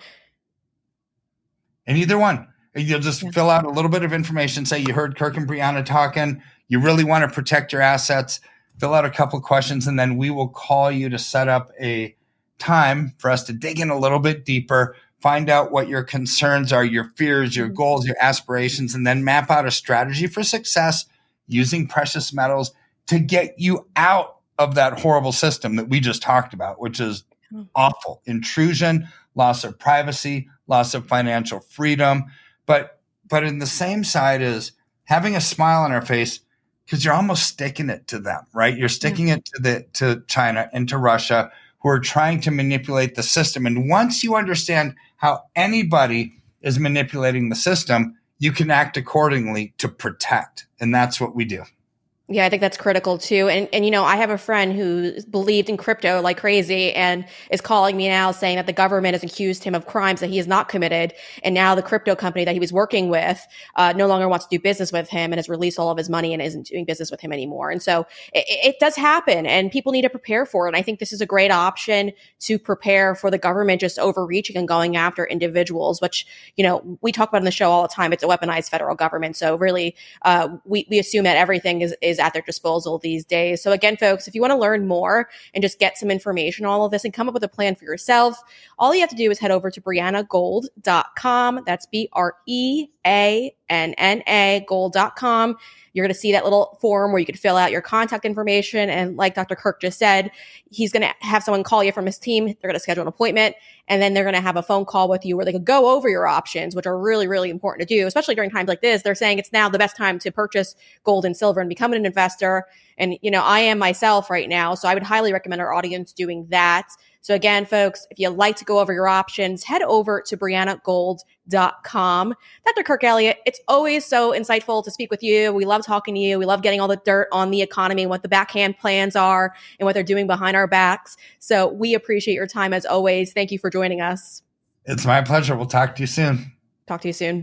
And either one, you'll just yeah. fill out a little bit of information. Say you heard Kirk and Brianna talking. You really want to protect your assets. Fill out a couple of questions, and then we will call you to set up a time for us to dig in a little bit deeper, find out what your concerns are, your fears, your goals, your aspirations, and then map out a strategy for success using precious metals to get you out of that horrible system that we just talked about, which is awful. Intrusion, loss of privacy, loss of financial freedom. But but in the same side is having a smile on our face because you're almost sticking it to them, right? You're sticking it to the to China and to Russia, who are trying to manipulate the system. And once you understand how anybody is manipulating the system, you can act accordingly to protect. And that's what we do. Yeah, I think that's critical too. And, and, you know, I have a friend who believed in crypto like crazy and is calling me now saying that the government has accused him of crimes that he has not committed. And now the crypto company that he was working with uh, no longer wants to do business with him and has released all of his money and isn't doing business with him anymore. And so it, it does happen and people need to prepare for it. And I think this is a great option to prepare for the government just overreaching and going after individuals, which, you know, we talk about in the show all the time. It's a weaponized federal government. So really, uh, we, we assume that everything is, is at their disposal these days. So again, folks, if you want to learn more and just get some information on all of this and come up with a plan for yourself, all you have to do is head over to brianna gold dot com. That's B R E A N N A gold dot com. You're going to see that little form where you could fill out your contact information. And like Doctor Kirk just said, he's going to have someone call you from his team. They're going to schedule an appointment, and then they're going to have a phone call with you where they could go over your options, which are really, really important to do, especially during times like this. They're saying it's now the best time to purchase gold and silver and become an investor. And, you know, I am myself right now, so I would highly recommend our audience doing that. So again, folks, if you'd like to go over your options, head over to brianna gold dot com. Doctor Kirk Elliott, it's always so insightful to speak with you. We love talking to you. We love getting all the dirt on the economy and what the backhand plans are and what they're doing behind our backs. So we appreciate your time as always. Thank you for joining us. It's my pleasure. We'll talk to you soon. Talk to you soon.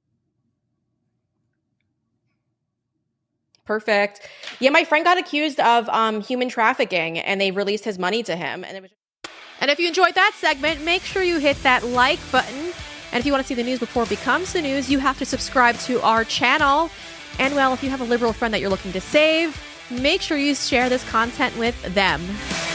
Perfect. Yeah, my friend got accused of um, human trafficking and they released his money to him. And it was. And if you enjoyed that segment, make sure you hit that like button. And if you want to see the news before it becomes the news, you have to subscribe to our channel. And well, if you have a liberal friend that you're looking to save, make sure you share this content with them.